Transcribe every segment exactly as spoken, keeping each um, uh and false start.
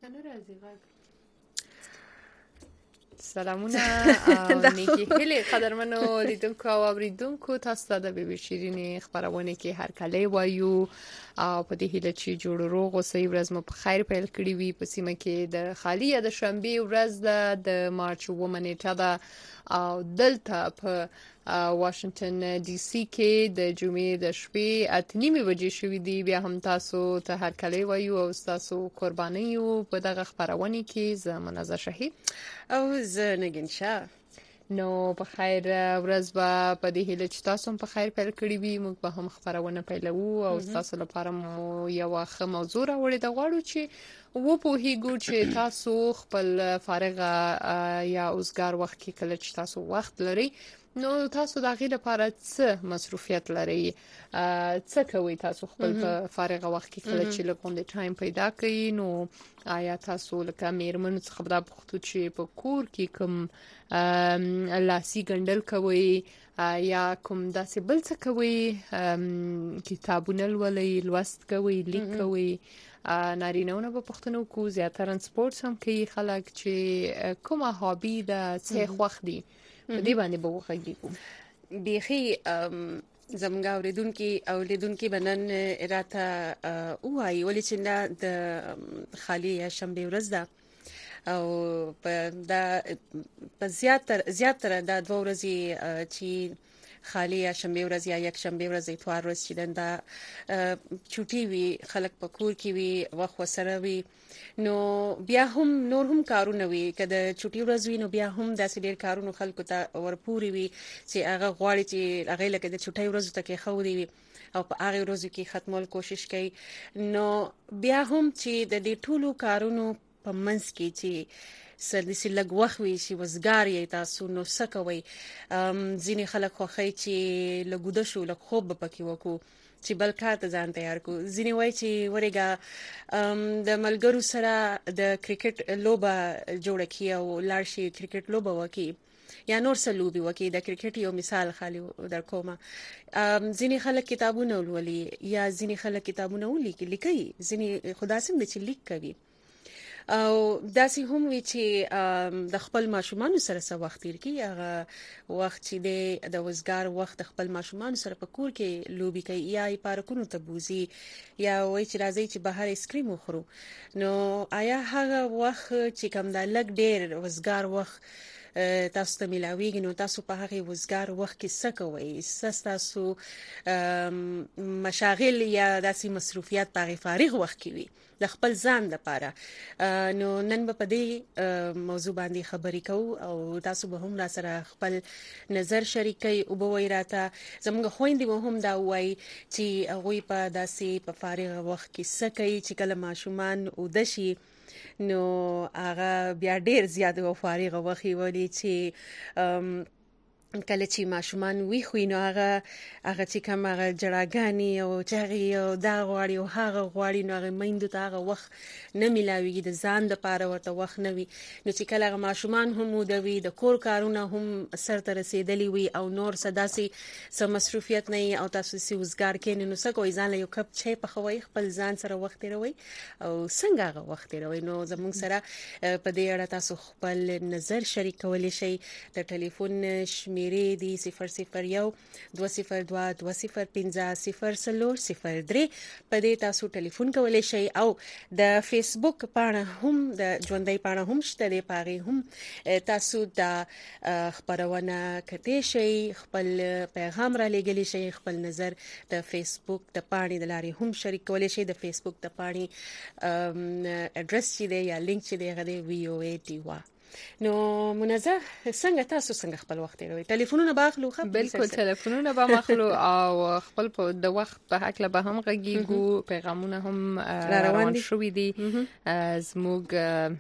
کنه راځي غږ. سلامونه او نیکی هیله قدرمنو لیدونکو او اوریدونکو، تاسو ته د بي بي شیرینې خبرونه کې هر کله وایو او په دې هیله چې جوړ روغ اوسئ. ورځ مو په خیر پیل کړی وي. په سیمه کې د خالی یا د شنبه ورځ ده، د مارچ اووه نیټه ده او دلته په واشنگټن ډي سي کې د جمعې د شپې اته نیمې بجې شوې دي. بیا هم تاسو ته هر کله وایو او تاسو قرباني یو په دغه خبرونه کې. زه منازه شهید او زه نگین شاه. نو په خیر ورځ به په دې هیله چې تاسو هم په خیر پیل کړی وي. موږ به هم خبرونه پیلوو او تاسو لپاره مو یو ښه موضوع راوړې ده. غواړو چې و په هیګو چې تاسو خپل فارغه یا اوسګار وخت کې کله چې تاسو وخت لري، نو تاسو د غیر لپاره څه مصروفیت لري، څه کوي تاسو خپل په فارغه وخت کې کله چې لګوندې ټایم پیدا کړئ. نو آیا تاسو لکه میرمنو څخه خبره پوښتو چې په کور کې کوم لاسي ګندل کوي یا کوم داسې بل څه کوي، کتابونه لولئ، لوست کوي، لیک کوي. نارینهونه په پښتنو کو زیاتره سپورت هم کوي خلک چې کومه هابي ده، څه خوښ دي، په دې باندې به وخیږو. بیخي زمونږ اوریدونکي او لیدونکي بنن راته وایي ولې چې د خالی یا شنبه ورځ ده او په دا په زیاتره زیاتره د دوه ورځې چې خالی یا شنبه ورځ یا یک شنبه ورځ اتوار ورځ چې دا چوټي وي، خلک په کور کې وي، وخت وسره وي، نو بیا هم نور هم کارونه وي. کله چوټي ورځ وي نو بیا هم داسې ډیر کارونه خلکو ته ورپوري وي چې هغه غواړي چې هغه لکه د چوټي ورځ ته کې خو دی او په هغه ورځ کې ختمول کوشش کوي. نو بیا هم چې د دې ټولو کارونو په منځ کې چې سردسي لګ وخت وي چې وزګار یې تاسو نو سکوي. ځینې خلک خوخی چې لګوده شو لګ خوب پکې وکړو چې بل کار ته ځان تیار کو. ځینې وای چې ورګه د ملګرو سره د کرکټ لوبه جوړه کی او لارشي کرکټ لوبه وکي یا نور څه لوبي وکي. د کرکټ یو مثال خالي در کومه. ځینې خلک کتابونه ولولي یا ځینې خلک کتابونه ولیکي لیکي، ځینې خدا سم د چې لیک کوي او داسې هم وی چې د خپل ماشومان سره سره وخت تیر کی. هغه وخت چې د وزګار وخت خپل ماشومان سره په کور کې لوبي کوي یا پارکونو ته بوزي یا وای چې راځي چې بهر ایسکریم وخورو. نو آیا هغه وخت چې کوم د لګ ډیر وزګار وخت تاسو ته ملاویږي، نو تاسو په هغه وزګار وخت کې څه کوئ؟ تاسو مشاغل یا داسې مصروفیات په فارغ وخت کې وي د خپل ځان لپاره. نو نن په دې موضوع باندې خبرې کوو او تاسو به هم را سره خپل نظر شریکي او به وای راته. زموږ خويندې به هم دا وای چې هغه په داسې په فارغ وخت کې څه کوي چې کله ماشومان او دشي نو هغه بیا ډیر زیات او فارغ وخت وي چې کله چې ماشومان وی خو نو هغه هغه چې کوم هغه جړاګانی او چغي او دا غواړي او هغه غواړي نو هغه میندو ته هغه وخت نه ملاويږي، د ځان د پاره ورته وخت نه وي. نو چې کله هغه ماشومان هم ودوي د کور کارونه هم سر ته رسیدلی وي او نور صداسي سم مصروفیت نه او تاسو سي وزګار کین نو څه کوي ځان له یو کپ چای په خوي خپل ځان سره وخت لري او څنګه هغه وخت لري. نو زموږ سره په دې اړه تاسو خپل نظر شریکولی شئ. د ټلیفون شمیرې دی صفر صفر یو دو صفر دو دو صفر پنځه صفر څلور صفر درې په دې تاسو ټلیفون کولی شئ او د فیسبوک پاڼه هم د ژوندۍ پاڼه هم شته دی، پاره هم تاسو د خبرونه کته شئ، خپل پیغام را لګلی شئ، خپل نظر د فیسبوک د پاڼې د لارې هم شریکولی شئ. د فیسبوک د پاڼې اډرس چې دی یا لینک چې دی غوډي وی او ای ټی وا. نو منزه څنګه تاسو څنګه خپل وخت لرئ؟ ټلیفونونه باخلو خو بالکل ټلیفونونه به مخلو او خپل په د وخت په حق له به هم غږیږو، پیغامونه هم روان شوې دي. زموږ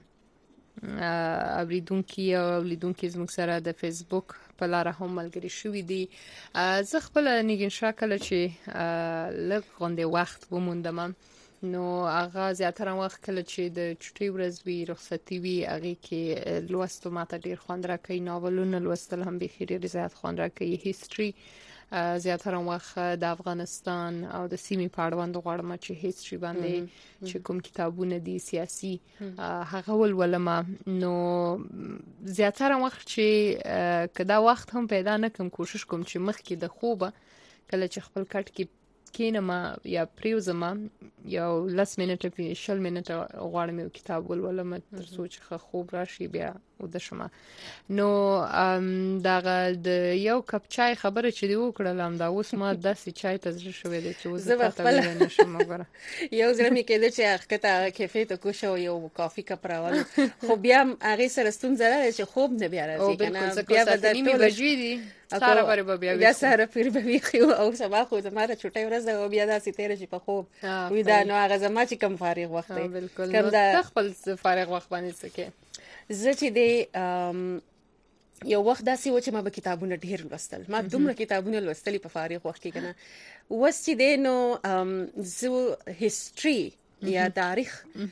اوریدونکو او لیدونکو زموږ سره د فیسبوک په لار هم ملګری شوې دي. زه خپل نګین شکل چې لږ غونډه وخت وموندم نو هغه زیاتره وخت کله چې د چټي ورځ وي رخصتي وي هغه کې لوستو ماته ډیر خوند راکوي ناولونه لوستل هم به ډیر زیات خوند راکوي هیستوري زیاتره وخت د افغانستان او د سیمې په اړوند غواړم چې هیستوري باندې چې کوم کتابونه دي سیاسي هغه ولولم نو زیاتره وخت چې کدا وخت هم پیدا نه کوم کوشش کوم چې مخکې د خوبه کله چې خپل کټ کې کینم یا پریوزم یو لس منټه په شل منټه غواړم یو کتاب ولولم تر څو چې خوب راشي بیا ود شمه نو دا د یو کپ چای خبره چې دی وکړم دا اوس ما داسې چای تزر شوې ده چې وزه ته نه شم غره یو ځل مې کېده چې هغه کیفیت کو شو یو کافي کپ راول خو بیا هغه سره ستون زره چې خوب نه بیا راځي کنه بیا به د نیمه بجې دي ساره پرې به بیا بیا ساره پرې به وي خو او سبا خو زماره چټي ورځ او بیا داسې تیر شي په خوب وې دا نو هغه زما چې کم فارغ وخت دی کم دا خپل فارغ وخت باندې سکه زه چې دی یو وخت داسې و چې ما به کتابونه ډیر لوستل ما دومره کتابونه لوستل په فارغ وخت کې کنه وس چې دی نو زه هیستوري یا تاریخ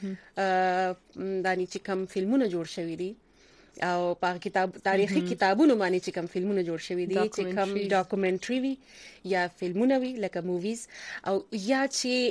دانی چې کوم فلمونه جوړ شوي دي او په کتاب تاریخي کتابونو باندې چې کوم فلمونه جوړ شوي دي چې کوم ډاکومنټري وي یا فلمونه وي لکه موویز او یا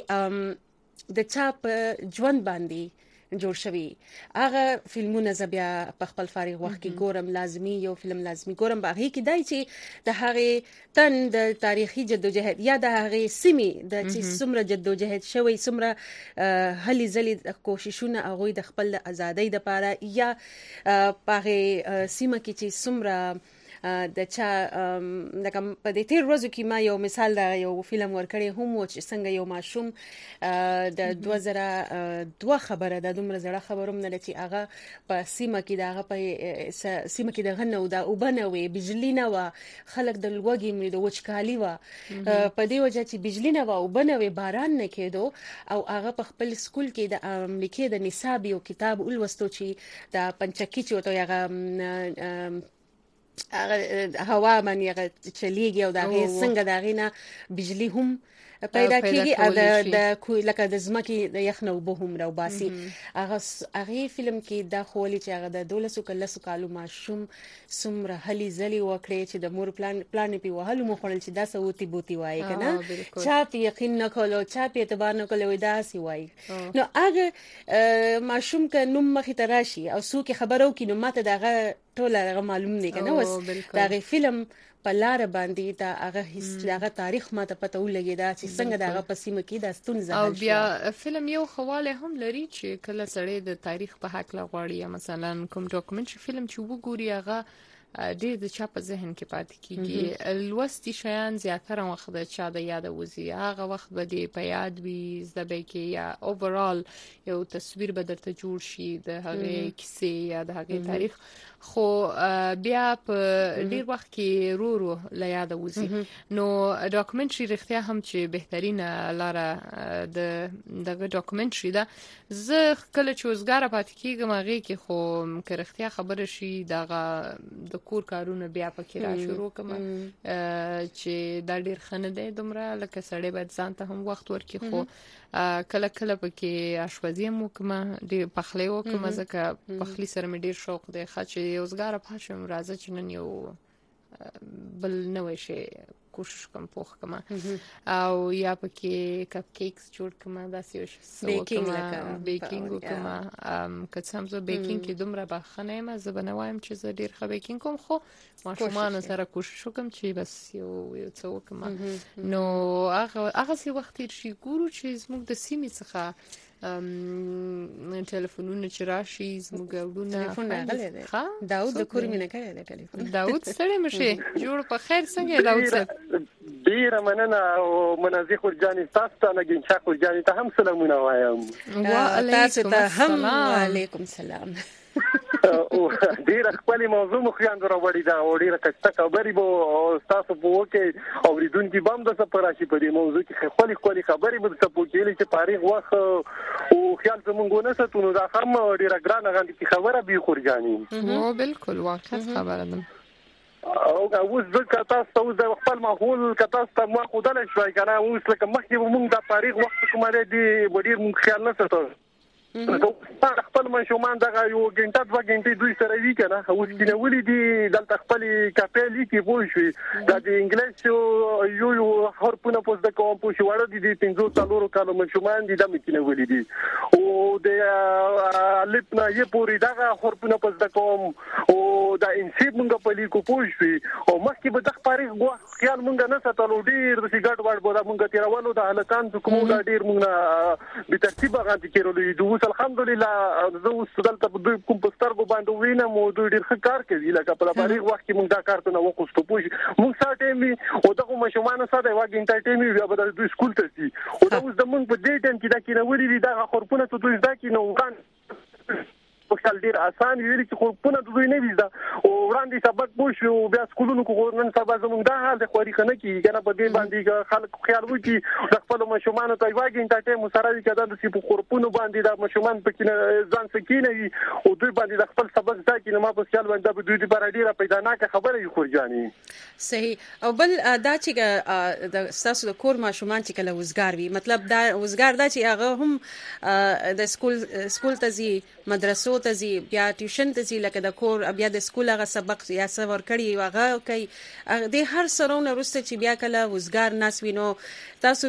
چې د چا په ژوند باندې جوړ شوی هغه فلمونه زبیا په خپل فارغ وخت کې ګورم لازمی یو فلم لازمی ګورم باغی کې دای چې د هغه تن د تاریخي جدوجہد یا د هغه سیمه د چې څومره جدوجہد شوی څومره هلي ځلي کوششونه هغه د خپل ازادۍ لپاره یا په سیمه کې چې څومره د چا لکه په دې تیر ورځو کې ما یو مثال دا یو فلم ورکړی هم و چې څنګه یو ماشوم د دوه زره دوه خبره د دومره زړه خبروم نه چې هغه په سیمه کې دغه په سیمه کې دغه نو دا وبنوي بجلی نه و خلک د لوګي مې د وچکالي و په دې وجه چې بجلی نه و وبنوي باران نه کېدو او هغه په خپل سکول کې د امریکای د نصاب یو کتاب ولوستو چې د پنچکی چې وته هغه هوا باندې هغه چلیږي او دا هي څنګه دا غینه بجلی هم پیدا کیږي او د لکه د زمکه د یخنو به هم راو باسي هغه هغه فلم کې دا خولي چې هغه د دولسو کلسو کالو ماشوم سمره هلي زلي وکړي چې د مور پلان پلان په وهلو مو خړل چې دا سوتي بوتي وای کنه چا په یقین نه کولو چا په اعتبار نه کولو دا سی وای نو هغه ماشوم ک نوم مخې تراشي او سو کې خبرو کې نو ماته دغه ټول معلوم نه کنه وس دا فلم په لار باندې دا هغه هیڅ هغه تاریخ ماته پته ولګی دا چې څنګه دا هغه پسیمه کې دا ستونزه او بیا فلم یو خواله هم لري چې کله سړی د تاریخ په حق لغواړي مثلا کوم ډاکومنټري فلم چې وګوري هغه ډېر د چا په ذهن کې پاتې کیږي لوستي شیان زیاتره وخت د چا د یاد وزي هغه وخت به دی په یاد وي زده به کې یا اوورال یو تصویر به درته جوړ شي د هغه کیسه یا د هغه تاریخ خو بیا په ډیر وخت کې رو رو لا یاد وزي نو ډاکومنټري رښتیا هم چې بهترینه لاره د دغه ډاکومنټري دا زه کله چې وزګاره پاتې کیږم هغه کې خو که رښتیا خبره شي دغه د کور کارونه بیا پکې را شروع کوم چې دا ډیر خنه دی دومره لکه سړی باید ځان ته هم وخت ورکړي خو کله کله پکې آشپزي مو کوم ډیر پخلی وکم ځکه پخلی سره مې ډیر شوق دی خاصه یو ځګاره پښم راځه چې نن یو بل نوې شي کوشش کوم پوخ کوم او یا پکې کپ کیکس جوړ کوم داسې یو څه بیکینګ بیکینګ کوم که څه هم زه بیکینګ کې دومره بخنه یم زه بنوایم چې زه ډیر ښه بیکینګ کوم خو ماشومان سره کوشش وکم چې بس یو یو څه وکم نو هغه هغه څه وخت چې ګورو چې زموږ د سیمې څخه ام ټلیفونونه چې راشي زموږ ورونه ټلیفون راغلی دی داود د کور مینه کوي د ټلیفون داود ستړی مشه جوړ په خیر څنګه داود صاحب ډیر مننه او منازي خورجاني تاسو ته نګین چا خورجاني ته هم سلامونه وایم تاسو ته هم وعلیکم السلام او ډیر خپل موضوع مخیان راوړی دا او ډیر کڅه خبرې بو تاسو په وکه او ریدونکو بم د سپراشي په دې موضوع کې خپل خپل خبرې بو ته پوښتنه چې تاریخ وخت او خیال زمونږ نه ستونو دا هم ډیر ګران غندې خبره به خورجاني او بالکل واقعا خبره ده او او اوس ځکه تاسو ته د خپل ماحول کتا تاسو ته ما خدای شوي کنه اوس لکه مخکې موږ د تاریخ وخت کومه دی ډیر موږ خیال نه ساتو نو خپل مشومان دغه یو غنټه دوه غنټې دوی سره وی کنه اوس کینه ولې دي دلته خپل کاپېلی کې پوه شي دا د انګلیس یو یو هرپونه پوس د کوم پوه شي وړه دي د پنځو څلورو کالو مشومان دي د مکینه ولې دي او د لپنا یې پوری دغه هرپونه پوس د کوم او دا انسیب مونږ په لیکو پوه شي او مخکې به د تاریخ غوا خیال مونږ نه ساتلو ډیر د سیګټ وړ بوله مونږ تیرولو د حلقان کوم دا ډیر مونږ به ترتیب غاټی کېرولې دوه الحمدلله زه اوس دلته په دوی کوم پسترګو باندې وینم او دوی ډیر ښه کار کوي لکه په تاریخ وخت کې موږ دا کار ته وکړو پوه شي موږ ساته می او دغه مشومان ساده واګین ته ټیمي بیا به د دوی سکول ته شي او دا اوس د موږ په دې ټیم کې دا کې نو ولې دا خورپونه ته دوی دا کې نو وړاندې په ډیر آسان ویل چې خورپونه دوی نه ویزا او وړاندې سبق پوه شو بیا سکولونو کو نن سبا زموږ دا حال د خوري خنه کې کنه په دې باندې خلک خیال وکړي د خپل مشومان ته واګین ته ټیم سره وی کده د سی په خورپونه باندې دا مشومان پکې ځان سکینه وي او دوی باندې د خپل سبق ځکه نه ما په خیال باندې دوی د بار ډیره پیدا نه که خبره یې خورجاني صحیح او بل دا چې د تاسو د کور ماشومان چې کله وزګار وي مطلب دا وزګار دا چې هغه هم د سکول سکول ته زی مدرسو ته زی بیا ټیوشن ته زی لکه د کور بیا د سکول هغه سبق یا سور کړی هغه کوي د هر سرونه رسته چې بیا کله وزګار ناس وینو تاسو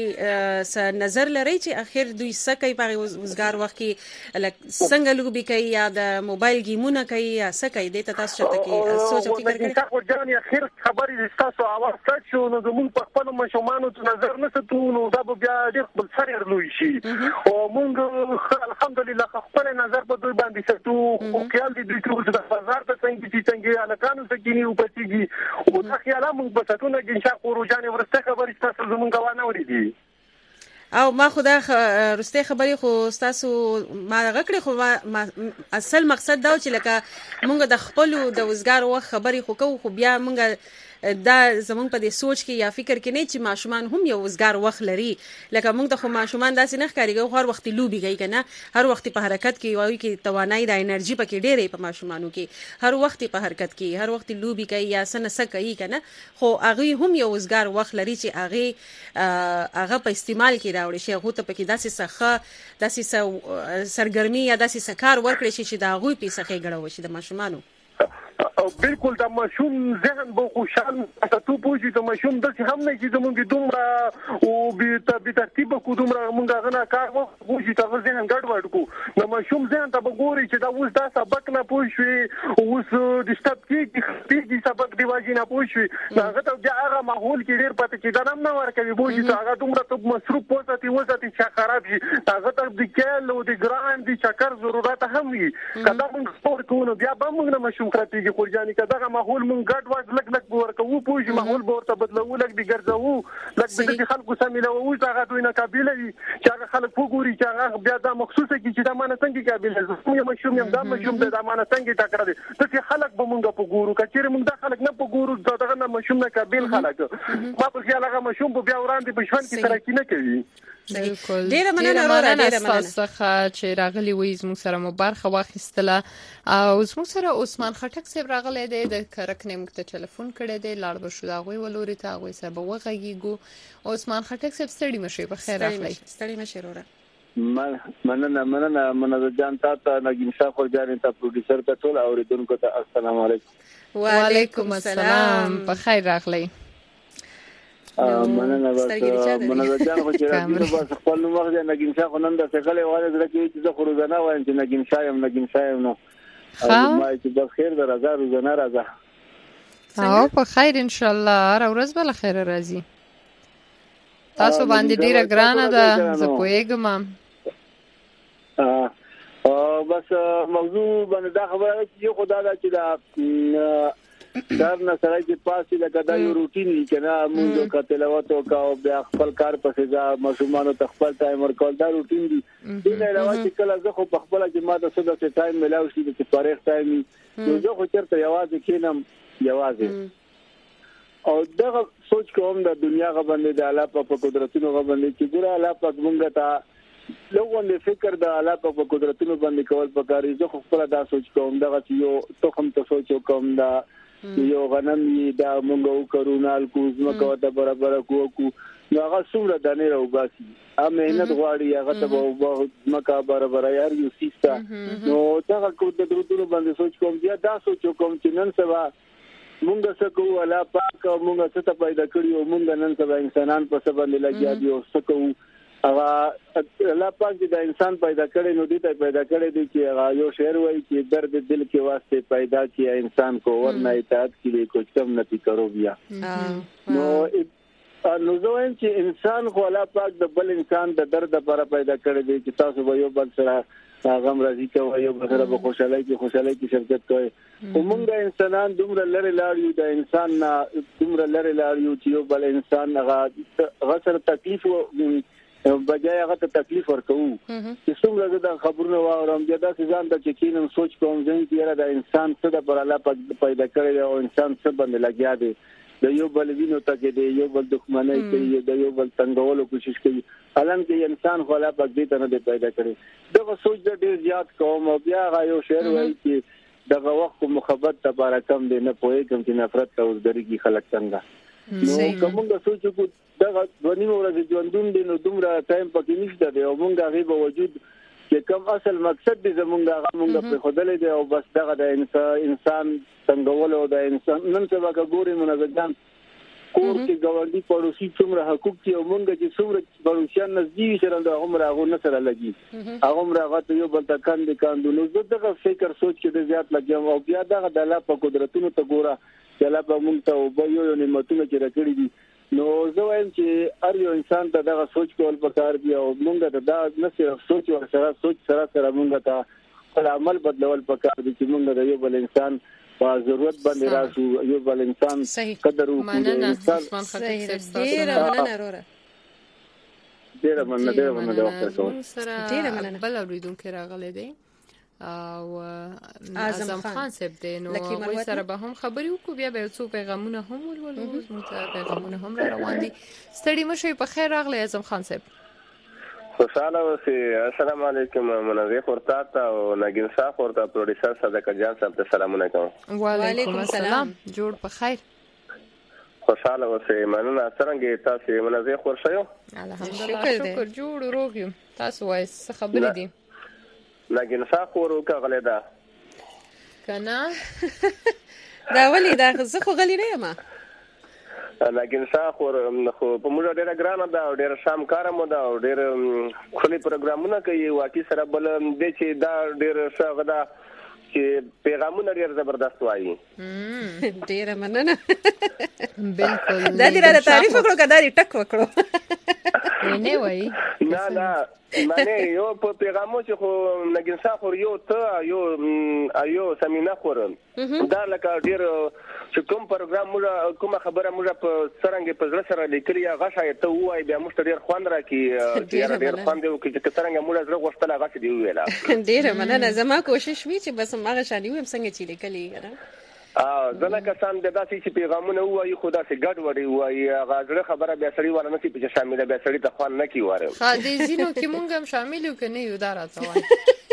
په نظر لري چې اخر دوی سکه په وزګار وخت کې څنګه لوبي کوي یا د موبایل گیمونه کوي یا سکه دې ته تاسو چاته کې سوچ او فکر کوي تاسو ځان اخر خبرې تاسو اواز تاسو نو زموږ په خپل مشومانو ته نظر نه ستو نو دا بیا ډېر بل سره لوي شي او موږ الحمدلله خپل نظر په دوی باندې ستو او خیال دي چې د بازار ته څنګه چې څنګه الکانو سکینی او پسیږي او دا خیال موږ په ستونه کې انشاء خروجانه ورسته خبرې تاسو زموږ غوانه وريدي او ما خدا رسته خبرې خو تاسو ما غکړې خو ما اصل مقصد دا چې لکه مونږ د خپل د وزګار وخت خبرې خو کو خو بیا مونږ دا زمونږ په دې سوچ کې یا فکر کې نه چې ماشومان هم یو وزګار وخت لري لکه مونږ د خو ماشومان داسې نه ښکاریږي هر وخت لوبي کوي کنه هر وخت په حرکت کې وایي کې توانایي د انرژي پکې ډېرې په ماشومانو کې هر وخت په حرکت کې هر وخت لوبي کوي یا سنسه کوي کنه خو هغه هم یو وزګار وخت لري چې هغه هغه په استعمال کې راوړي شي هغه ته پکې داسې سخه داسې سرګرمي یا داسې سکار ورکړي شي چې دا غوي په سخه غړو شي د ماشومانو او بالکل د مشوم ذهن به خوشحال تاسو پوښتنه د مشوم د هم نه چې زمونږ دومره او به ترتیب کو دومره مونږ غنا کار وو چې تاسو ذهن ګډ وډ کو د مشوم ذهن ته وګوري چې دا اوس دا سبق نه پوښوي اوس د سټاپ کې د سبق دی واجی نه پوښوي هغه ته د هغه ماحول کې ډیر پته چې دا نه ورکوي بوجي ته هغه دومره ته مصروف پوساتي وځي چې خراب شي هغه ته د کېل او د ګران د چکر ضرورت هم وي کله موږ سپور کوو بیا به موږ نه مشوم خرابېږي خورجاني کداغه ماحول مونږ ګډ واټ لګ لګ ورکوو پوجي ماحول ورته بدلو لګ دي ګرځوو لګ به د خلکو سميلو هغه دوی نه قابل وي چې هغه خلک وګوري چې هغه بیا د مخصوصه کې چې د مانه څنګه قابل زه یم مشوم یم دا مشوم د مانه څنګه ټاکره دي چې خلک به مونږ په ګورو کچېره مونږ د خلک نه په ګورو دغه نه مشوم نه قابل خلک ما په خیال هغه مشوم په بیا وړاندې په ژوند کې ترقی نه کوي بالکل ډیره مننه ډیره مننه څخه چې راغلی وې زموږ سره مو برخه واخیستله او زموږ سره عثمان خټک صاحب راغلی دی د کرکنې موږ ته ټلیفون کړی دی لاړ به شو دا غوي ولوري ته غوي سره به وغږیږو عثمان خټک صاحب ستړي مشي په خیر راغلی ستړي مشي وروره مننه مننه مننه جان تاسو نګین شاه خو جان ته پروډوسر ته ټول اوریدونکو ته السلام علیکم وعلیکم السلام په خیر راغلی مننه بس مننه جان خو چې راځي بس خپل نو وخت نګین شاه خو نن د څنګه وایي چې چې زه خو روزانه وایم چې نګین شاه یم نګین شاه یم نو ما چې په خیر درځه روزانه راځه او په خیر ان شاء الله هر ورځ بل خیر راځي تاسو باندې ډیره ګرانه ده زه پوهیږم ا بس موضوع باندې دا خبره چې خدا دا چې دا کار نه سره چې پاسې لکه دا یو روټین دی کنه موږ کتلواتو کا او بیا خپل کار پسې ځا مشومان ته خپل ټایم ورکول دا روټین دی د نه علاوه چې کله زه خو په خپل چې ما د څه د ټایم ملاوي شي د فارغ ټایم نو زه خو چرته یوازې کینم یوازې او دغه سوچ کوم د دنیا غوښنه د الله په قدرتونو غوښنه چې ګوره الله په موږ ته لوګون فکر د الله په قدرتونو باندې کول پکاري زه خو خپل دا سوچ کوم دغه یو توخم ته سوچ کوم دا یو غنم دا مونږ وکړو نال کو زمکه ته برابر کو کو نو هغه څومره دانه راو باسي ا مهنت غواړي هغه ته به زمکه برابر یار یو سیستا نو دا کو د درودونو باندې سوچ کوم بیا دا سوچ کوم چې نن سبا مونږ څه کوو الله پاک مونږ څه ته پیدا کړیو مونږ نن سبا انسانان په سبا لګیا دي او څه کوو هغه الله پاک چې د انسان پیدا کړي نو دې ته پیدا کړي دي چې هغه یو شعر وایي چې درد دل کې واسطه پیدا کیا انسان کو ورنہ اطاعت کے لیے کچھ کم نہ کرو بیا نو نو زوین چې انسان خو الله پاک د بل انسان د درد لپاره پیدا کړي دي چې تاسو به یو بل سره غم راضي کوي یو بل سره به خوشاله کې خوشاله کې شرکت کوي ومونږ انسانان دومره لری لاړیو د انسان نه دومره لری لاړیو چې یو بل انسان هغه غسر تکلیف بجای هغه ته تکلیف ورکو چې څومره د خبرونو واورم بیا د ځان د چکینم سوچ کوم ځین چې را د انسان څه د پر الله پاک پیدا کړی او انسان څه باندې لګیا دی د یو بل وینو ته کې دی یو بل دښمنۍ کوي د یو بل څنګهولو کوشش کوي حالان کې انسان خو الله پاک دې ته نه پیدا کړی دغه سوچ د ډیر زیات کوم او بیا هغه یو شعر وایي چې دغه وخت محبت تبارک کم دی نه پوهېږم چې نفرت ته اوسدريږي خلک څنګه نو کومه سوچ کو دغه ونی ورځ ژوندون دي نو دومره ټایم پکې نشته دی او مونږ هغه به وجود چې کوم اصل مقصد دي زمونږ هغه مونږ په خدای دی او بس دغه د انسان څنګهولو د انسان نن څه وکړو ګوري منځګان کور کې ګوندی پړوسی څومره حقوق دي او مونږ چې څومره پړوسیان نزدیک سره د عمر هغه نه سره لګي هغه عمر هغه یو بل تکان دي کاندو نو زه دغه فکر سوچ کې زیات لګم او بیا دغه د الله په قدرتونو ته ګوره چې الله په مونږ ته او یو یو نعمتونه چې راکړي دي نو زه وایم چې هر یو انسان ته دغه سوچ کول پکار دی او مونږ ته دا نه صرف سوچ او سره سوچ سره سره مونږ ته خپل عمل بدلول پکار دي چې مونږ د یو بل انسان په ضرورت باندې راشو یو بل انسان قدر وکړو عثمان خټک صاحب ډیر مننه وروره ډیر مننه ډیر مننه وکړه ډیر مننه بل اوریدونکو راغلي دي او اعظم خان صاحب دی نو وای سره به هم خبري وکړو بیا به څو پیغامونه هم ولولو موږ پیغامونه هم را روان دي ستړي مشه په خیر راغلی اعظم خان صاحب خوشاله اوسئ السلام علیکم منظر ورته او نګین صاحب ورته پروډوسر صدقه جان صاحب ته سلامونه کوم وعلیکم السلام جوړ په خیر خوشاله اوسئ مننه څنګه تاسو منظر خورشیو الحمدلله شکر جوړ روغ یم تاسو وای څه خبرې دي نګین صاحب ورو کغله ده کنه دا ولې دا زه خو غلی نه یم نګین صاحب ور خو په موږ ډیره ګرانه ده ډیره شام کارمو ده ډیره خولي پروګرامونه کوي واقعي سره بل د چې دا ډیره ښه غدا چې پیغامونه ډیر زبردست وایي ډیره مننه بالکل دا دې را تعریف وکړو کدا دې ټک وکړو نه وایي نه نه معنی یو په پیغامو چې خو نګین صاحب یو ته یو یو سمینه خورم دا لکه ډیر چې کوم پروګرام موږ کومه خبره موږ په څنګه په ځل سره لیکلي هغه شاید ته وای بیا موږ ډیر خوند راکې ډیر ډیر خوند یو چې څنګه موږ زړه غوښتل هغه څه دی ویلا ډیر مننه زما کوشش وی چې بس هغه شانی ویم څنګه چې لیکلي کنه ا زنه کسان د داسې چې پیغامونه وایي خدا سي ګډ وړي وایي هغه ځړه خبره بیا سړی ونه نسی په شامل بیا سړی ته خوان نه کی واره خا دې زینو کې مونږ هم شامل یو کنه یو دارا ته وای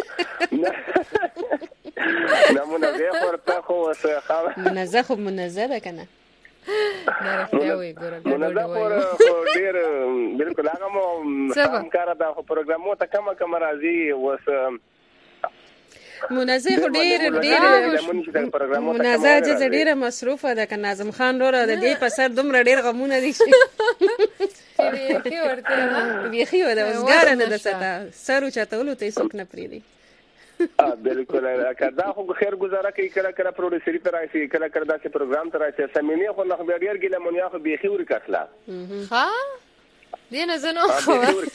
نمونه زه ورته خو څه خبره منزه خو منزه کنه نه راځي وای ګوره منزه خو ډیر بالکل هغه مو سم کار دا پروګرامو ته کم کم راځي وس منازع ډیر ډیر منازع چې ډیره مصروفه ده کنه اعظم خان وروره د دې په سر دومره ډیر غمونه دي چې کې ورته ویخي و د وزګار نه د ستا سر چتولو ته څوک نه پریدي اه بالکل کدا خو خیر گزاره کوي کله کله پروډوسری ته راځي کله کله داسې پروګرام ته راځي سمینه خو نه بیا ډیر ګله مونږه خو بيخي ور کړلا ها دینه زنه خو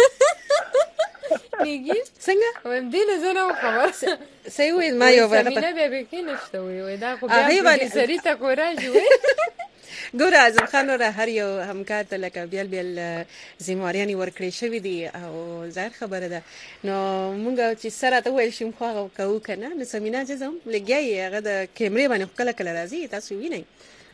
میگی څنګه ویم دینه زنه خبر سې وې ما یو ورته مینه به به کې نشته وي دا خو بیا سری ته کو راځي ګور اعظم خان ور هر یو همکار ته لکه بیل بیل زموارياني ورکړې شوې دي او ظاهر خبره ده نو مونږ چې سره ته ویل شم خو هغه کو کنه نو سمینا چې زم لګي هغه د کیمرې باندې کله کله راځي تاسو وینئ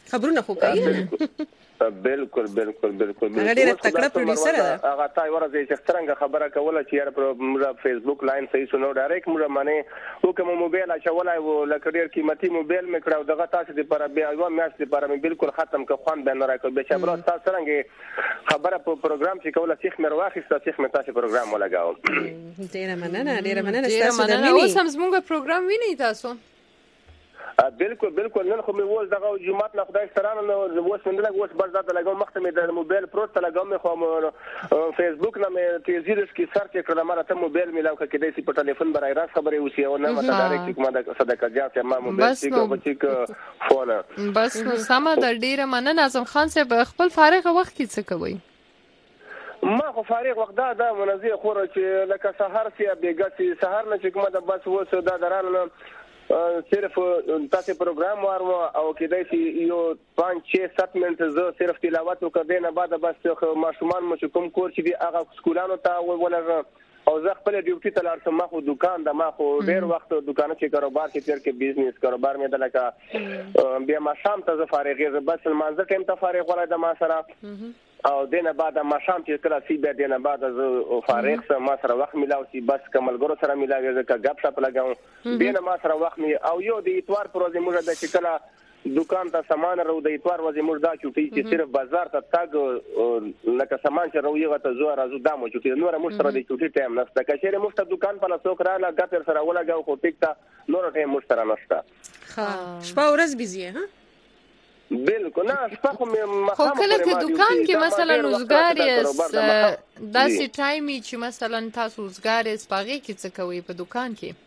خبرونه خو کوي بالکل بالکل بالکل هغه ډیره تکړه پروډوسر ده هغه تای ورته چې څنګه خبره کوله چې یار پر موږ فیسبوک لاین صحیح سنو ډایرکټ موږ باندې وکم موبایل اچولای و لکه ډیر قیمتي موبایل مې کړو دغه تاسو د پر بیا یو میاشت لپاره مې بالکل ختم ک خوان بین راکړ به چې بل تاسو څنګه خبره په پروګرام چې کوله سیخ مې واخیسته سیخ مې تاسو پروګرام ولګاو ډیره مننه ډیره مننه تاسو د مینې اوس هم زموږ پروګرام ویني تاسو بالکل بالکل نن خو مې وول دغه جمعات نه خدای سترانه نو اوس مې لګ اوس بر ذات لګم مخته مې د موبایل پروت لګم خو فیسبوک نه مې تیزیرس کی سرچ کړل ماره ته موبایل مې لاو کې دې سي په ټلیفون برای راس خبرې وسی او نه مته ډایرکټ کومه د صدقه جات ما موبایل چې کو بچی فون بس نو سم د ډیره مننه اعظم خان صاحب خپل فارغ وخت کې څه کوي ما خو فارغ وخت دا د منځي خور چې لکه سحر سی بیګسی سحر نه چې کومه د بس وسو دا درانه صرف تاسو پروګرام وارو او کېدای شي یو پنځه شش سات منټه زه صرف تلاوت وکړم نه بعد بس ماشومان مو کوم کور چې دی هغه سکولانو ته ولر او زه خپل ډیوټي ته لاړم ما خو دکان د ما خو ډیر وخت دکان کې کاروبار کې تیر کې بزنس کاروبار مې د لکه بیا ما شام ته زه فارغ یم بس مانځه ټیم ته فارغ ولای د ما سره او دینه بعد ما شام چې کله سی بیا دینه بعد زه فارغ سم ما سره وخت ملاو سی بس کملګرو سره ملاوي زه غب شپ لګاو دینه ما سره وخت می او یو د اتوار پر ورځ موږ د شکل دکان ته سامان راو د اتوار ورځ موږ دا چوټي چې صرف بازار ته تاګ لکه سامان چې راو یغه ته زو راځو دمو چوټي نور موږ سره د چوټي ټایم نشته کچېره موږ ته دکان په لاسو کراله غټر سره ولګاو خو ټیک تا نور ټایم موږ سره نشته ها شپه ورځ بيزي ها بالکل نه شپه مې خو کله چې دکان کې مثلا روزګار یې داسې ټایمي چې مثلا تاسو روزګار یې سپاغي کې څه کوي په دکان کې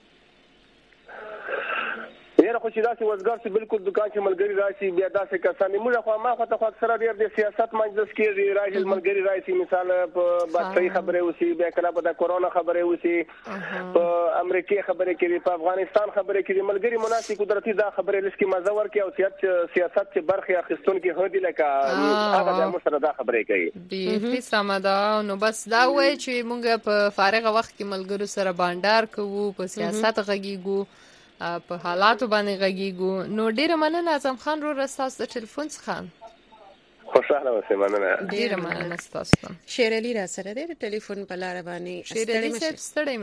یاره خو چې داسې وزګار چې بالکل دکان کې ملګری راشي بیا داسې کسانې موږ خو ما خو ته خو اکثره ډېر د سیاست مجلس کې راشي ملګری راشي مثال په بادشاہي خبرې وسی بیا کله په د کورونا خبرې وسی په امریکای خبرې کې په افغانستان خبرې کې ملګری مناسب قدرتي دا خبرې لسکي مزه ورکي او سیاست سیاست چې برخه اخیستون کې هدي لکه هغه د مشره دا خبرې کوي دی سمدا نو بس دا وای چې موږ په فارغ وخت کې ملګرو سره باندار کوو په سیاست غږیږو په حالاتو باندې غږیږو نو ډیره مننه اعظم خان رو رستاس د ټلیفون څخه خوشاله اوسې مننه ډیره مننه تاسو شیر علي را سره د ټلیفون په لار باندې شیر علي صاحب ستړی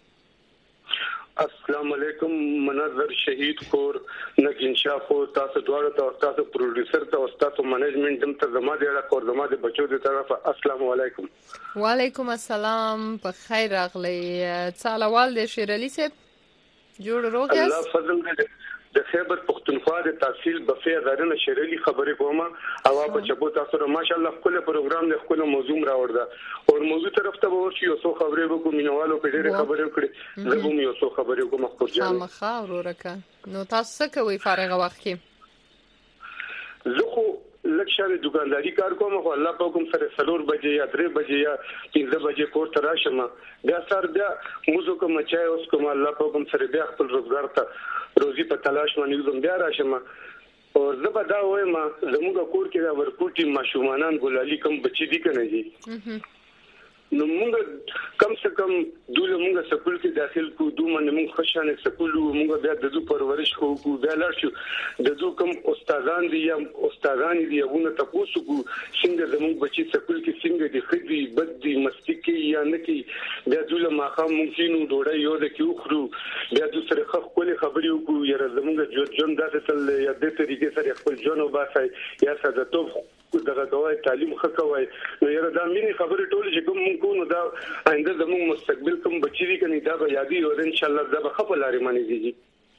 مشه السلام علیکم منظر شهید کور نگین شاه خو تاسو دواړه ته تاسو پروډوسر ته او تاسو منیجمنت هم ته زما د کور زما د بچو د طرفه السلام علیکم وعلیکم السلام په خیر راغلی څالوال د شیر علي صاحب جوړ روغ یاست الله فضل دې د خیبر پختونخوا د تحصیل بفي ادارې شریلی خبرې کوم او په چبو تاسو را ماشاءالله خپل پروګرام له خپل موضوع راوړل او موضوع طرف ته ورشي او څو خبرې وکړو مینوالو په ډېر خبرې وکړي زه هم یو څو خبرې کوم خپل ځان ما خاور ورکه نو تاسو څه کوي فارغ وخت کې زه خو لکشر دکانداری کار کوم خو الله په کوم سره سلور بجې یا درې بجې یا پنځه بجې کور ته راشم بیا سر بیا موزو کوم چای اوس کوم الله په کوم سره بیا خپل روزګار ته روزي په تلاش باندې زم بیا راشم او زه به دا وایم زموږ کور کې دا ورکوټي ماشومانان ګلالي کوم بچی دي کنه جی نو موږ کم څه کم دوله موږ سکول کې داخل کو دوه من موږ خوشاله سکول موږ بیا د دوه پرورش کو کو بیا لار شو د دوه کم استادان دي یا استادان دي یوونه تاسو کو څنګه زموږ بچی سکول کې څنګه دي خدي بد دي مستی کې یا نه کې بیا دوله ماخه ممکن ډوړی یو د کیو خرو بیا د سره خخ کولې خبرې وکړو یا زموږ ژوند داسې تل یا د طریقې سره خپل ژوند وباسي یا ساده تو دغه دوای تعلیم خکوي نو یره دا مینه خبرې ټول چې کوم کو نو دا آینده زموږ مستقبل کوم بچی دي کني دا به یادي او ان شاء الله دا به خپل لاري مانی دي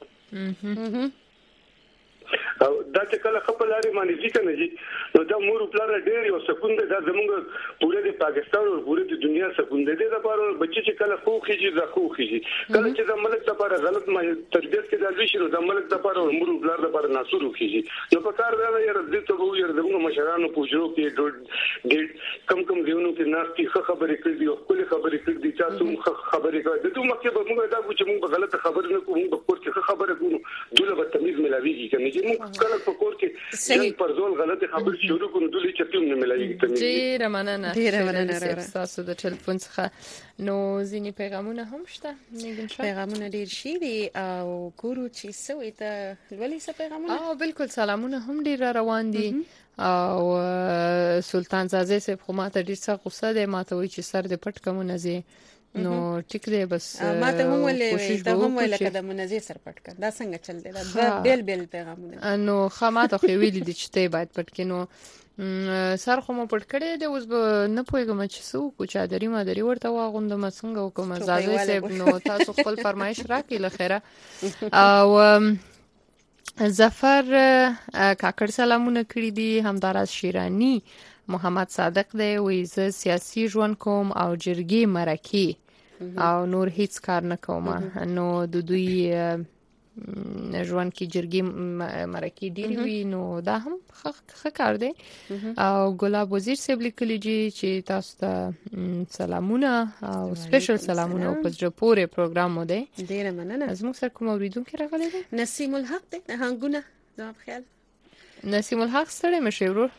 او دا چې کله خپل لاري مانی دي کنه جی نو دا مور پلان ډېر یو سکوند دا زموږ پوره د پاکستان او پوره د دنیا سکوند دي دا لپاره بچی چې کله خو خيږي دا خو خيږي کله چې د ملک لپاره غلط ما تربيت کې دا وشي نو د ملک لپاره مور پلان لپاره ناسور خيږي نو په کار دا یره د ته وو یره زموږ مشرانو پوجرو کې ډېر کم کم دیونو کې ناستي خبرې کړې او خپل خبرې کړې دي تاسو خبرې کوي د دوه مکه به موږ دا چې موږ غلط خبرې نه کوو موږ په څه خبرې کوو دوله به تمیز ملاويږي کنه ملایږي موږ کله په کور کې صحیح پر ځول غلط خبر شروع کوم دلی چتیم نه ملایږي ته ډیر مننه ډیر مننه تاسو د ټلیفون څخه نو ځینی پیغامونه هم شته نګین شته پیغامونه ډیر شي دي او ګورو چې سوي ته ولې څه پیغامونه اه بالکل سلامونه هم ډیر روان دي او سلطان زازه صاحب خو ماته ډیر څه غوسه ده ماته وی چې سر دې پټ کوم نه زی نو ټیک دی بس ماته هم ولې ته هم ولې کده منځي سر پټ کړ دا څنګه چل دی دا بیل بیل پیغامونه نو خامات خو ویل دي چې ته باید پټ کینو سر خو مو پټ کړی دی اوس نه پوهیږم چې څو کو چادرې ما دري ورته واغوندم څنګه وکم زازه صاحب نو تاسو خپل فرمایش راکې لخره او ظفر کاکړ سلامونه کړی دي همداراز شیرانی محمد صادق دی وی زه سیاسي ژوند کوم او جرګي مرکی او نور هیڅ کار نه کوم نو د دوی ژوند کې جرګي مرکی ډیری وی نو دا هم ښه کار دی او ګلاب وزیر صاحب لیکلی چې تاسو ته سلامونه او سپیشل سلامونه په زړه پورې پروګرام مو دی ډیر مننه زموږ سره کوم اوریدونکو راغلی دی نسیم الحق دی هنګونه زما په خیال نسیم الحق ستړی مشه ورور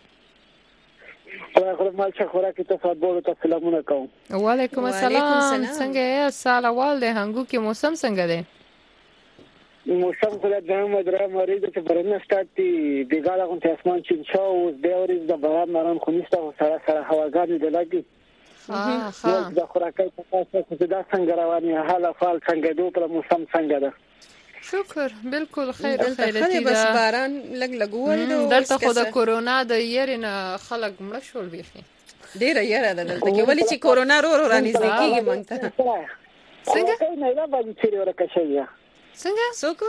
خو مال څخه خوراکي ته فاطمه ته سلامونه کوم وعلیکم السلام څنګه یې سال اول دی هنګو کې موسم څنګه دی موسم خو د جام درا مری د برنه سٹارټي دیګاله غون ته اسمان چې شو اوس د اورز د بهار نرم خو نشته سره سره هواګان دی لګي ها ها د خوراکي په تاسو کې دا څنګه رواني حاله فال څنګه دوه پر موسم څنګه ده شکر بالکل خیر خیرتي بس باران لګ لګ ورده دلته خو د کورونا د یارینه خلک مړ شول بيخي ډیره یاره ده دلته کې ولې چې کورونا رو رو رانځي کیږي مونږ ته څنګه نه لا باندې چیرې ورکه شي څنګه څوک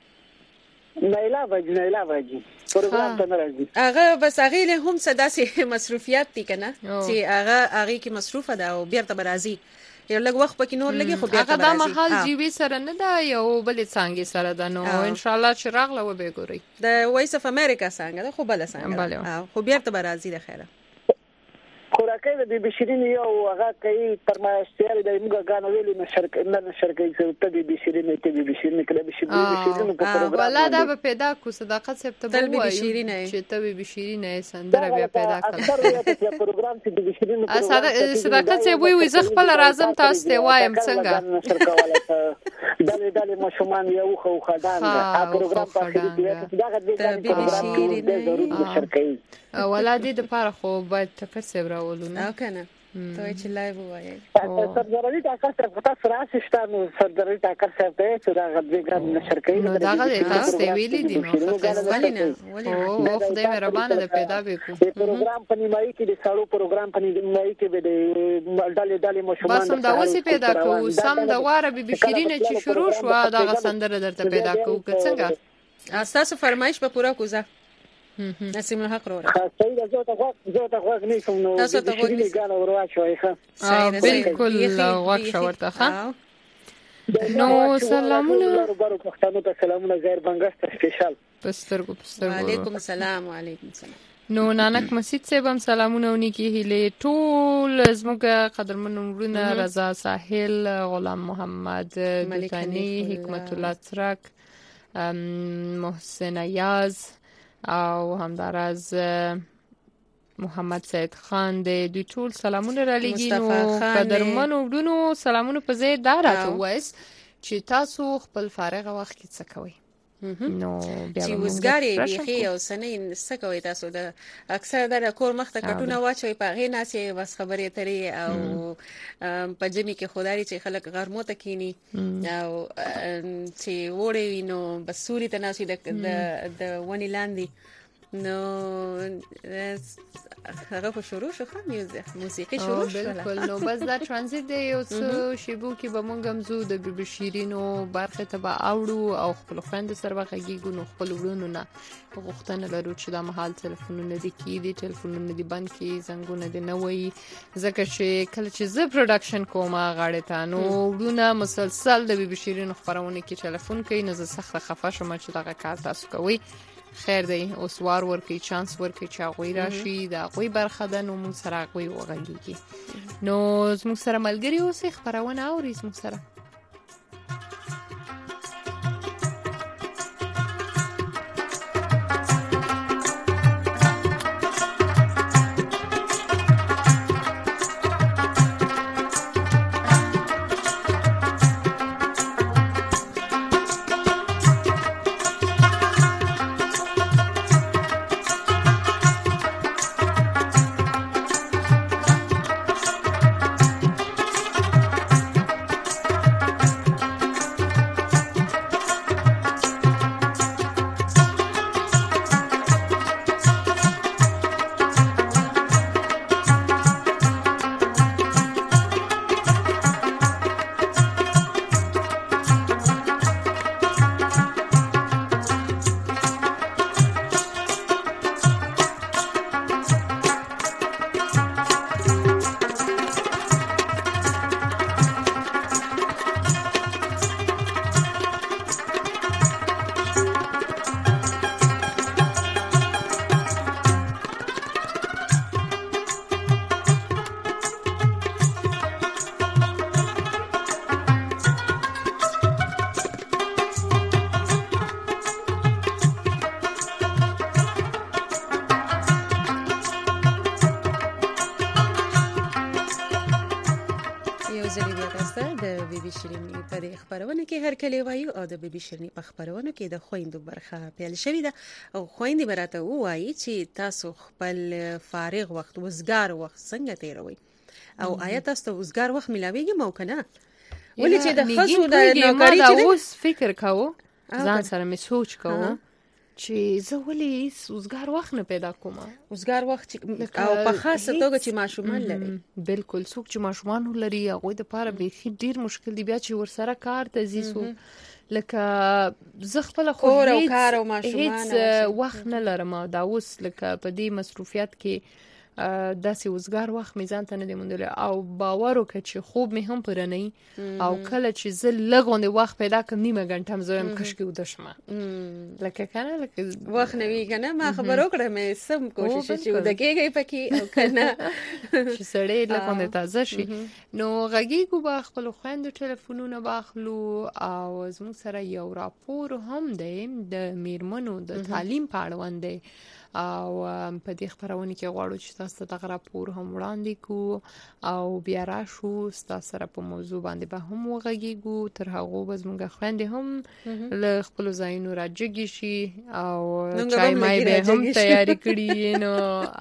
نایلا باندې نایلا باندې پروګرام ته راځي هغه بس هغه له هم صداسي مصروفیات دي کنه چې هغه هغه کې مصروفه ده او بیرته برازي یو لږ وخت پکې نور لګي خو بیا هغه د محل جیوي سره نه دا یو بل څنګه سره ده نو ان شاء الله چې راغله و به ګوري د وایس اف امریکا څنګه ده خو بل څنګه خو بیا ته برازي ده خیره خوراکي د بشیرین یو هغه کوي پرمایشتیار د موږ غانو ویلي نشر نه نشر کوي چې ته د بشیرین ته د بشیرین کله بشیرین په پروګرام ولا دا به پیدا کو صداقت سپ ته وایي چې ته به بشیرین سندره بیا پیدا کړه اکثر پروګرام چې د بشیرین صداقت سپ وایي زه خپل راځم تاسو ته وایم څنګه نشر کوله دالې دالې مشومان یو خو خدان دا پروګرام په کې دا غږ د بشیرین ضروري نشر کوي ولادي د پاره خو باید تکر سبرا ولونه او کنه ته چې لایو وایي سردرالي تاکر څخه تاسو راشته نو سردرالي تاکر څخه ته دا غږ نشر کوي نو دا غږ تاسو ته ویلي دي نو ولینه او خدای مهربانه ده پیدا وکړو پروګرام په نیمایي کې د سالو پروګرام په نیمایي کې به د ډالې ډالې مشومان بس هم دا اوسې پیدا کوو سم د واره به بشیرینه چې شروع شو دا غسندره درته پیدا کوو څنګه تاسو فرمایش په پورا کوزه نسیم الحق رو صحیح ده زه ته زه ته غوږ نیسم نو تاسو ته غوږ نیسم ګاله ورواچوي ښه بالکل غوږ شو ورته ښه نو سلامونه ورو پښتنو ته سلامونه غیر بنګست سپیشل پسترګو پسترګو وعلیکم السلام وعلیکم السلام نو نانک مسجد صاحب هم سلامونه ونیکی هله ټول زموږ قدرمن ورونه رضا ساحل غلام محمد دوتانی حکمت الله ترک محسن ایاز او همداراز محمد سید خان د دوی ټول سلامونه را لګي نو قدرمن ورونو سلامونه په ځای دارات وایس چې تاسو خپل فارغ وخت کې څه کوئ نو بیا چې وزګاری بيخي او سنې څه کوي تاسو د اکثر د کور مخته کټونه واچوي په غي ناسي بس خبرې ترې او په جمی کې خدای چې خلک غرمو ته کینی او چې وړي وینو بس سوري ته ناسي د د ونی لاندې نو هغه په شروع شو خو موسیقي شروع شو بالکل نو بس دا ترانزیت دی یو څه شیبو کې به مونږ هم زو د بیبي شیرینو برخه ته به اوړو او خپل خويند سره وغږیږو نو خپل ورونو نه غوښتنه لرو چې دا محل ټلیفونونه دي کې دي ټلیفونونه دي بند کې زنګونه دي نه وي ځکه چې کله چې زه پروډکشن کوم غاړه ته نو ورونه مسلسل د بیبي شیرینو خبرونه کې ټلیفون کوي نو زه سخت خفه شوم چې دا کار تاسو کوي خیر دی اوس وار ورکی چانس ورکی چې غوي راشي دا غوي برخه ده نو موږ سره غوي وغږیږي نو موږ سره ملګری اوسې خبرونه اوري موږ سره بي شیرینی په دې خبرونه کې هر کله وایو او د بي بي شیرینی په خبرونه کې د خويندو برخه پیل شوې ده او خويندې براته وایي چې تاسو خپل فارغ وخت وزګار وخت څنګه تیروي او آیا تاسو وزګار وخت ملاويږي مو کنه ولې چې د خزو د نوکری چې اوس فکر کاوه ځان سره مې سوچ کاوه چې زه ولې وزګار وخت نه پیدا کوم وزګار وخت او په خاصه توګه چې ماشومان لري بالکل څوک چې ماشومان لري هغه د پاره به ډیر مشکل دی بیا چې ورسره کار ته زیسو لکه زه خپل خو هیڅ وخت نه لرم دا اوس لکه په دې مصروفیت کې داسې وزګار وخت میزان ته نه دی موندل او باور وکړه چې خوب مې هم پر نه او کله چې زه لګوندې وخت پیدا کوم نیمه غنټه هم زویم کشکې ودشمه لکه کنه لکه وخت نه وی کنه ما خبر وکړه مې سم کوشش چې ودګېږي پکې او کنه چې سړی لګوندې تازه شي نو غږیږو با خپل خويندو ټلیفونونه باخلو او زموږ سره یو راپور هم دی د میرمنو د تعلیم په اړه وندي او په دې خبرونه کې غواړو چې تاسو ته راپور هم وړاندې کو او بیا راشو تاسو سره په موضوع باندې به هم وغږیږو تر هغه به زموږ خويندې هم له خپل ځایونو راځي شي او چای مای به هم تیاری کړی نو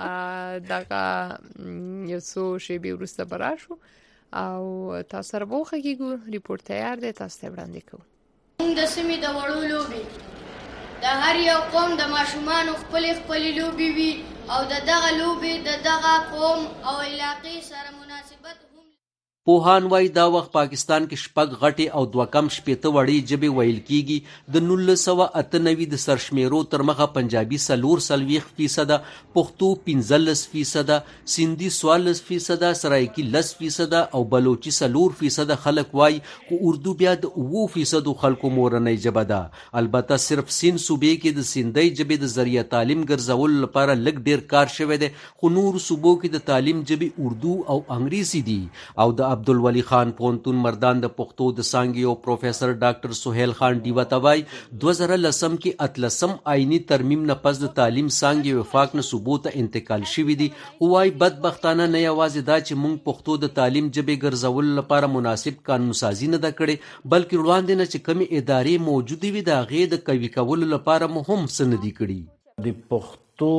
دغه یو څو شی به ورسته براشو او تاسو سره وغږیږو ریپورت تیار دی تاسو ته وړاندې کوو د سیمې د وړو لوبي د هر یو قوم د ماشومان خپل خپل لوبي وي او د دغه لوبي د دغه قوم او علاقې سره مناسبت پوهان وای دا وخت پاکستان کې شپږ غټي او دوه کم شپېته وړي جبه ویل کیږي د نولس سوه اته نوي د سرشمیرو تر مخه پنجابي سلور سلويخ فیصد پښتو پنځلس فیصد سندي سوالس فیصد سرایکی لس فیصد او بلوچي سلور فیصد خلک وای خو اردو بیا د اوو فیصد خلکو مورنۍ جبه ده البته صرف سین صوبې کې د سندۍ جبه د ذریعہ تعلیم ګرځول لپاره لګ ډیر کار شوی دی خو نور صوبو کې د تعلیم جبه اردو او انګریزي دي او د عبدالولی خان پونتون مردان د پښتو د سانګي او پروفیسر ډاکټر سہیل خان ډیوه توای دوه زره لسم کې اتلسم آئینی ترمیم نه پس د تعلیم سانګي وفاق نه صوبو ته انتقال شوی دی وای بدبختانه نه یوازې دا چې موږ پښتو د تعلیم جبه ګرځول لپاره مناسب قانون سازی نه د کړي بلکې وړاندې نه چې کمی ادارې موجوده وي دا غي د کوي کول لپاره مهم سندې کړي د پښتو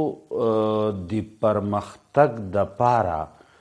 د پرمختګ د پاره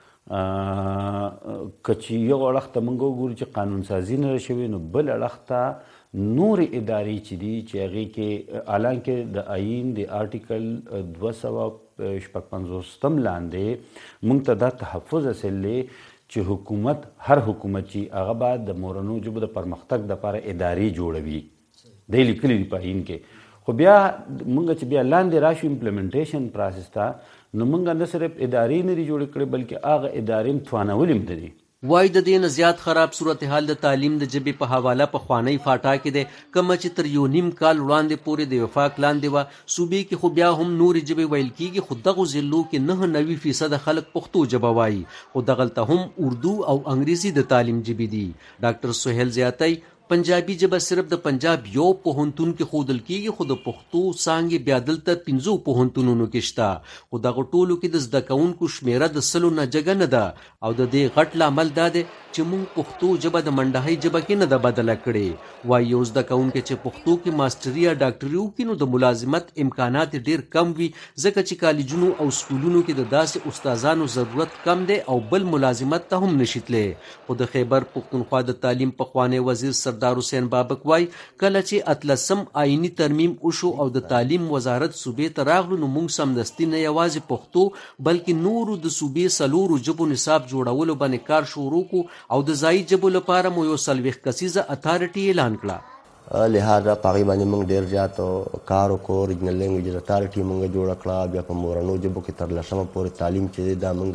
کچې یو اړخته موږ وګورو چې قانون سازی نه شوی نو بل اړخته نور ادارې چې دي چې هغې کې الان کې د آئین د آرټیکل دوه سوه شپږ پنځوستم لاندې موږ ته دا تحفظ حاصل دی چې حکومت هر حکومت چې هغه باید د مورنو ژبو د پرمختګ دپاره ادارې جوړوي دی لیکلي دي په آئین کې خو بیا موږ چې بیا لاندې راشو امپلیمنټیشن پروسس ته نو موږ نه صرف ادارې نه دي جوړې کړې بلکې هغه ادارې هم توانول هم دي وای د دې نه زیات خراب صورتحال د تعلیم د جبې په حواله په خوانی فاټا کې ده کوم چې تر یو نیم کال وړاندې پورې د وفاق لاندې و صوبې کې خو بیا هم نور جبې ویل کیږي خو دغه ضلعو کې نه نوي فیصد خلک پښتو ژبه وایي خو دغلته هم اردو او انګریزي د تعلیم جبې دي ډاکټر سہیل زیاتای پنجابي ژبه صرف د پنجاب یو پوهنتون کې خودل کیږي خو د پښتو څانګې بیا دلته پنځو پوهنتونونو کې شته خو دغه ټولو کې د زده کوونکو شمیره د سلو نه جګه نه ده او د دې غټ لامل دا دی چې موږ پښتو ژبه د منډهۍ ژبه کې نه ده بدله کړې وایي یو زده کوونکی چې پښتو کې ماسټري یا ډاکټري وکړي نو د ملازمت امکانات ډېر کم وي ځکه چې کالجونو او سکولونو کې د داسې استادانو ضرورت کم دی او بل ملازمت ته هم نشي تللی خو د خیبر پښتونخوا د تعلیم پخوانی وزیر سردار حسین بابک وای کله چې اتلسم آئینی ترمیم وشو او د تعلیم وزارت صوبې ته راغلو نو موږ سمدستي نه یوازې پښتو بلکې نورو د صوبې سلورو ژبو نصاب جوړولو باندې کار شروع کو او د ځایي ژبو لپاره مو یو څلوېښت کسیزه اتارټي اعلان کړه لہذا پاغي باندې موږ ډیر زیات کار وکړو ریجنل لینګویج اتارټي موږ جوړ کړه بیا په مورنو ژبو کې تر لسمه پورې تعلیم چې دا موږ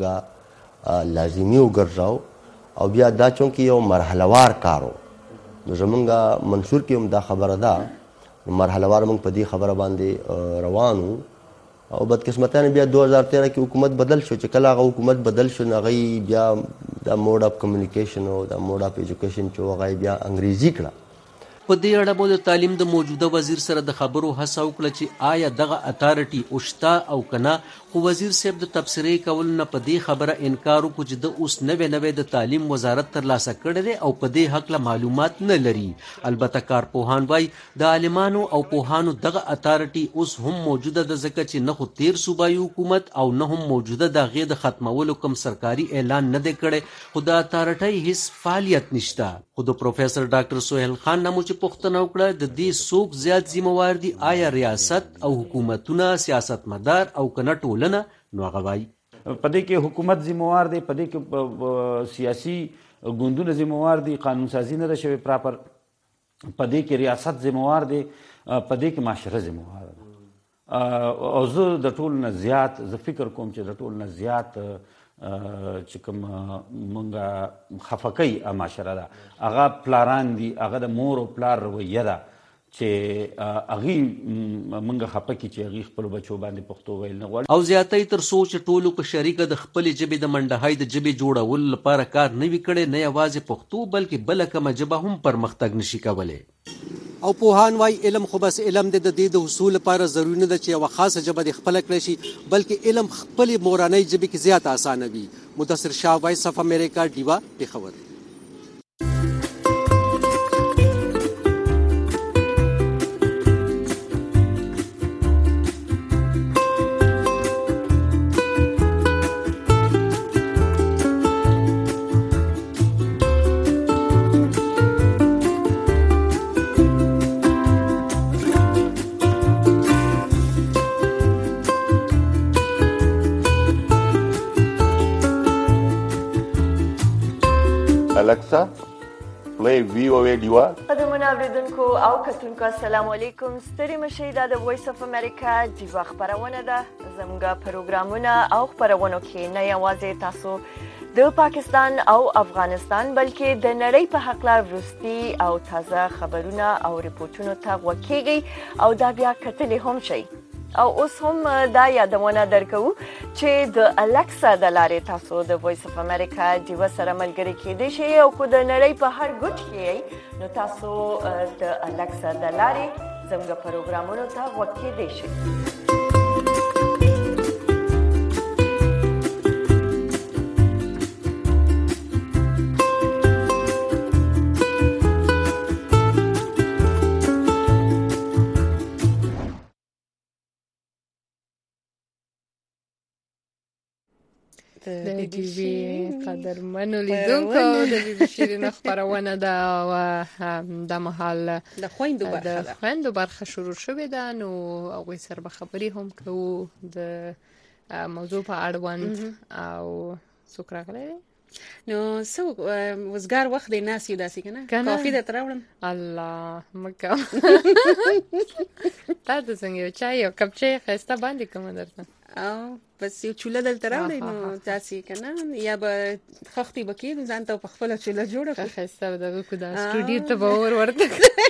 لازمي وګرځاو او بیا دا چونکې یو مرحله وار کارو نو زمونږ منشور کې هم دا خبره ده مرحله وار موږ په دې خبره باندې روانو او بدقسمتانه بیا دوه هزار تیرہ کې حکومت بدل شو چې کله هغه حکومت بدل شو نو هغوی بیا دا موډ اف کمیونیکیشن او دا موډ اف ایجوکیشن چې هغه بیا انګریزي کړه په دې اړه مو د تعلیم د موجوده وزیر سره د خبرو هڅه وکړه چې آیا دغه اتارټي اوشتا او کنه، خو وزیر صاحب د تبصرې کول نه په دې خبره انکار وکړ چې د اوس نوې نوې د تعلیم وزارت ترلاسه کړی دی او په دې حق له معلومات نه لري. البته کارپوهان وایي د عالمانو او پوهانو دغه اتارټي اوس هم موجوده ده، ځکه چې نه خو تیر صوبایي حکومت او نه هم موجوده د هغې د ختمولو کوم سرکاري اعلان نه دی کړی، خو د اتارټۍ هیڅ فعالیت نشته. خو د پروفیسر ډاکټر سهیل خان نه مو چې پوښتنه وکړه د دې څوک زیات ذمہوار دي، آیا ریاست او حکومتونه، سیاستمدار او کنه ټولنه، نو هغه وایي په دې کې حکومت ذمہوار دی، په دې کې سیاسي ګوندونه ذمہوار دي، قانون سازي نه ده شوې پراپر، په دې کې ریاست ذمہوار دی، په دې کې معاشره ذمہوار ده. او زه د ټول نه زیات زه فکر کوم چې د ټول نه زیات چې کوم مونږه خفه کوي معاشره ده هغه پلاران دي، هغه د مور او پلار رویه ده چې هغوی مونږ خفه کړي چې هغوی خپلو بچو باندې پښتو ویل نه غواړي. او زیاتی تر څو چې ټولو په شریکه د خپلې ژبې د منډهۍ د ژبې جوړولو لپاره کار نه وي کړی، نه یوازې پښتو بلکې بله کومه ژبه هم پرمختګ نشي کولی. او پوهان وای علم خو بس علم د دې د حصول لپاره ضروري نه ده چې یوه خاصه ژبه د خپله کړی شي، بلکې علم خپلې مورنۍ ژبې کې زیات اسانه وي. مدثر شاه، وایس اف امریکا، ډیوا، پېښور. Alexa, play V O A Diva. قدرمنو اوریدونکو او کتونکو السلام علیکم. ستړي مشئ، دا د وایس اف امریکا ډیوا خپرونه ده. زموږ پروګرامونه او خپرونو کې نه یوازې تاسو د پاکستان او افغانستان بلکې د نړۍ په هکله وروستي او تازه خبرونه او ریپورټونو ته غوږ کیږئ او دا بیا کتلی هم شئ. او اوس هم دا یادونه درکو چې د الکسا د لارې تاسو د وایس اف امریکا ډیوا سره ملګري کېدئ شئ، او که د نړۍ په هر ګوټ کې نو تاسو د الکسا د لارې زموږ پروګرامونو ته غوږ کېدئ شئ. د بي بي قدرمنو لیدونکو د بي بي شیرین خبرونه ده او د مهال د خويندو برخه د خويندو برخه شروع شوې ده، نو هغوی سره به خبرې هم کوو د موضوع په اړوند. او څوک راغلی دی؟ نو څوک وزګار وخت دی ناس یو داسې که نه کافي درته راوړم؟ الله مکه تا ته څنګه یو چای یو کپ چای ښایسته باندې کومه درته او بس یو چوله دلته راوړئ نو تاسې که نه یا به خښتې به کېږو ځان ته په خپله چوله جوړه کړو. ښایسته به دغه کړو، دا سټوډیو ته به ور ورته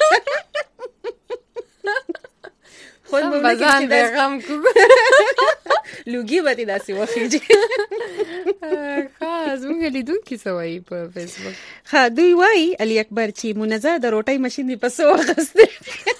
خود به ځان پیغام کوو لوګي به دې داسې وخېږي. ښه زموږ لیدونکي څه وایي په فیسبوک؟ ښه دوی وایي علي اکبر چې منزه د روټۍ ماشین دې په څه واخیستی؟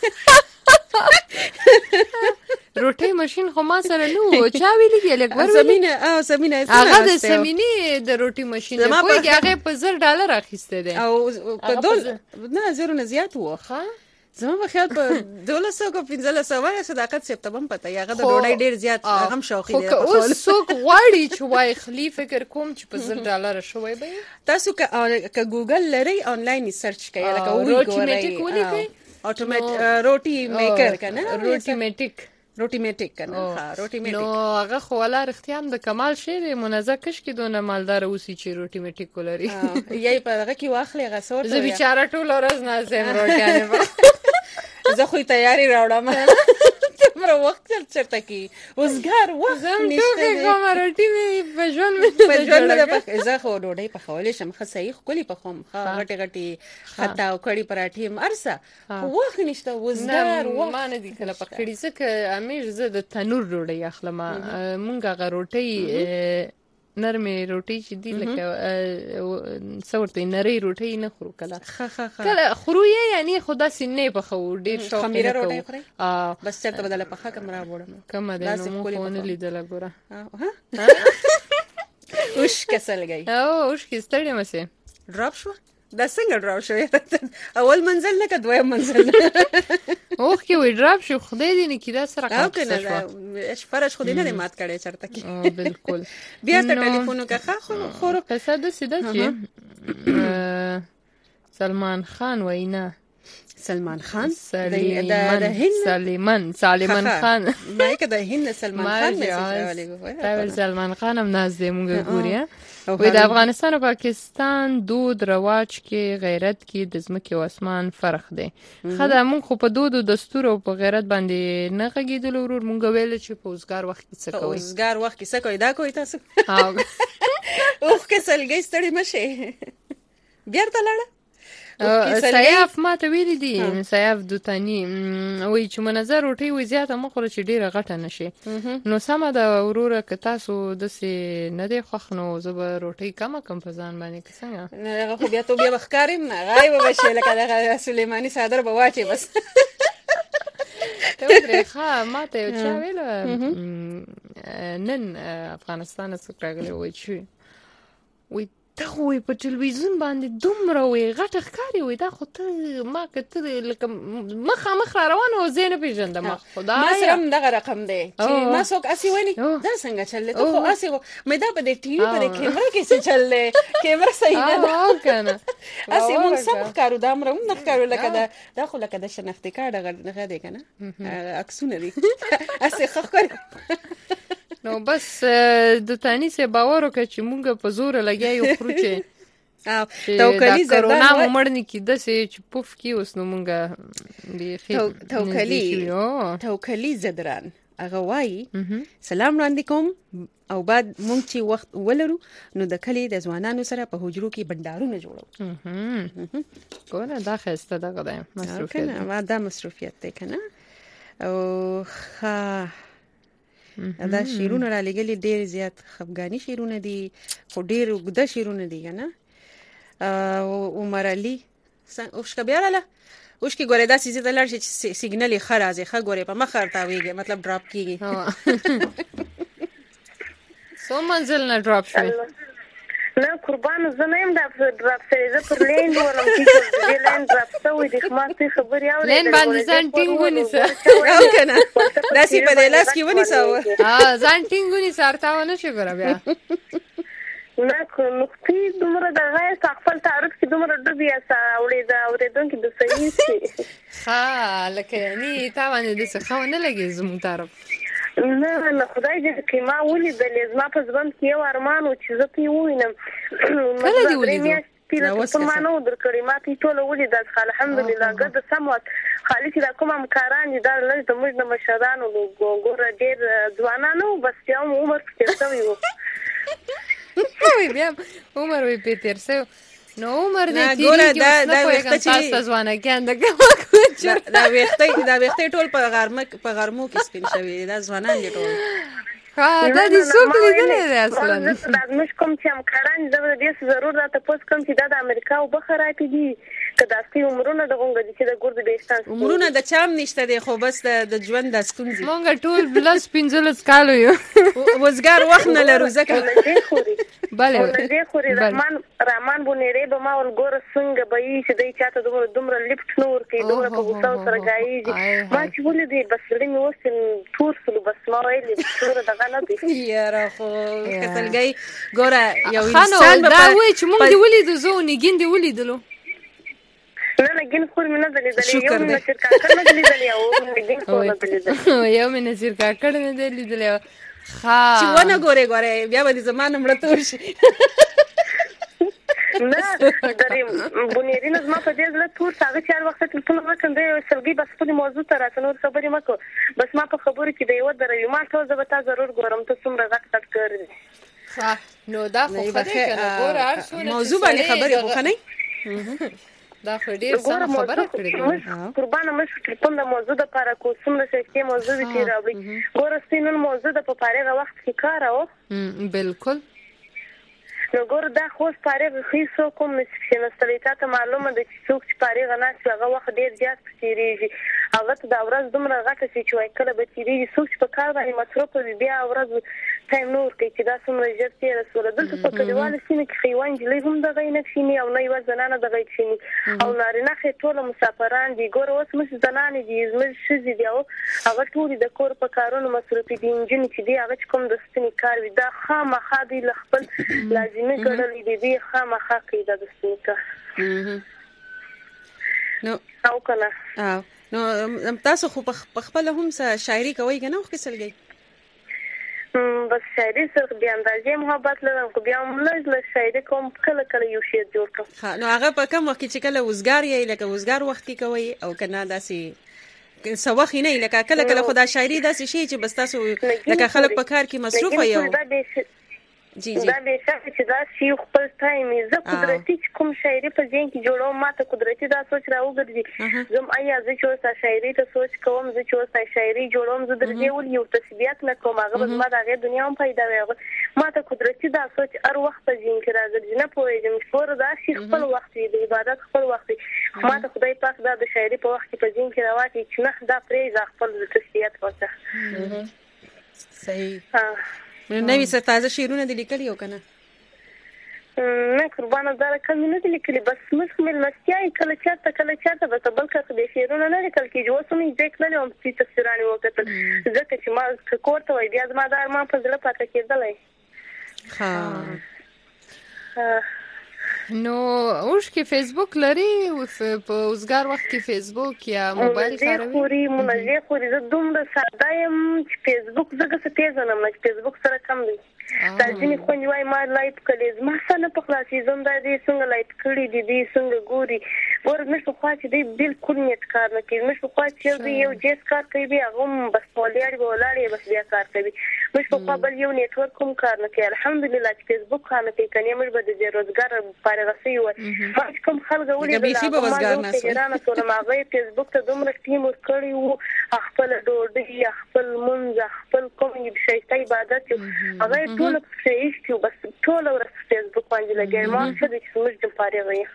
روټۍ ماشین خو ما سره نه و، چا ویلي دي؟ علي اکبر ویلي؟ سمینه او سمینه هغه د سمینې د روټۍ ماشین دی، پوهېږې هغې په زر ډالر اخیستی دی او په دول نه زرو نه زیات و. ښه زما په خیال په دولس سوه که پنځلس سوه صداقت صاحب ته به هم پته وي، هغه د ډوډۍ ډېر زیات هغه هم شوقي دی. خو که اوس څوک غواړي چې وایي خلی فکر کوم چې په زر ډالره شوی به یې تاسو که ګوګل لرئ آنلاین سرچ کوئ لکه روټیمیټیک ولیکئ، روټي میکر که نه روټیمیټیک روټیمیټیک که نه ښه روټیمیټیک نو هغه خو والا رښتیا هم د کمال شی دی، منزه کش کې دونه مالداره اوسي چې روټیمیټیک ولري. یا یې په هغه کې واخلي هغه څه ورته زه بیچاره ټوله ورځ ناست یم روټیانې به زه خو یې تیارې راوړم دومره وخت چېرته کې اوسګار وخت نشته دی. کومه روټي مې په ژوند مې په ژوند مې زه خو ډوډۍ پخولی شم ښه صحیح ښکلې پخوم ښه غټې غټې خطا او کړي پراټې یم هر څه، خو وخت نشته اوسګار وخت ما نه دي کله پخ کړي، ځکه همیش زه د تنور ډوډۍ اخلم. مونږ هغه روټۍ نرمې روټي چې دي لکه څه ورته نری روټي نه خورو کله کله خورو یې یعنی خدا سینې پخو ډېر شوق خمیره روټي خوري بس چرته بدله پخه کمره وړم کومه ده نو مو نه لیدله ګوره اوش کسل گئی او اوش کې ستړی مې ډراپ شو دا څنګه ډراپ شو اول منزل نه که دویم منزل اوخ کې وی ډراپ شو خدای دې نه کیدا سره کاڅ شو فرش خو دې نه مات کړي چرته کې بالکل بیا ته ټلیفون وکړه خو پسې د سیده چې سلمان خان وینا سلمان خان سلیمان سلیمان سلیمان خان ما کې د هند سلمان خان مې سلمان خان هم ناز دې مونږ ګوري وې د افغانستان او پاکستان دود رواج کې غیرت کې د ځمکې او اسمان فرق دی خدای مونږ خو په دود او دستور او په غیرت باندې نه غږیدل ورور مونږ ویل چې په اوسګار وخت کې څه کوي اوسګار وخت کې څه کوي دا کوي تاسو اوخ کې سلګي ستړي مشه بیا ته لاړه سیاف ما ته ویلي دي سیاف دوتانی وای چې منظر روټي وي زیاته مخوره چې ډیره غټه نشي نو سمه د وروره که تاسو دسې نه دی خوښ نو زه به روټي کمه کم په ځان باندې که څنګه نه خو بیا تو بیا بخکاریم نه غای به بشي لکه دغه سلیماني صدر به واچي بس ته ورې ښه ما ته یو چا ویل نن افغانستان څخه راغلی وای چې وای ته خو په ټلویزیون باندې دومره وي غټه ښکاري وي دا خو ته ما کته لکه مخه مخ روانه او زه نه پیژندم خدای ما سره دغه رقم دی چې ما څوک اسی ونی دا څنګه چلې ته خو اسی مې دا په دې ټي وي په کیمرا کې څه چلې کیمرا صحیح نه ده کنه اسی مونږ سم ښکارو دا مر نه ښکارو لکه دا دا خو لکه د شناختی کارت دغه دی کنه عکسونه دي اسی ښکاري نو بس د تانی سه باور وکړه چې مونږ په زور لګیایو خرو چې توکلی زردان کرونا مړنی کې د سه چې پوف کې اوس نو مونږ به توکلی توکلی زدران هغه وای سلام وړاندې کوم او بعد مونږ چې وخت ولرو نو د کلی د ځوانانو سره په حجرو کې بندارونه جوړو ګوره دا خسته دغه ده مصروفیت ما دا مصروفیت دی کنه او ها دا شیرونه را لګلې ډېر زیات خفګانی شیرونه دي خو ډېر وګده شیرونه دي کنه عمر علي اوش کبیاله اوش کې ګوره دا سیزه د لړ چې سیګنال یې خرازه ښه ګوره په مخ ارتاويږي مطلب ډراپ کیږي سو منزل نه ډراپ شوی نه قربان زه نه يم دا ډراپ شوی زه پر لین ولم چې دې لین ډراپ شوی د خماسي خبري اورې لین باندې ځان ټینګونی سره او کنه دا سی په لاس کې ونی سو ها ځان ټینګونی سارتاونه شي ګره بیا نه نو چې دومره د غیر خپل تعارف کې دومره ډوبې اسا اورې دا اورې دونکو د صحیح شي ها لکه یعنی تا باندې د څه خو نه لګي زمو تعارف نه نه خدای دې کې ما ولې د لزما په ځوان کې یو ارمان او چې زه ته وینم کله دی ولیدو په ما نو درکړې ما ته ټول ولې د الحمدلله ګد سموت خالي چې دا کوم امکاران دي دا لږ د موږ د مشرانو ګوره ډېر ځوانانو بس یو عمر کې سوي وو وای بیا عمر وی پیټر سو نو عمر دې ګوره دا دا وخت چې تاسو ځوانه کېنده دا وخت دا وخت ټول په غرمه په غرمو کې سپین شوی دا ځوانان دي ټول ها دا دې څوک لیدلې ده اصلا دا مش کوم چې امکاران د دې ضرورت ته پوس کوم چې دا د امریکا او بخارات دي کدا سپی عمرونه د غونګ دي چې د ګورد بیستان عمرونه د چام نشته دی خو بس د ژوند د ستونزې مونږ ټول بلس پنځلس کالو یو وزګار وخت نه لرو ځکه bale دې خوري رحمان رحمان بونیری به ما ول ګور څنګه به یې چې دای چاته دومره دومره لیفت نور کې دومره په غوسه سره گایي ما چې ولې دې بس لې مې وسن تور سلو بس ما ویلې څوره دغه نه دي یاره خو کتلګي ګوره یو انسان دا وای چې مونږ دی ولیدو زو نګین دی ولیدلو نه نه ګین خور مې نه دلیدلې یو مې نشر کاکړ نه دلیدلې او ګین خور نه دلیدلې یو مې نشر کاکړ نه دلیدلې ها چې ونه ګوره ګوره بیا به زمانه مړ تور شي نه درې بنیادی نظم په دې ځل تور څنګه چار وخت ټلیفون وکړم د سلګي بس په موضوع تر اتنور خبرې مکو بس ما په خبرو کې د یو درې ما ته زه به تا ضرور ګورم ته څومره غټ غټ کړې ها نو دا خو خبرې کنه ګوره هر څونه موضوع باندې خبرې خو نه دا خو ډیر سم خبره کړې قربانه مې ټلیفون د موضوع د لپاره کو څومره چې موضوع دې راوړي ګوره سینن موضوع د په پاره وخت کې کار او بالکل نو ګور دا خو فارغ خيسو کوم چې نستلیتا ته معلومه ده چې څوک چې فارغ نه شي هغه وخت ډیر زیات تیریږي هغه ته دا ورځ دومره غټه چې وای کله به تیریږي څوک چې په کار باندې مصروف وي بیا ورځ ټایم نور کوي چې دا څومره ژر تیر رسول دلته په کلیوالو سیمه کې خیوان جلې هم دغه نه کښینی او نه یو زنانه دغه کښینی او نارینه خې ټول مسافران دي ګور اوس مش زنانه دي مش شزي دی او هغه ټول د کور په کارونو مصروف دي انجن چې دی هغه کوم د ستنی کار وي دا خامخا دی خپل لازمي ګڼل دي دی خامخا کوي د ستنی کار نو او کنه نو تاسو خو په خپل هم شاعري کوي کنه خو کسلګي بس شاعري سره بیا اندازې محبت لرم خو بیا موږ له شاعري کوم کله کله یو شی جوړ کوم ها نو هغه په کوم وخت چې کله وزګار یې لکه وزګار وخت کې کوي او کنه داسې سوخي نه لکه کله کله خدا شاعري داسې شي چې بس تاسو لکه خلک په کار کې مصروف وي جی جی دا به شخص چې دا شی خپل ټایم زه قدرتي کوم شاعري په ځین کې جوړوم ماته قدرتي دا سوچ راوګرځي زم آیا زه چې وسه شاعري ته سوچ کوم زه چې وسه شاعري جوړوم زه درځي ول یو تسبیحات نه کوم هغه بس ما دا غي دنیا هم پیدا وي ماته قدرتي دا سوچ هر وخت په ځین کې راځي نه پوهېږم فور دا شی خپل وخت دی د عبادت خپل وخت ماته خدای پاک دا د شاعري په وخت کې په ځین کې راواتي چې نه دا پرې خپل تسبیحات وسه صحیح ها نوې څه تازه شعرونه دي لیکلي او کنه نه قربانه دار کله نه دي لیکلي بس موږ مل مستیای کله چاته کله چاته به بل څه دي شعرونه نه لیکل کیږي اوس موږ ځکه نه هم چې تفسیرانی وکړل ځکه چې ما کوړته وای بیا ما دار ما په ځله پاتې کېدلای ها نو اوس کې فیسبوک لري او په اوسګار وخت کې فیسبوک یا موبایل کاروي خوري مونږه خوري زه دومره ساده یم چې فیسبوک زګه څه تیز نه مې فیسبوک سره کم دی تاسو خو نیوای ما لایپ کړي ما سره په خلاصي زوم د دې څنګه لایپ کړي دي دې څنګه ګوري ور مې په خوا چې دې بالکل نیت کار نه کوي مې په خوا چې دې یو جیس کار کوي بیا هم بس پولیار بولاړي بس بیا کار کوي مې په خوا بل یو نیټورک کوم کار نه کوي الحمدلله چې فیسبوک کار نه کوي کني مې به د روزګار فارغسي وي ما کوم خلک ولې دا ما نه ټول ما غي فیسبوک ته دومره ټیم ور کړی وو خپل ډوډۍ خپل مونږ خپل کوم شي ته عبادت هغه ټول څه ایستو بس ټول ورځ فیسبوک باندې لګي ما څه دې څه مې فارغ یم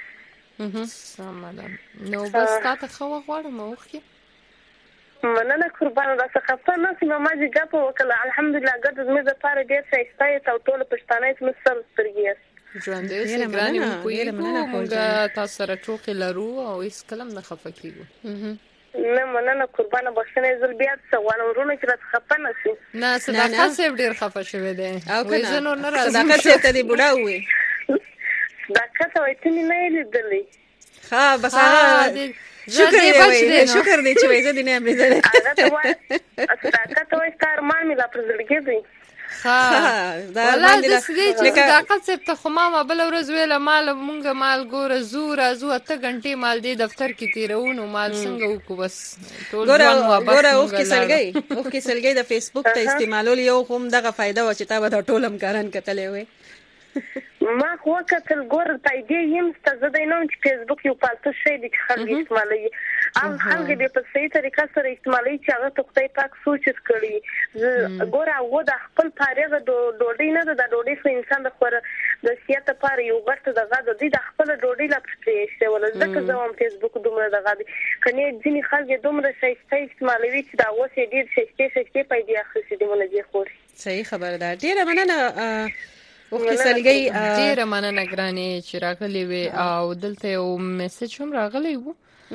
سلام نو بس تاسو خو غواړم اوخه مننه قربان را څخه په نو ما ما جګه په وکړه الحمدلله ګرځ مې د پاره ډیر څه استای ته ټول پښتانه مې سر سترګې ژوند دې ګرانې مو کوی موږ تاسو سره ټوکې لرو او هیڅ کلم نه خفه کیږو نه مننه قربانه بښنه زل بیا څه وانه ورونه چې راته خفه نه شي نه صداقت سیب ډیر خفه شوی دی وې زه نور نه راځم صداقت سیب ته دی بوډا وې صداقت وای ته نه لیدلې ها بس هغه شکر دی شکر دی چې وې زه دې نه امریدل هغه وای صداقت وای کارمان مې لا پرځلګې دی ها دا باندې د سړي چې صداقت څه ته خو ما بل ورځ ویله مال مونږه مال ګوره زور ازو اته غنټې مال دی دفتر کې تیرونو مال څنګه وکړو بس ټول ځوان و ګوره اوس کې سلګي اوس کې سلګي د فیسبوک ته استعمالول یو هم دغه فائدہ و چې تا به ټولم کاران کتلې وي ما خو کتل ګور ته دې یم ستاسو د نوم چې فیسبوک یو پالتو شی دی چې خلک استعمالوي ام خلک به په صحیح طریقه سره استعمالوي چې هغه ته خدای پاک سوچ کړی ګور او د خپل فارغ ډوډۍ نه د ډوډۍ څخه انسان د خور د سیاست لپاره یو غټ دغه د دې خپل ډوډۍ لا پرېښته ول ځکه زه هم فیسبوک دومره دغه دي کني ځینې خلک دومره شي استعمالوي چې دا اوسې ډیر شي شي پیدا اخلي دي مونږ یې خوري صحیح خبره ده ډیره مننه وخت سلګي ډیره مننه ګرانې چې راغلی وي او دلته یو میسج هم راغلی وو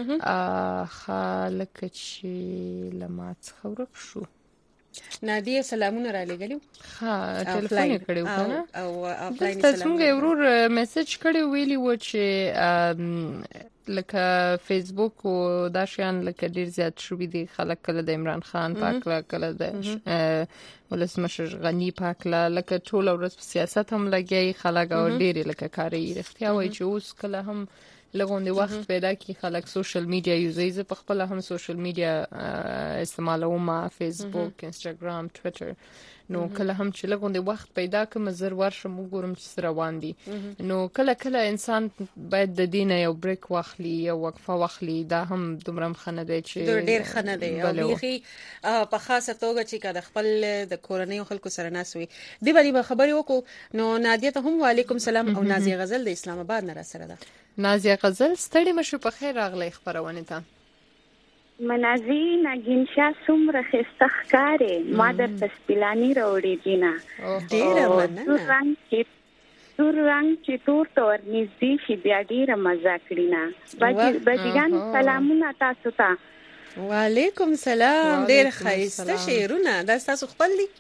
خلک چې لمات خورک شو نادیه سلامونه را لګلیو ها ټلیفون کړیو کنه او افلاین سلام څنګه ورور میسج کړی ویلی و چې لکه فیسبوک او دا شیان لکه ډیر زیات شوې دي خلک کله د عمران خان پاکلا کله د ولسمشر غنی پاکلا لکه ټول ورځ په سیاست هم لګي خلک او ډیر لکه کاری اختیار وای چې اوس کله هم لغوندې وخت پیدا کی خلک سوشل میډیا یوزي زه په خپل هم سوشل میډیا استعمالوم فیسبوک انستګرام ټوئیټر نو کله هم چې لګوندې وخت پیدا کوم زر ورشم وګورم چې سره روان دي نو کله کله انسان باید د دینه یو بریک واخلي یو وقفه واخلي دا هم دومره خنه دی چې ډېر خنه دی او بیخي په خاصه توګه چې کله خپل د کورنۍ خلکو سره ناسوي دی باندې خبرې وکړو نو نادیه ته هم وعلیکم سلام او نازیه غزل د اسلام آباد نه را سره ده نازیه غزل ستړي مشو په خیر راغلی خبرونه ته منازی نگین شاه څومره ښایسته ښکارې ما درته سپیلاني راوړې دینه ډېره مننه تور رنګ چې تور رنګ چې تور ته ورنږدې شي بیا ډېره مزه کړینه بچیګانو سلامونه تاسو ته وعلیکم سلام ډېر ښایسته شعرونه دا تاسو خپل دي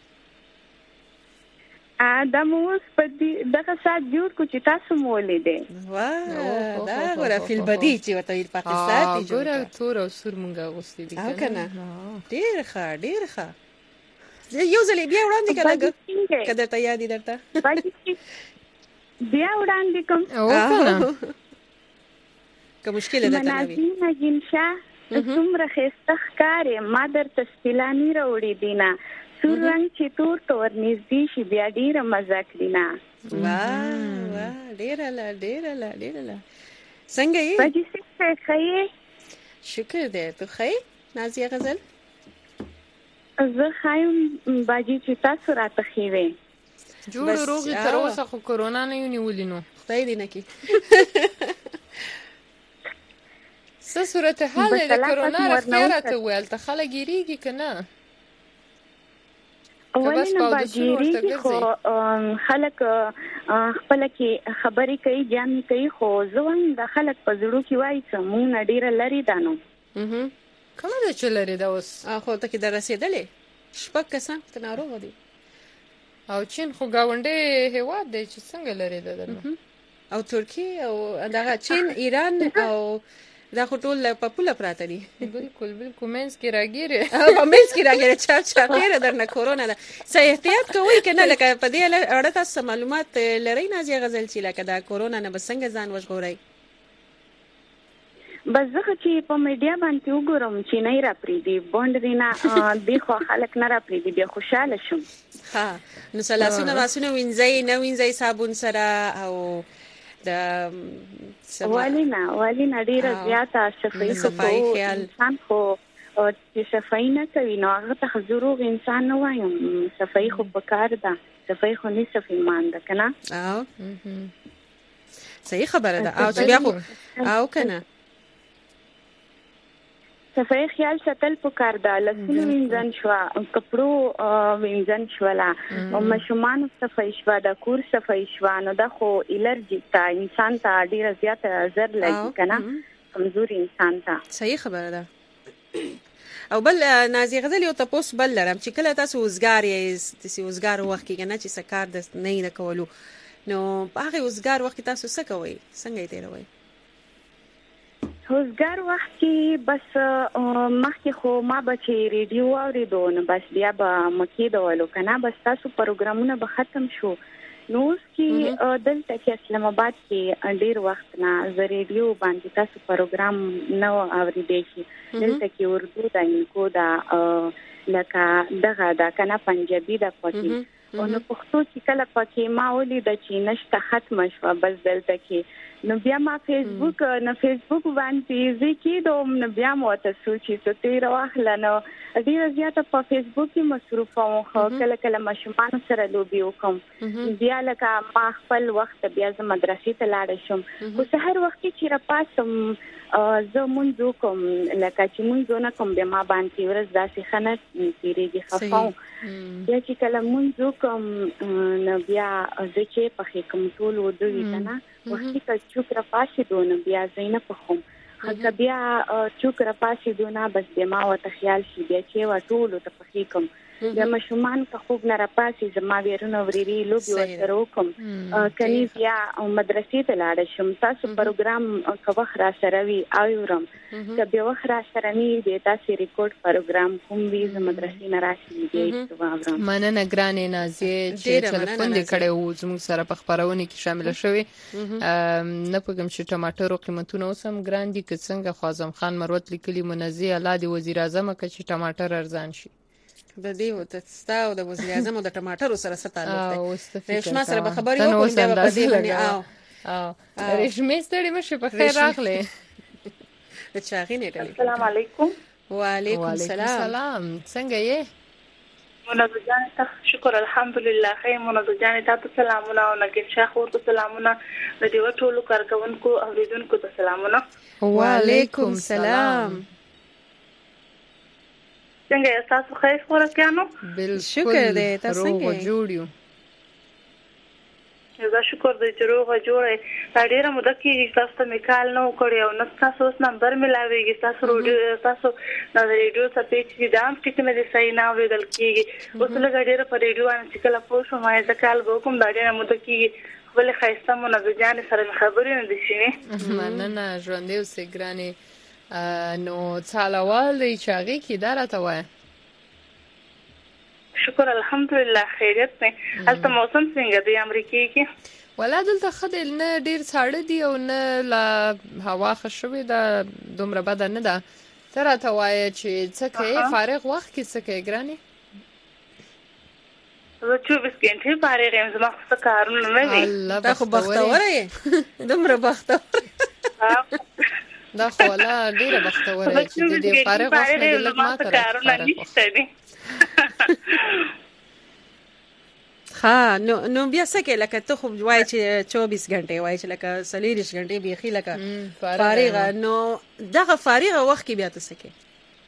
دا مو اوس په دغه سات جوړ کو چې تاسو مو ولیدې واه دا غره فل بدی چې وته په پاکستان دي ګوره تور او سور مونږه غوستي دي کنه ډیر ښه ډیر ښه یو ځلې بیا وړاندې کړه کده ته یاد درته بیا وړاندې کوم او کنه که مشکل ده ته نوی نگین شاه څومره ښایسته ښکارې ما درته سپیلاني راوړې دینه سور رنګ چې تور ته ورنږدې شي بیا ډېره مزه کړینه واه واه ډېره لا ډېره لا ډېره لا څنګه یې بجې څه ښه شکر دی ته ښه نازیه غزل زه ښایم باجی چې تاسو راته ښې وې جوړ روغ تر اوسه خو کورونا نه یو نیولې نو خدای دې نه کړي څه صورتحال دی د کورونا رښتیا راته وویل ته خلک یېرېږي که نه ولې نه باجیریږي خو خلک خپله کې خبرې کوي جامې کوي خو زه وایم د خلک په زړو کې وایي چې موږ نه ډېره لرې ده نو کومه ده چې لرې ده اوس خو ته کې در رسېدلې شپږ کسان ته ناروغه دي او چین خو ګاونډی هېواد دی چې څنګه لرې ده درنو او ترکیه او دغه چین ایران او دا خو ټول په پوله پراته دي بالکل بالکل مینس کې راګیره او مینس کې راګیره چا چا ډیره درنه کورونا ده څه احتیاط کوئ کنه لکه په دې اړه تاسو معلومات لرئ نازیه غزل چې لکه دا کورونا نه بسنګ ځان وژغورئ بس زه چې په میډیا باندې وګورم چې نه را پریدي بوند دینا د خو خلک نه را پریدي بیا خوشاله شم ها نو سلاسونه راسونه وینځي نه وینځي صابون سره او د والینا والینا ډیره زیاته صفائی صفائی خیال انسان خو چې صفائی نه کوي نو هغه ته ضرور انسان نه وایم صفائی خو پکار ده صفائی خو نه صفائی مان ده کنه او صحیح خبره ده او چې بیا خو او کنه صفائی خیال ساتل پکار ده لسونه وینځن شو کپړو وینځن شولا او مشومان صفائی شو دا کور صفائی شو نو دا خو الرجی تا انسان ته ډیره زیاته اثر لګي کنه کمزوري انسان ته صحیح خبره ده او بل نازیه غزل یو تاسو بل لرم چې کله تاسو وزګار یې تاسو وزګار وخت کې کنه چې سکار د نه نه کولو نو هغه وزګار وخت تاسو څه کوئ څنګه یې تیروئ وزګار وخت کې بس مخکې خو ما بچي ریډیو اوریدو نو بس بیا به مکې دولو کنه بس تاسو پروګرامونه به ختم شو نو اوس کې دلته کې اسلام آباد کې ډیر وخت نه زه ریډیو باندې تاسو پروګرام نو اوریدې شي دلته کې اردو د انکو دا لکه دغه دا کنه پنجابي د پکې او نو پښتو چې کله پکې ما ولید چې نشته ختم شو بس دلته کې نو بیا ما فیسبوک نو فیسبوک باندې ځکه دوم نو بیا مو تاسو چې څه تیر واخل نو ډیر زیاته په فیسبوک کې مصروف وم خو کله کله مشمان سره لوبي وکم بیا لکه ما خپل وخت بیا ز مدرسې ته لاړ شم خو سحر وخت چې را پاسم زه مونږ کوم لکه چې مونږ نه کوم بیا ما باندې ورځ داسې خنه تیریږي خفاو بیا چې کله مونږ کوم نو بیا ځکه په کې کوم ټول ودوي کنه وختي که چوک را پاسې دونه بیا زینب په خوم خکه بیا چوک را پاسې دونه بس بیا ما ورته خیال شي بیا چې وا ټولو ته پخې کوم بیا ماشومان که خوب نه را پاسې زما ویرونه ورېري لوبې ورسره وکړم کني بیا مدرسې ته لاړه شم تاسو پروګرام که وخت را سره وي اورم که بیا وخت را سره نه وي بیا تاسې ریکورډ پروګرام کوم وي زه مدرسې نه راشم بیا یې واورم مننه ګرانې نازیې چې تلیفون دې کړی و زموږ سره په خپرونې کې شامله شوې نه پوهېږم چې ټماټرو قیمتونه اوس هم ګران دي که څنګه خو اعظم خان مروت لیکلي منزي الله دې وزیر اعظمه که چې ټماټر ارزان شي د دې او د ستا او د وزیر اعظم او د ټماټرو سره څه تعلق دی؟ ریشما سره به خبرې وکړو بیا به په دې باندې او او ریشمې ستړي مشه په خیر راغله د چاغې نه ډلې. السلام علیکم. وعلیکم السلام. څنګه یې؟ منازو جان تاسو شکر الحمدلله خیر. منازو جان تاسو سلامونه او نګین شاه خور ته سلامونه د دې ټولو کارکونکو اوریدونکو ته سلامونه. وعلیکم السلام. څنګه تاسو خیر خور کېانو؟ بالکل شکر دې تاسو څنګه جوړیو؟ زه شکر دې چې روغه جوړه. دا ډیره موده کې تاسو ته میکال نو کړی او نو تاسو اوس نمبر ملاويږي. تاسو روډیو تاسو د ریډیو څخه چې دام ټیک نه دي صحیح نه ویل کیږي. اوس له ډیره په ریډیو باندې چې کله پوه شو ما یې ځکه کوم دا ډیره موده کې خپل خیسته منځ جان سره خبرې نه دي شوي. مننه ژوندې اوسې ګرانې. نو څالوال دی چاغي کې دراته وای. شکر الحمدلله خیریت نه. هلته موسم څنګه دی امریکای کې؟ ولا دلته خدل نه ډیر ساړه دی او نه لا هوا خشوي دا دومره بد نه ده. تراته وای چې څه کوي فارغ وخت کې څه کوي ګرانې؟ زه چوبیس غنټې فارغ یم. زما څه کارونه نه وي. دا خو بختور یې. دومره بختور. دا خو ولا ډیره بختور یې چې دې فارغ وخت نه لږ ما کارونه نشته دي. ها نو نو بیا څه کې لکه ته خو وای چې چوبیس غنټې وای چې لکه سلیریش غنټې بيخي لکه فارغه. نو دغه فارغه وخت کې بیا ته څه کې؟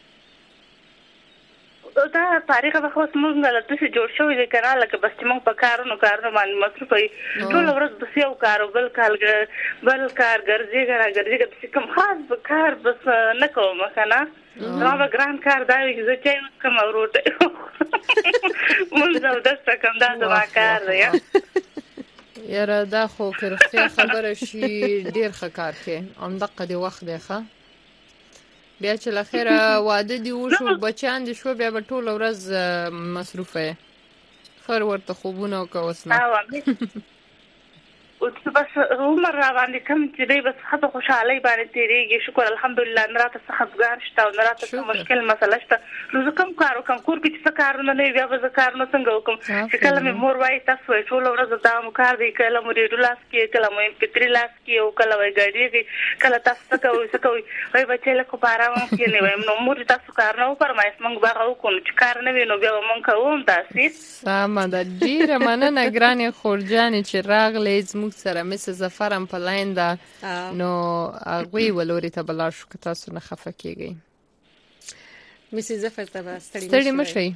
دا فارغه وخت موږ نه لته جوړ شوې دي کنه لکه بس چې موږ په کارونو کارونه باندې مصروف وي. ټول ورځ بس یو کار بل کال بل کار ګرځي ګرځي ګرځي چې کوم خاص کار بس نه کوم کنه. نو به ګران کار دا وي چې چې کوم وروته مونږ زو دسته کوم دا زما کار دی. یاره دا خو کرختیا خبره شي ډیر ښه کار کې ام دقه دی وخت دی ښه. بیا چې لخيره واده دی وشو بچان دي شو بیا به ټول ورځ مصروفه خر ورته خوبونه او کوسنه. او څه بس عمر را باندې کوم چې دی بس خاطر خوشاله باندې تیریږي. شکر الحمدلله نه راته څه خبرګار شته او نه راته څه مشکل مسله شته. نو کوم کار وکم کور کې چې کارونه نه بیا به کارونه څنګه وکم چې کله مې مور وای تاسو ټول ورځ دا مو کار دی کله مو ډیډو لاس کې کله مو پتری لاس کې او کله وای ګاډي کې کله تاسو څه کوي څه کوي وای بچی له کو پاره مو کې نه وایم. نو مور تاسو کار نه وکړم مې باغ وکړو چې کار نه وینو بیا مونږ کوم تاسو. سم ده ډیره مننه ګرانې خورجانې چې راغلې زموږ سره مس زفرم په لاین ده. نو غوي ولوري ته بلار شو که تاسو نه خفه کیږئ. مس زفر ته ستړي مشي.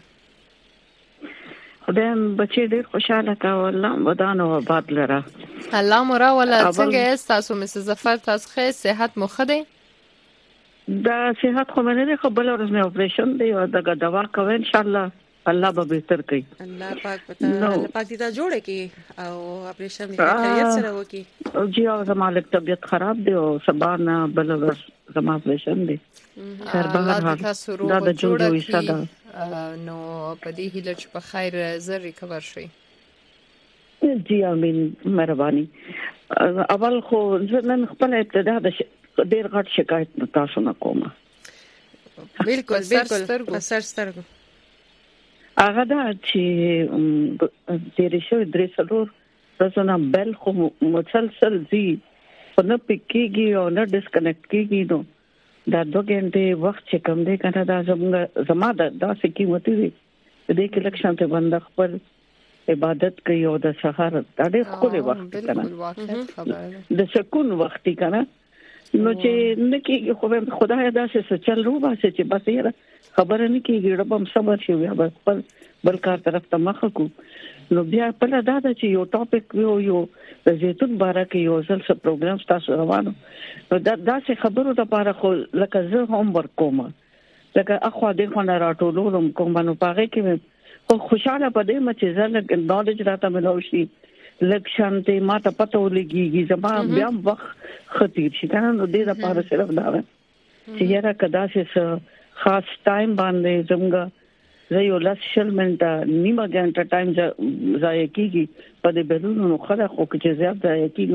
خدای بچي ډیر خوشاله کا والله ودان او آباد لره. الله مورا ولا څنګه تاسو مس زفر تاسو ښه صحت مو خدای؟ دا صحت خو مې نه خبر ورځ مې اپریشن دی او دا دوا کوي ان شاء الله الله به بهتر کوي. الله پاک پتا الله پاک دې تا جوړه کی او اپریشن دې خیریت سره وکي. او جی او زما لږ طبيعت خراب دی او سبا نه بل ورځ زما اپریشن دی. سر بهر دا د جوړو ایستاده. نو په دې هیله چې په خیر زر ریکور شي. جی امين مهرباني. اول خو نن خپل ابتدا د ډیر غټ شکایت نه تاسو نه کومه. بالکل بالکل سر سترګو هغه دا چې د ریشو درې څلور ورځې بل خو مسلسل زی په نه پکېږي او نه ډیسکنیکټ کېږي. نو دا دوه غنټې وخت چې کم دی کنه دا زموږ زما د داسې قیمتي دی دې کې لکشان ته بند خپل عبادت کوي او د سحر دا ډېر خپل وخت کنه د سکون وخت کنه. نو چې نکي خو خدای داسې څه چل رو باسي چې بس یې خبره نه کیږي ربم صبر شي بیا بل بل کار طرف ته مخ کو. نو بیا په لاره دا چې یو ټاپک یو یو د زیتون باره کې یو ځل څه پروګرام تاسو روانو. نو دا داسې خبرو لپاره خو لکه زه هم ورکوم لکه اخو دې خو نه راټولوم کوم نو پاره کې خو خوشاله پدې مچ ځل نالج راته ملو شي لکه شانته ما ته پته ولګيږي زما بیا وخت خطیر شي کنه. نو دې لپاره صرف دا چې یاره کدا څه خاص ټایم باندې زمګه زه یو لاس شل منټه نیمه غنټه ټایم ځای کیږي په دې بدلونو خلک او چې زیات ځای کیږي نو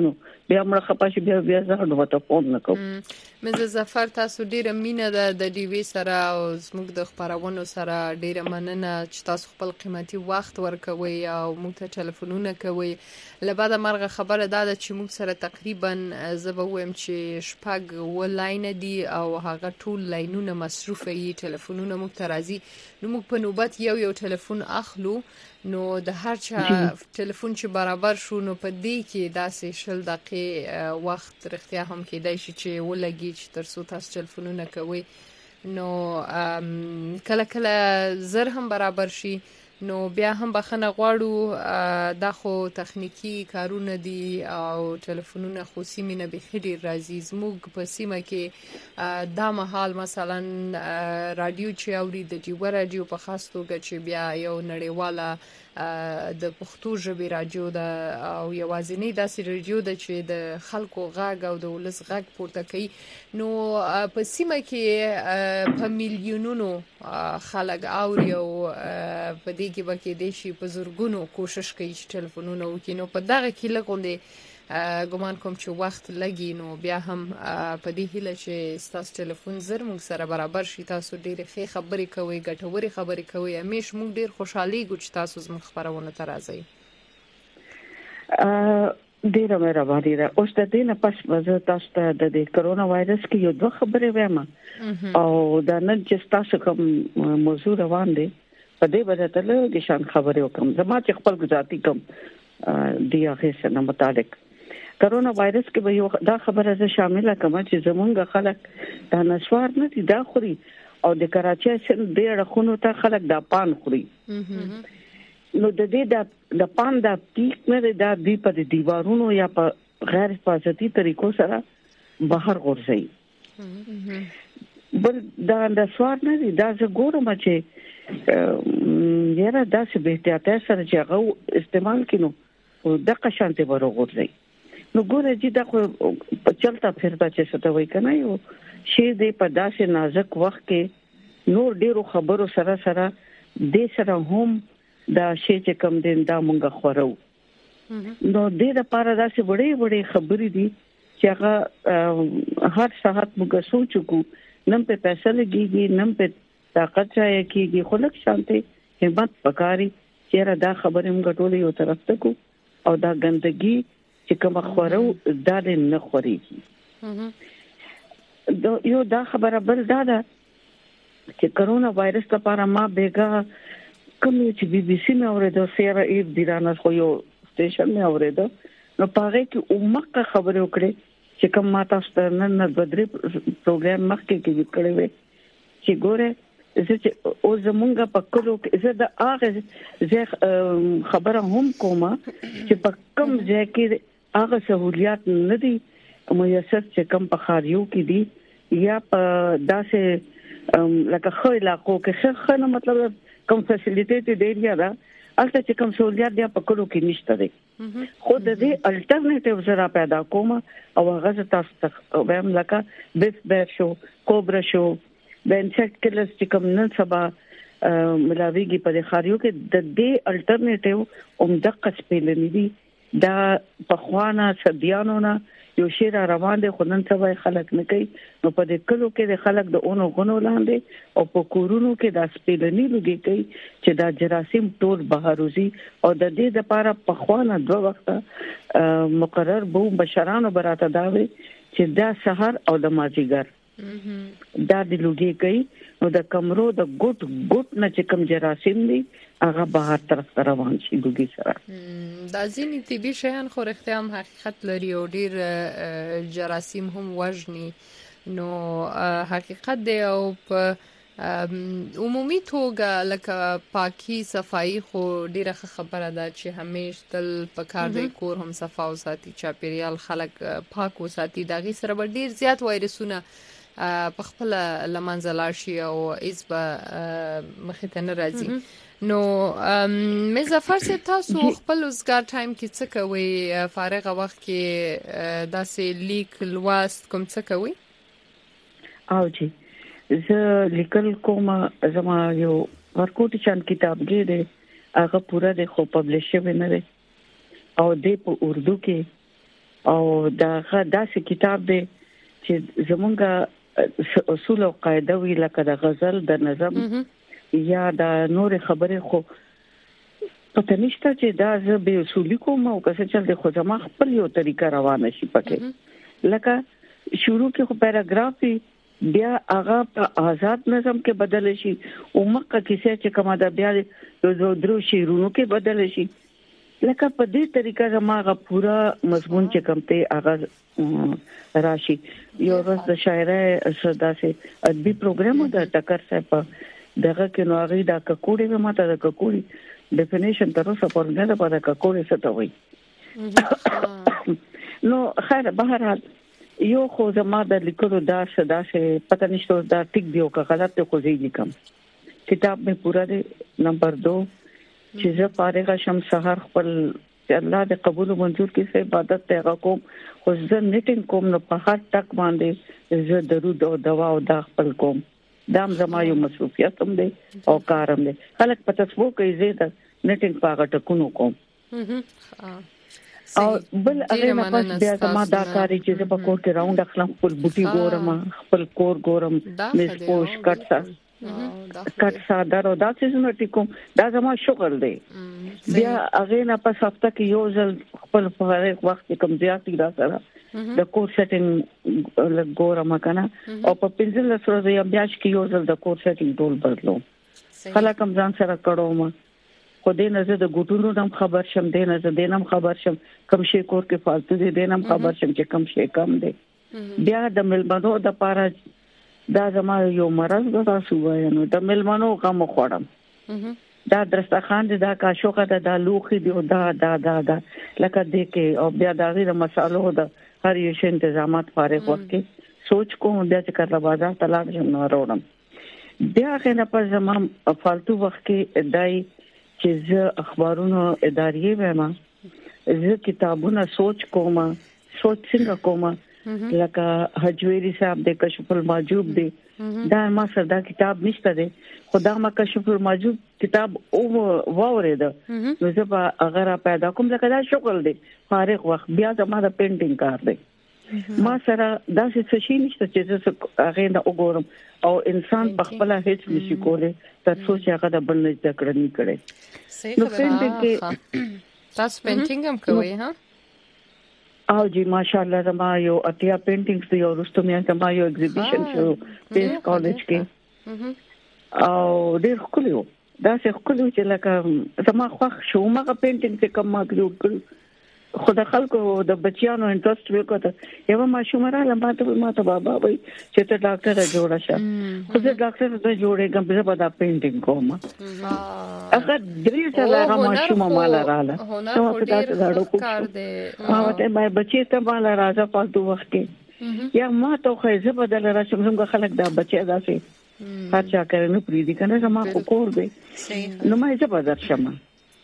بیا مړه خپاشي بیا بیا زه نو ته فون نکوم. مزه ظفر تاسو ډیره مینه ده د ډي وی سره او زموږ د خبرونو سره ډیره مننه چې تاسو خپل قیمتي وخت ورکوي او موږ ته ټلیفونونه کوي. لبعد مرغه خبره ده چې موږ سره تقریبا زه به وایم چې شپږ ولاین دي او هغه ټول لاینونه مصروف دي، ټلیفونونه موږ ته راځي. نو موږ په نوبت یو یو ټلیفون اخلو، نو د هر چا ټلیفون چې برابر شو نو په دې کې داسې شل دقیقې وخت رښتیا هم کېدای شي چې ولګي چې تر څو تاسو ټلیفونونه کوي. نو کله کله زر هم برابر شي، نو بیا هم بخنه غواړو، دا خو تخنیکی کارونه دي او ټلیفونونه خو سیمه نه به خډیر راځي. زموږ په سیمه کې دا مهال مثلا رادیو چې اوري د جیو رادیو په خاص توګه چې بیا یو نړیواله د پښتو ژبې رادیو ده او یوازینی داسې رادیو ده چې د خلکو غږ او د ولس غږ پورته کوي. نو په سیمه کې په میلیونونو خلک اوري او په دې کې به کېدای شي په زرګونو کوشش کوي چې ټلیفونونه وکړي. نو په دغه کې لږ ګمان کوم چې وخت لګي، نو بیا هم په دې هیله چې ستاسو ټلیفون زر موږ سره برابر شي. تاسو ډېرې ښې خبرې کوئ، ګټورې خبرې کوئ، همیش موږ ډېر خوشحالېږو چې تاسو زموږ خپرونه ته راځئ. ډیره مهرباني ده. اوس د دې نه پس وزه تاسو ته د کرونا وایرس کې یو دوه خبرې وایم او دا نن چې تاسو کوم موضوع روان دي په دې وجه ته له شان خبرې وکم. زما چې خپل ذاتي کوم دی هغه سره متعلق کرونا وایرس کې به یو دا خبره زه شامله کوم چې زمونږ خلک دا نسوار نه دي، دا خوري او د کراچۍ سره ډېر خونو ته خلک دا پان خوري. نو د دې د پان دا پیک نه دا دی په دیوارونو یا په غیر حفاظتي طریقو سره بهر غورځي. بل دا نسوار نه دي، دا زه ګورم چې یاره دا څه به احتیاط سره چې هغه استعمال کینو او د قشانته ورغورځي. نو ګوره چې دا خو چلتا پھرتا چې څه ته وای کنه یو شی دې په داسې نازک وخت کې نور ډیرو خبرو سره سره دې سره هم دا شی چې کم دین دا مونږ خورو. نو دې لپاره داسې وړې وړې خبرې دي چې هغه هر ساعت موږ سوچو کو نن په پیسې لګيږي، نن په طاقت ځای کېږي، خو لک شانته همت پکاري چې دا خبرې موږ ټول یو طرف ته کو او دا ګندګي چې کوم خورو دا نه خوريږي. دا یو دا خبره بل دا ده چې کرونا وایرس لپاره ما بیګه کوم چې بي بي سي مې اوریدو، سیرا ایف دیرانه خو یو سټیشن مې اوریدو، نو پاره کې عمقه خبره وکړي چې کوم ما تاسو ته نن د بدري پروګرام مخکې کې کړی وي چې ګوره چې او زمونږ په کلو کې زه د هغه زه خبره هم کومه چې په کوم ځای کې هغه سہولیات نه دي میسر چې کوم په خاریو کې دي یا په داسې لکه خو علاقو کې څه نه مطلب کوم فیسیلیټي دی یا البته چې کوم سہولیات دی په کلو کې نشته دي. خو د دې الټرنیټیو زرا پیدا کوم او هغه تاسو ته وایم لکه بیس بیس شو، کوبرا شو، د انسیکټ کلرز چې کوم نن سبا ملاویږي په خاریو کې د دې الټرنیټیو اوم د قصبلنی دي دا په خوانه صدیانو نه یو شی را روان دي، خو نن سبا خلک نه کوي. نو په دې کلو کې د خلک د اونو غنو لاندې او په کورونو کې د سپیلنی لګي کوي چې دا جراثیم ټول بهروزي او د دې لپاره په خوانه دوه وخت مقرر بو بشرانو براته داوي چې دا سحر او د مازیګر دا د لوګي کوي. نو د کمرو د ګوت ګوت نه چې کوم جراثیم دي هغه بهر طرف روان شي لوګي سره. دا ځینې طبي شیان خو رښتیا هم حقیقت لري او ډیر جراثیم هم وژني. نو حقیقت دی او په عمومي توګه لکه پاکي صفائی خو ډیره خبره ده چې همیش تل په کار دی کور هم صفا او ساتي، چاپیریال خلک پاک او ساتي. دغه سره به ډیر زیات وایرسونه په خپل لمنځه لاړ شي او ایز به مخې ته نه راځي. نو مې ظفر صاحب تاسو خپل وزګار ټایم کې څه کوئ؟ فارغ وخت کې داسې لیک لوست کوم څه کوئ؟ او جی زه لیکل کوم، زما یو ورکوټ چان کتابګي دی هغه پورا د خو پبلش شوی نه دی او د په اردو کې او دا داسې کتاب دی چې زمونږ اصول او قاعده وی لکه د غزل د نظم یا د نور خبرې خو پته نشته چې دا زه به اصولي کوم او که څه چل دی خو زما خپل یو طریقه روانه شي پکې لکه شروع کې خو پیراګرافي بیا هغه په آزاد نظم کې بدل شي او مکه کیسه چې کومه دا بیا یو درو شیرونو کې بدل شي لکه په دې طریقه زماغه پورا مضمون چې کوم ته هغه راشي یو ورځ د شاعره صدا سي ادبي پروګرام د ټکر صاحب دغه کې نو هغه دا ککوړې ماته د ککوړې ډیفینیشن تر اوسه پورې نه ده پاره ککوړې څه ته وایي نو خیر بهر حال یو خو زما د لیکلو دا صدا سي پته نشته دا ټیک دیو کا غلط ته کوزيږي کم کتاب میں پورا دے نمبر دو چې زه فارغه شم سحر خپل الله دې قبول او منظور کړي سه عبادت ته کوم خو زه نیټینګ کوم نو په هر ټک باندې زه درود او دوا او د خپل کوم دام زما یو مصروفیت هم دي او کارم دي خلک پته سوو کوي زه د نیټینګ پاغه ټکونو کوم او بل هغه نه پس بیا زما دا کاری چې په کور کې راوند خپل خپل بوټي ګورم خپل کور ګورم مس پوش کټ کټ ساده او دا څه نه ټیکوم دا زما شغل دی بیا هغه نه پس هفته کې یو ځل خپل فارغ وخت کم زیاتی را سره د کور سیټینګ ګورم کنه او په پنځل سره بیا چې یو ځل د کور سیټینګ ټول بدلو خلک هم ځان سره کړو ما خو دې نه زه د ګوټونو نم خبر شم دې نه زه دې نم خبر شم کم شي کور کې فالتو دې دې نم خبر شم چې کم شي کم دې بیا د ملمنو د پاره دا زما یو مرز د تاسو وایي نو د ملمنو کوم خوړم دا درستخان دې دا کا شوخه د لوخي دی دا دا دا دا لکه دې کې او بیا دا غیر مسالو د هر یو شی تنظیمات فارغ وخت کې سوچ کوم بیا چې کله بازار تلاش شم نو وروړم بیا غیر په زما فالتو وخت کې دای چې زه اخبارونو ادارې وایم زه کتابونه سوچ کوم سوچ څنګه کوم لکه حجویری صاحب د کشف المعجوب دی دا ما سره دا کتاب نشته دی خدا ما کشف المعجوب کتاب او واورید نو زه په اگر پیدا کوم لکه دا شغل دی فارغ وخت بیا زما د پینټینګ کار دی ما سره دا څه شي نشته چې زه هغه نه وګورم او انسان په خپل هیڅ نشي کولای تر څو چې هغه د بل نه ذکر نه کړي نو پینټینګ تاسو پینټینګ هم کوئ ها او جی ماشاءالله زما یو اتیا پینټینګز دی او رستم یې زما یو ایگزیبیشن شو پیس کالج کې او ډېر خلکو دا څه خلکو چې لکه زما خوښ شو مګه پینټینګ څخه کم ما کړو خدای خلکو د بچیانو انټرست وکړه یو ماشومه را لماته ماته بابا وای چې ته ډاکټر جوړه شه خو زه ډاکټر ته جوړې کوم په دا پینټینګ کوم هغه درې ځله هغه ماشومه مال رااله نو په تاسو غاړو کار دی ما ته مې بچی ته مال راځه پاتو وخت کې یا ما ته خو زه بدل راشم څنګه خلک دا بچی داسې هر چا کوي نو پری دي کنه زما کور دی نو ما یې بدل شم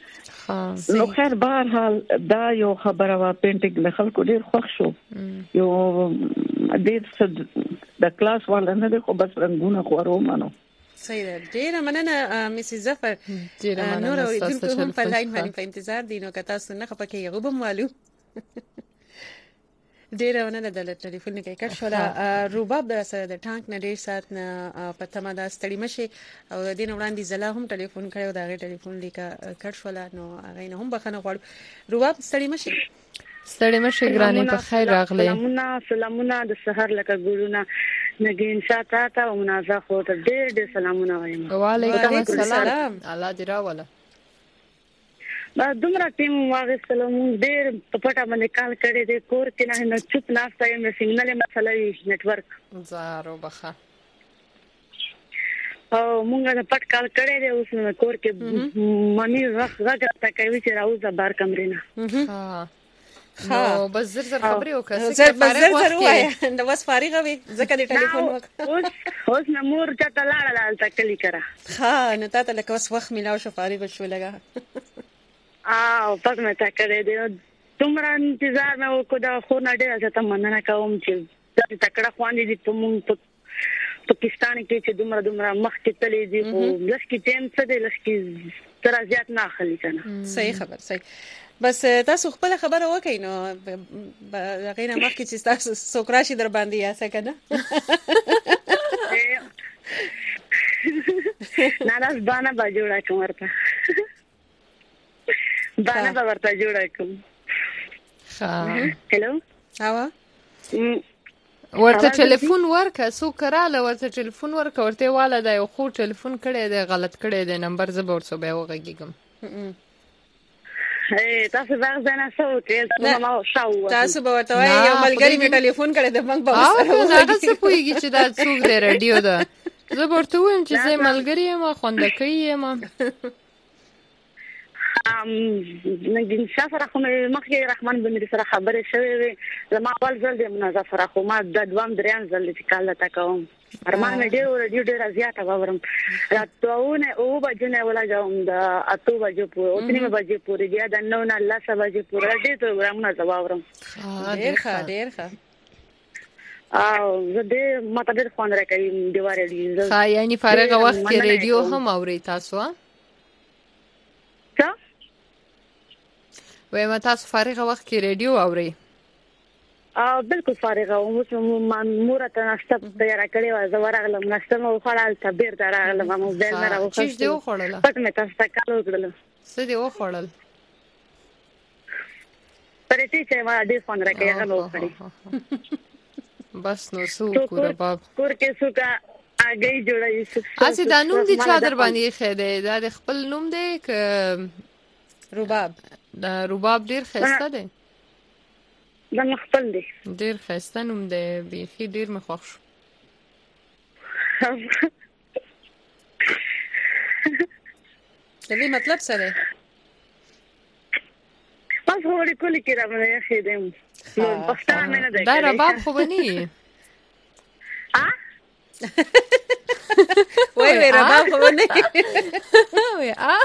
نو خیر بهر حال دا یو خبره وا پینټینګ له خلکو ډیر خوښ شو یو ډیر د کلاس والا نه خو بس رنگونه خورو مانو صحیح ده ډیر مننه میسز ظفر نور اوریدونکو هم په لاین باندې په انتظار دي نو که تاسو نه خپکه یو به معلوم ډیر مننه د ټلیفون کې کټ شو روباب د سره د ټانک نه ډیر سات نه پته ما د ستړي مشي او د دین وړاندې زلا هم ټلیفون کړو دا غي ټلیفون لیکه کټ شو نو هغه نه هم بخنه غواړو روباب ستړي مشي ستړي مشي ګراني په خیر راغله سلامونه سلامونه د سحر لکه ګورونه نګین شاته تا او منازه خو ته ډیر ډیر سلامونه وایم وعلیکم السلام الله دې راوله دا دومره ټیم واغستلو مونږ ډېر په پټه باندې کال کړی دی کور کې نه نه چوپ ناشته یم سیګنل مسله یې نتورک زارو بخا او مونږ د پټ کال کړی دی اوس نو کور کې مانی وخت راځه کوي چې راوځه بار کمرې نه نو بس زر زر خبرې وکړه زر زر زر وای نو بس فارغ وي ځکه د ټلیفون وکړه اوس اوس نو مور چاته لاړه لالته کلی کرا ها نو تاسو لکه اوس وخت ملاو شو فارغ شو لګا او پس مې تا کړې دی تمره انتظار مې وکړ دا خو نه ډېر ځته مننه کوم چې دا تکړه خوان دي ته مونږ پاکستان کې چې دومره دومره مخکې تللی دي خو لږ ټیم څه دی لږ کې تر زیات نه اخلي کنه. صحیح خبر صحیح. بس تاسو خپل خبره وکړئ نو هغه نه مخکې چې تاسو سوکراشي در باندې یا څه کنه. نه لاس باندې با جوړه کوم ورته باندې با ورته جوړه کوم. ها هلو هاوا ورته ټلیفون ورکه سو کراله ورته ټلیفون ورکه ورته والا دا یو خو ټلیفون کړی دی غلط کړی دی نمبر زه به ورسو به وغږیږم. اے تاسو باغ نه سو چې ما شاو تاسو به ورته وایي یو ملګری می ټلیفون کړی دی موږ به سره هغه څه پوهیږي چې دا څوک دی رادیو ده زه ورته وایم چې زه ملګری یم خوندکۍ یم. ام نګین سفر خو مخکې رحمان بن سره خبرې شوې وي زما اول ځل د مناظره سره خو ما د دوام دریم ځل چې کال تا کوم ارمان مې ډېر ډېر ډېر زیاته باورم راتونه او بجنه ولا جام د اتو بجې پورې او تنه بجې پورې بیا د نو نه الله سبا بجې پورې ډېر پروګرامونه زواورم. ډېر ښه ډېر ښه. او زه دې ماته ډېر خوند راکوي دیواره دې. ها یعنی فارغ وخت کې ریډیو هم اوري تاسو؟ څه وایم تاسو فارغ وخت کې ریډیو اوري؟ اه بالکل فارغ وم چې مور ته ناشته تیار کړې و زه ورغلم ناشته مو خړل ته بیر درغلم مو بل نه راوخه چې دې وخړل پټ مې تاسو ته کالو کړل څه دې وخړل پرې چې ما دې فون راکې هغه نو خړې بس نو سو کور باب کور کې سو کا اگې جوړای اسی دا نوم دي چا در باندې خېده دا د خپل نوم دی ک رباب دا رباب ډیر خسته دی دا خپل دی ډیر خسته نوم دی بيخي ډیر مخوښ شو. د دې مطلب څه دی؟ بس هوري کولی کې را مې خېدم نو پښتانه مې نه دی دا رباب خو بني ا وای وای رباب خو بني وای ا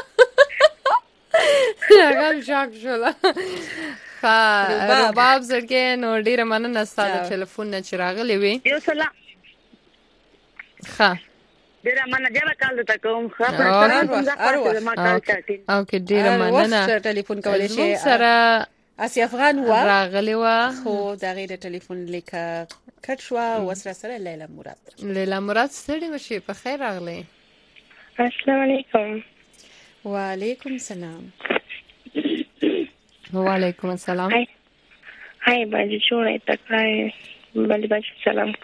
هغه شاک شولا. ها رباب زړګې نو ډیره مننه ستاسو ټلیفون نه چې راغلی وي. یو سلام. ها ډیره مننه جلا کال ته کوم خو اوکې ډیره مننه ټلیفون کولای شي سره اسی افغان و راغلی و خو دا غیر ټلیفون لیکه کټ شو وسره سره لیلا مراد. لیلا مراد ستړي مشي په خیر راغلی. السلام علیکم. وعلیکم السلام. وعلیکم السلام. هاي هاي باندې جوړه تکای باندې باندې سلام.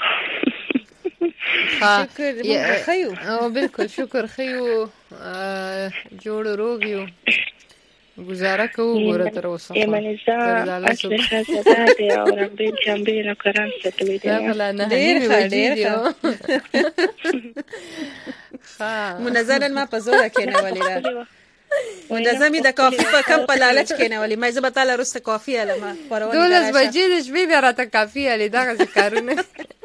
شکر خیو او بالکل شکر خیو جوړ روغ یو گزاره کوو ګوره تر اوسه ایمانزا اصل شاته او ربین چمبې را کران ستوي دي ډېر ډېر ها منظرن ما په زوره کې نه ولې را منظمي د کافي په کم په لالچ کې نه ولې مې زه به تعالی رسته کافي علما پرونه دولس بجې د شپې بیا راته کافي علي دا کارونه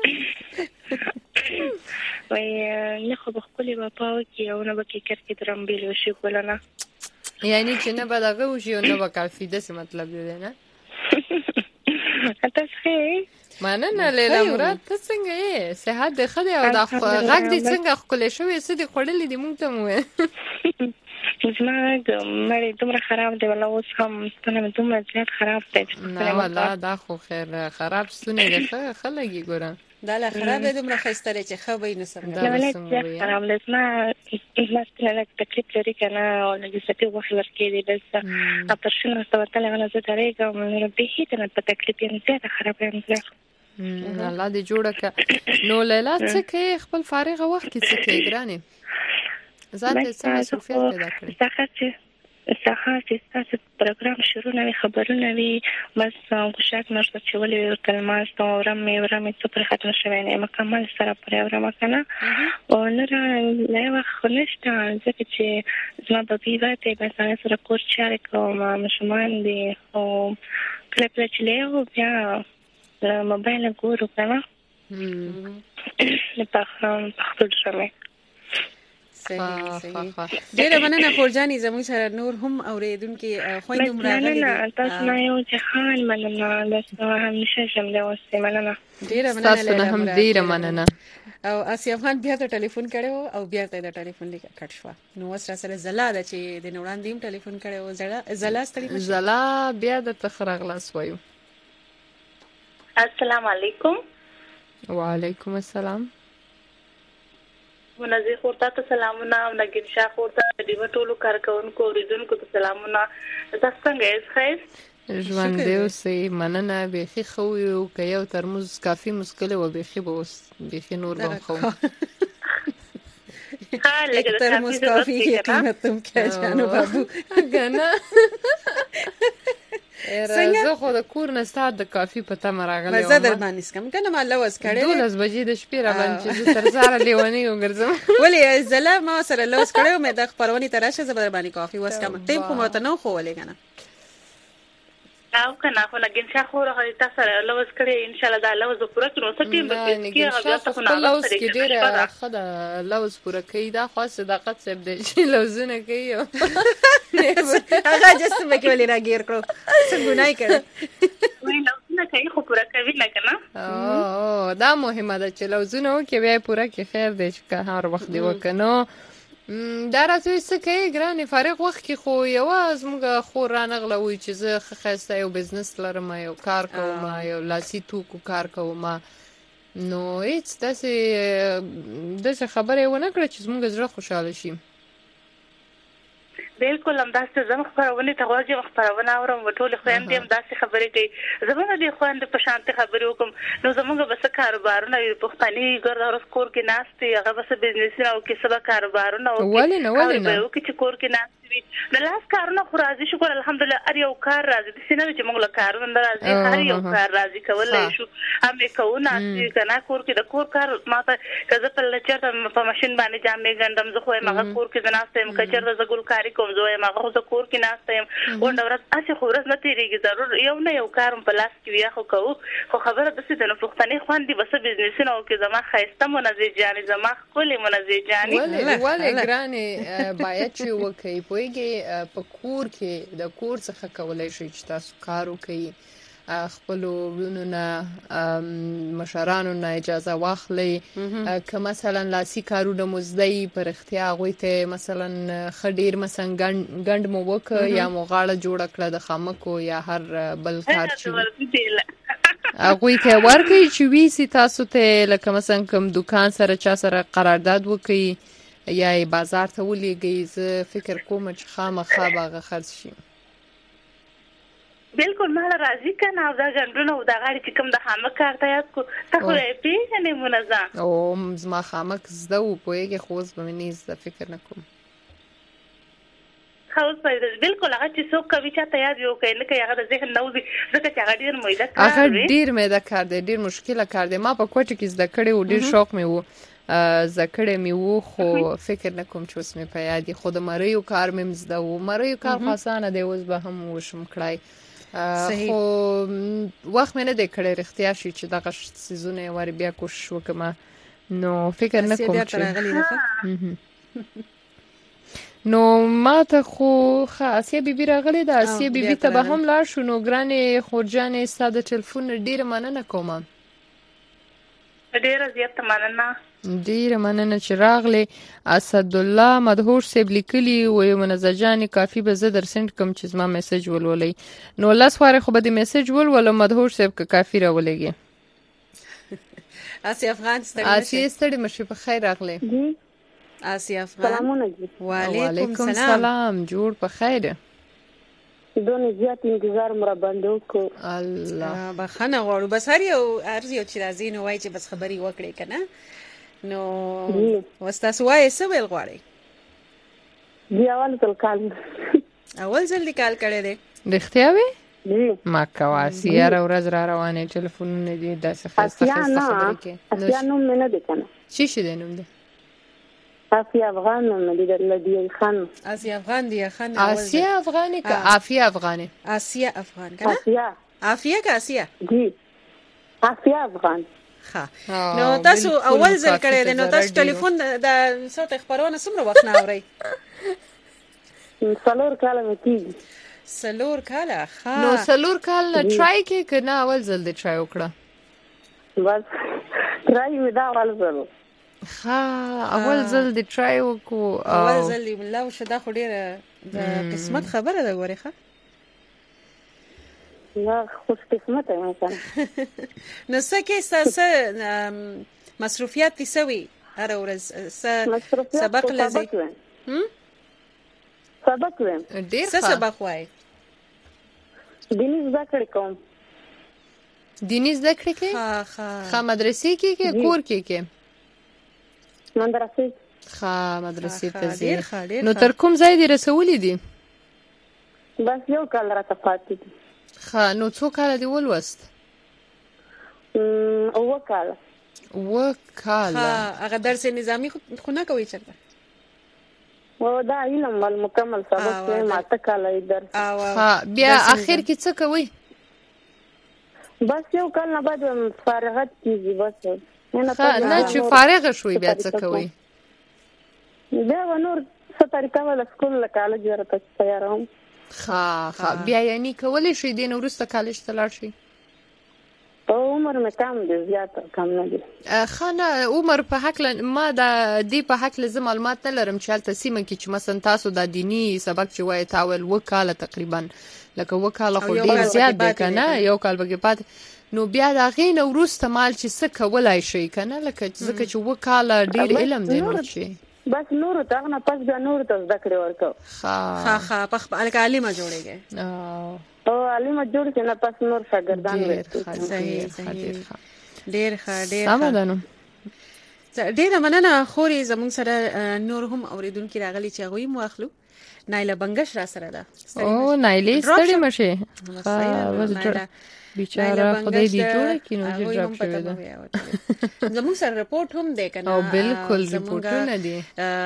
وای نه خو بخولي په پاو کې او نه بکې کړ کې درم بیل وشي ګولنه یعنی چې نه بدغه وشي او نه وکافي د څه مطلب دی نه تاسو ښه مننه لیلا مراد ته څنګه یې صحت د خدای او د غږ دې څنګه خپل شوې څه دې خړلې دې مونږ ته مو زما مړې دومره خراب دی ولا اوس هم ستنه دومره زیات خراب دی نه والله دا خو خیر خراب ستونه دی ښه خلګي ګوره دا لا خراب دی دومره خستره چې خو به نه سم دا ولې خراب لسنا لسنا تکلیف لري کنه او لږ ستې وخت ورکې دی بس اپرشن ستورتل غلا زه درې کوم به هیڅ نه په تکلیف یې زیاته خراب یم الله دې جوړه ک نو لیلا څه کې خپل فارغ وخت کې څه کې ګرانه ذات څه مسؤلیت پیدا کړی څه سهار چې تاسو پروګرام شروع نه خبرونه وي بس خوشاک نشته چې ولې ورته ماست او رمې ورمې څه پر ختم شوی نه مکمل سره پروګرام کنه او نه لا وخت نشته ځکه چې زما په بیوه ته به سره کور چاري کوم مشمان دي او کله کله چې له بیا موبایل ګورو کنه نه په خپل شمه صحیح صحیح ډیره مننه خورجاني زموږ سره نور هم اوریدونکو خويندو مراغلي دي تاسو نه یو ځخان مننه تاسو همیشه شم له وسه مننه ډیره مننه تاسو نه هم ډیره مننه او آسیا افغان بیا ته ټلیفون کړو او بیا ته د ټلیفون لیک کټ شو. نو اوس را سره زلا د چې د نوړاندې هم ټلیفون کړو. زلا زلا ستړي زلا بیا د تخرغلاس وایو. السلام علیکم. وعلیکم السلام. منزه خورتا ته سلامونه او نګین شاه خورتا د دیو ټولو کارکونکو اوریدونکو ته سلامونه. تاسو څنګه یې خیر؟ ژوند دی اوسې مننه. بیخي خو یو که یو ترموز کافي مسکله و بیخي به اوس بیخي نور به خو ها لکه ترموز کافي کې قیمت تم کې جانو بابو کنه. زه خو د کور نه ستاد د کافي په تمه راغلی وم. زه در باندې سکم کنه ما لوز کړی دولس بجې د شپې را باندې چې زه تر سهاره لیونۍ وګرځم. ولې زله ما سره لوز کړی مې د خپرونې ته راشه زه به در باندې کافي وسکم. ټیم خو ماته نه ښوولې کنه. او کنه خو نګین شاه خو راغلی تاسو سره لوز کړی ان شاء الله دا لوز پوره کړو. څه ټیم به کېږي هغه ته خو نه لوز کې ډېره ښه ده لوز پوره کوي. دا خو صداقت صاحب دی چې لوزونه کوي هغه جسته به کې ولې راګیر کړو څه ګناه یې کړه. وایي لوزونه کوي خو پوره کوي نه که نه. او دا مهمه ده چې لوزونه وکړي بیا یې پوره کړي. خیر دی چې که هر وخت دې وکړه. نو دا راته څه کوي ګرانې فارغ وخت کې خو یوه زموږ خور رانغله وایي چې زه ښه ښایسته یو بزنس لرم یو کار کوم یو لاسي توکو کار کوم. نو هېڅ داسې داسې خبره یې ونه کړه چې زموږ زړه خوشحاله شي. بالکل همداسې زه هم خپرونې ته غوږ یم خپرونه اورم ټولې خویندې هم داسې خبرې کوي. زه به نه دې خویندې په شانتې خبرې وکړم. نو زموږ به څه کاروبارونه وي پښتني ګرده ورځ کور کې ناست وي هغه به څه بزنسونه وکړي څه به کاروبارونه وکړي. ولې نه ولې نه وکړي چې کور کې ناست وي. د لاس کارونه خو راځي شکر الحمدلله هر یو کار راځي. داسې نه وي چې موږ له کارونه نه راځي هر یو کار راځي کولی شو. هم یې کوو ناست وي که نه کور کې د کور کار ما ته که زه په چېرته په ماشین باندې جامې ګنډم زه خو یم هغه کور کې زه ناسته یم. که چېرته زه ګلکاري کوم زه وایم هغه خو زه کور کې ناسته یم. غونډه ورځ هسې خو ورځ نه تېرېږي ضرور یو نه یو کار په لاس کې وي خو کوو. خو خبره داسې ده نو پښتنې خویندې به څه بزنسونه وکړي. زما ښایسته منزه جانې زما ښکلې منزه جانې ولې ګرانې باید چې وکړئ پوهېږې په کور کې د کور څخه کولی شئ چې تاسو کار وکړئ. خپلو وروڼو نه مشرانو نه اجازه واخلئ. که مثلا لاسي کارونه مو زده یي په رښتیا هغوی ته مثلا ښه ډېر مثلا ګنډ مو وکړه یا مو غاړه جوړه کړه د خامکو یا هر بل کار چې هغوی ته ورکړئ چې ویسي تاسو ته. لکه مثلا کوم دوکان سره چا سره قرارداد وکړئ یا یې بازار ته ولیږئ. زه فکر کوم چې خامخا به هغه خرڅ شي. بالکل ماله راځي که نه او دا ګنډونه او دا غاړې چې کوم د خامک کار ته یاد کړو ته خو یې پېژنې منظم. او زما خامک زده و پوهېږې خو اوس به مې نه زده فکر نه کوم. ښه اوس پوهېږم بالکل هغه چې څوک کوي چاته یاد یې وکړي نه کوي هغه د ذهن نه وځي ځکه چې هغه ډېر میده کار هغه ډېر میده کار دی ډېر مشکله کار دی. ما په کوټه کې زده کړی و ډېر شوق مې و زده کړی مې و خو فکر نه کوم چې اوس مې په یاد خو د مریو کار مې هم زده و. مریو کار خو اسانه دی اوس به هم وشم کړی خو وخت مې نه دی کړی رښتیا شي چې دغه څیزونه یې وارې بیا کوشش وکړم. نو فکر نه کوم چې نو ما ته خو ښه اسیا بیبي راغلې ده. اسیا بیبي ته به هم لاړ شو. نو ګرانې خورجانې ستا د ټلیفون ډېره مننه کوم. ډېره زیاته مننه ډېره مننه چې راغلې. اسدالله مدهوش صاحب لیکلي وایي منزه جانې کافي به زه در سینډ کړم چې زما میسج ولولئ. نو لس وارې خو به دې میسج ولولم مدهوش صاحب که کافي راولېږې. آسیا افغان ستړي آسیا ستړي مشي په خیر راغلې. آسیا افغان سلامونه جی. وعلیکم سلام جوړ په خیر. دونه زیات انتظار مر باندې وکړو. الله بخښنه غواړو بس هر یو عرض یو چې راځي نو وایي چې بس خبرې وکړې که نه. نو اوس تاسو وایئ څه ویل غواړئ؟ جی اول ځل کال اول ځل دې کال کړی دی؟ رښتیا وې؟ ما کوه اسیا هره ورځ را روانې ټلیفونونه دي داسې ښایسته ښایسته خبرې کوې. اسیا نوم مې نه دی که نه. څه شي دی نوم دی؟ آسیا افغان نوم دی د دیه خان. آسیا افغان دیه خان. آسیا افغانی که عافیه افغانی؟ آسیا افغان که نه؟ آسیا عافیه که آسیا؟ جی آسیا افغان. ښه نو تاسو اول ځل کړی دی نو تاسو ټلیفون د صوت خپرونه څومره وخت نه اورئ؟ څلور کاله مې کېږي. څلور کاله ښه نو څلور کال نه ټرای کې که نه اول ځل دې ټرای وکړه؟ بس ټرای مې دا اول ځل. ها اول ځل د ټرای وکړو اول ځل ملا وشدا خو ډیره د قسمت خبره ده ګورې ښه لا خوش قسمت یم مثلا نو څه کې څه مصروفیات دي سوي هر ورځ سبق لازم هم سبق ویم ډیر څه سبق وای دیني زده کړې کوم دیني زده کړې کې ها ها ها مدرسې کې کې کور کې کې مدرسې ها مدرسې ته ځي نو تر کوم ځای دی رسولې دي بس یو کال راته پاتې دي ها نو څو کال دی ولوست ام او کال وکاله ها هغه درس نظامی خو نه کوي چرته او دا علم ول مکمل سبق کې ماته کال درس ها بیا اخر کې څه کوي بس یو کال نه بعد فارغت کیږي بس نه چې فارغ شوي بیا څه کوي بیا ونور څه طریقه ول سکول له کالج ورته تیاروم ها ها بیا یعنی کولای شي دین ورسته کالج ته لاړ شي عمر مې کم دی زیات کم نه دی خانه عمر په حق ما د دې په حق له معلومات نه لرم چې حالت سیمه کې چې مثلا تاسو د دینی سبق چې وای تاول وکاله تقریبا لکه وکاله خو ډیر زیات دی کنه یو کال بګی پات نو بیا دا غین ورسته مال چې څه کولای شي کنه لکه ځکه چې وکاله ډیر علم دی نو شي بس نور ته نه پس بیا نور ته ذکر ورکو ها ها ها په الک عالم جوړیږي او عالم جوړ چې نه پس نور شاګردان وي صحیح صحیح ډیر ښه ډیر سمدانو ډیر مننه خوري زمون سره نور هم اوریدونکو راغلي چې غوي مو اخلو نایله بنگش را سره ده او نایله ستړي مشه ها بیچاره خدای دې جوړه کینو چې ډراپ شوی ده زموږ سره رپورټ هم دی کنه او بالکل رپورټونه دي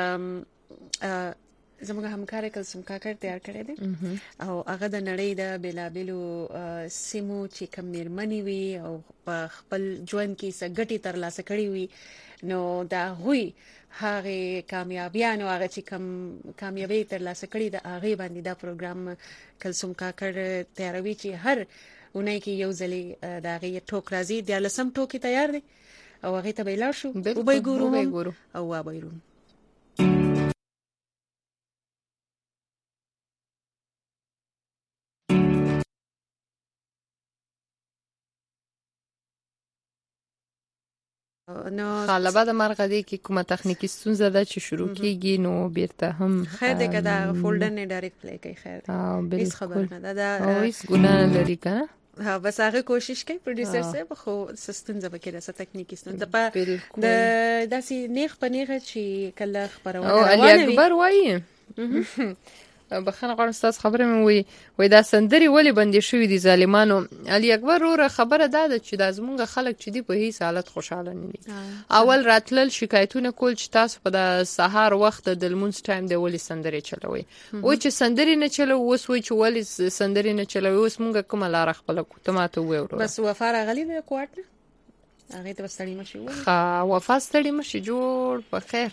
زموږ همکار کلسم کاکر تیار کړی دی او هغه د نړۍ د بیلابلو سیمو چې کوم میرمنې وي او په خپل ژوند کې سګټي ترلاسه کړي وي نو دا غوي هغه کامیابیانو هغه چې کوم کامیابی ترلاسه کړي د هغه باندې دا پروګرام کلسم کاکر تیاروي چې هر اونۍ کې یو ځلې دا غي ټوک راځي د لسم ټوکی تیار دی او هغه ته بیلار شو او به ګورو او وا بیرو نو خالبه د مرغدي کې کومه تخنیکی ستونزه ده چې شروع کیږي نو بیرته هم خیر دې کدا فولډر نه ډایرکټ پلی کوي خیر هیڅ خبر نه ده او هیڅ ګناه نه لري کنه ها بس هغه کوشش کوي پروډوسر صاحب خو سستنځه وکړه ست تکنیکی ستونزه په د داسې نیخ پنیغه چې کله خبرونه او علي اکبر وایي بخنه غواړم تاسو خبره مې وي وای دا سندري ولی بندي شوې دي ظالمانو علي اکبر وروره خبره ده چې د زمونږ خلک چې دی په هیڅ حالت خوشاله نه دي اول راتلل شکایتونه کول چې تاسو په د سهار وخت د لمونځ ټایم دی ولی سندري چلوي او چې سندري نه چلو اوس وای چې ولی سندري نه چلوي اوس مونږ کومه لار خپل کو ته ماته وې ورو بس وفا راغلی د کوارټ هغه ته وستړی مشي وای ها وفا ستړی مشي جوړ په خیر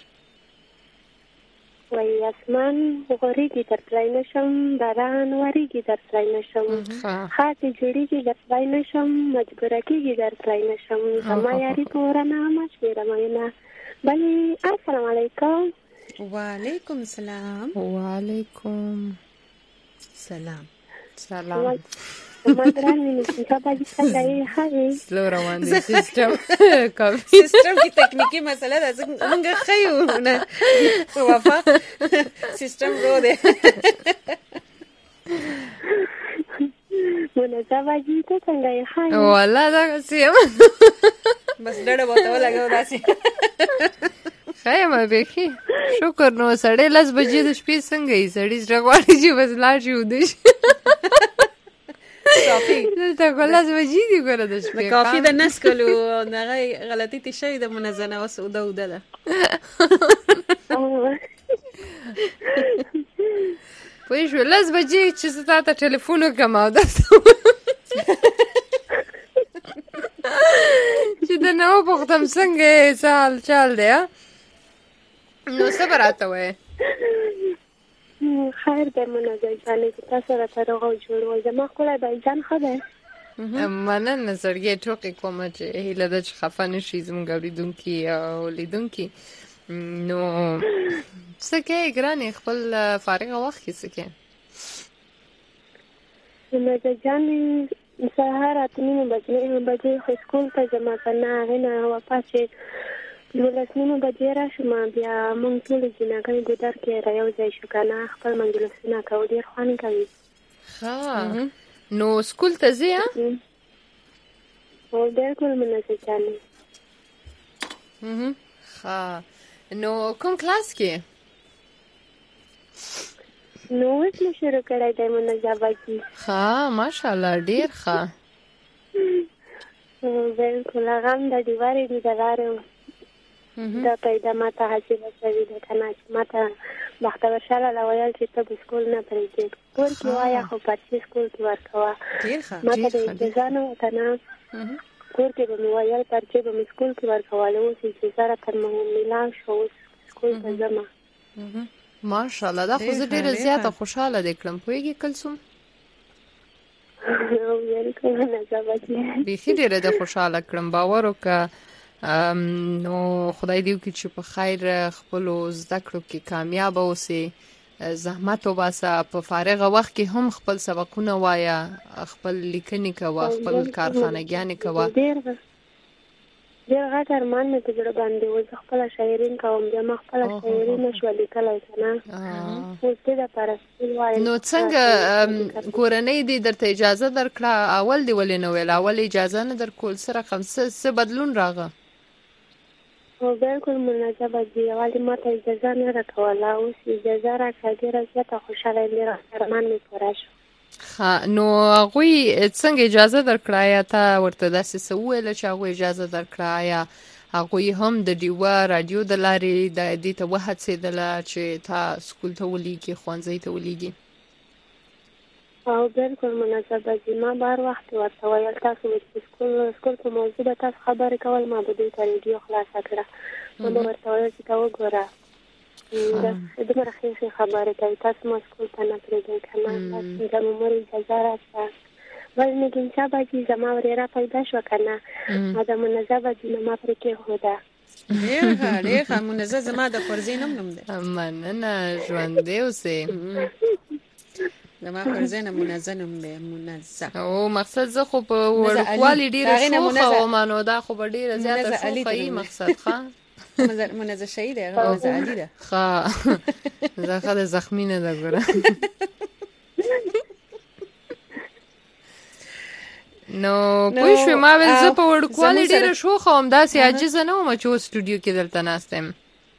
وای اسمان غوریږي تر تلای نشم باران وریږي تر تلای نشم خاطی جوړیږي تر تلای نشم مجبوره کیږي تر تلای نشم زما یاري پورانه مشوره مینه بلی السلام علیکم وعلیکم السلام وعلیکم سلام سلام مدرانی نشته باید څنګه هغه سلو روان دي سیستم کافي سیستم کی تکنیکی مسله ده څنګه خیو نه وفا سیستم رو ده مونږ ته باید څنګه هغه والله دا سیم بس ډېر وته لګاو داسي خیمه بخي شکر نو سړی لاس بجې د شپې څنګه یې سړی ځغواړي چې بس لا شي ودی کافي دلته ګلاس وجې دی ګره د شپې کافي د نس کلو نه غلطی تی شوی د منزنه وس او د وده ده پوه شو لاس بجې چې ستاسو ټلیفون وکم او د چې د نو پختم څنګه سال چال دی نو صبر راته وای خیر به منځ ځانې تاسو راته راغو جوړول زما خپل بایجان خو ده مننه زړګی ټوکې کوم چې هیله ده چې خفه نشي زموږ اوریدونکي او لیدونکي. نو څه کوې ګرانې خپل فارغه وخت کې څه کوې؟ مزه جانې سهار اته نیمې بجې بجې خو سکول ته ځم که نه هغې نه واپس دولس نیمې بجې راشم بیا موږ ټولې جینکۍ ګودر کې را یو ځای شو که نه خپل مجلسونه کوو ډېر خوند کوي. ښه نو سکول ته ځې ها؟ هو بلکل منزه جانې. ښه نو کوم کلاس کې؟ نو اوس مې شروع کړی دی منزه بجې. ښه ماشاءالله ډېر ښه. بلکل هغه هم د ډیوارې دي د لارې دا پیدا ماته حاصله شوې ده که نه چې ماته بختور شاه لاله ویل چې ته به سکول نه پرېږدې کور کې وایه خو پرچې سکول کې ورکوه. ماته د اجازه نه وه که نه کور کې به مې ویل پرچې به مې سکول کې ورکولې اوس اجازه راته میلاو شو اوس سکول ته ځمه. ماشاءالله دا خو زه ډېره زیاته خوشحاله دې کړم پوهېږې کلثوم؟ بیخي ډېره دې خوشحاله کړم باور وکړه. نو خدای دې وکړي چې په خیر خپلو زده کړو کې کامیابه اوسې زحمت وباسه په فارغه وخت کې هم خپل سبقونه وایه خپل لیکنې کوه خپل کارخانګیانې کوه. ډېر غټ ارمان مې په زړه باندې و زه خپله شاعري کوم بیا ما خپله شاعري نه شوه لیکلی که نه اوس دې دپاره سکول وایم. نو څنګه کورنۍ دې درته اجازه درکړه اول دې ولې نه ویل اول اجازه نه درکول څه رقم څه بدلون راغه؟ هو بلکل مناسبه دي اول ما ته اجازه نه راکوله اوس اجازه راکړه ډېره زیاته خوشحاله یم ډېر ارمان مې پوره شو. ښه نو هغوی څنګه اجازه درکړه آیا ته ورته داسې څه وویله چې هغوی اجازه درکړه آیا هغوی هم د ډیوه راډیو د لارې د دې ته وهڅېدله چې تا سکول ته ولیږي ښوونځي ته ولیږي؟ او بلکل مناسبه دي ما بهر وخت ورته ویل تاسو به چې سکول سکول په موضوع به تاسو خبرې کول ما به دوی ته ریډیو خلاصه کړه ما به ورته ویل چې ته وګوره دومره ښې ښې خبرې کوي تاسو ما سکول ته نه پرېږدئ که نه زما مور اجازه راکړه بل نګین بجې زما ورېره پیدا شوه که نه ما د منزه بجې نه ما پرې کېښوده. ډېر ښه ډېر ښه منزه زما د خورزۍ نوم نوم دی. مننه ژوندی اوسې. زما خورزۍ نه منزه نوم دی منزه. او مقصد زه خو په وړوکوالي ډېره شوخه وم نو دا خو به ډېره زیاته شوخه یي مقصد ښه منزه شهی دی هغه منزه علي ده. ښه زه ښه د زخمي نه ده ګوره. نو پوه شوې ما ویل زه په وړوکوالي ډېره شوخه وم داسې عاجزه نه وم چې اوس سټوډیو کې دلته ناسته یم.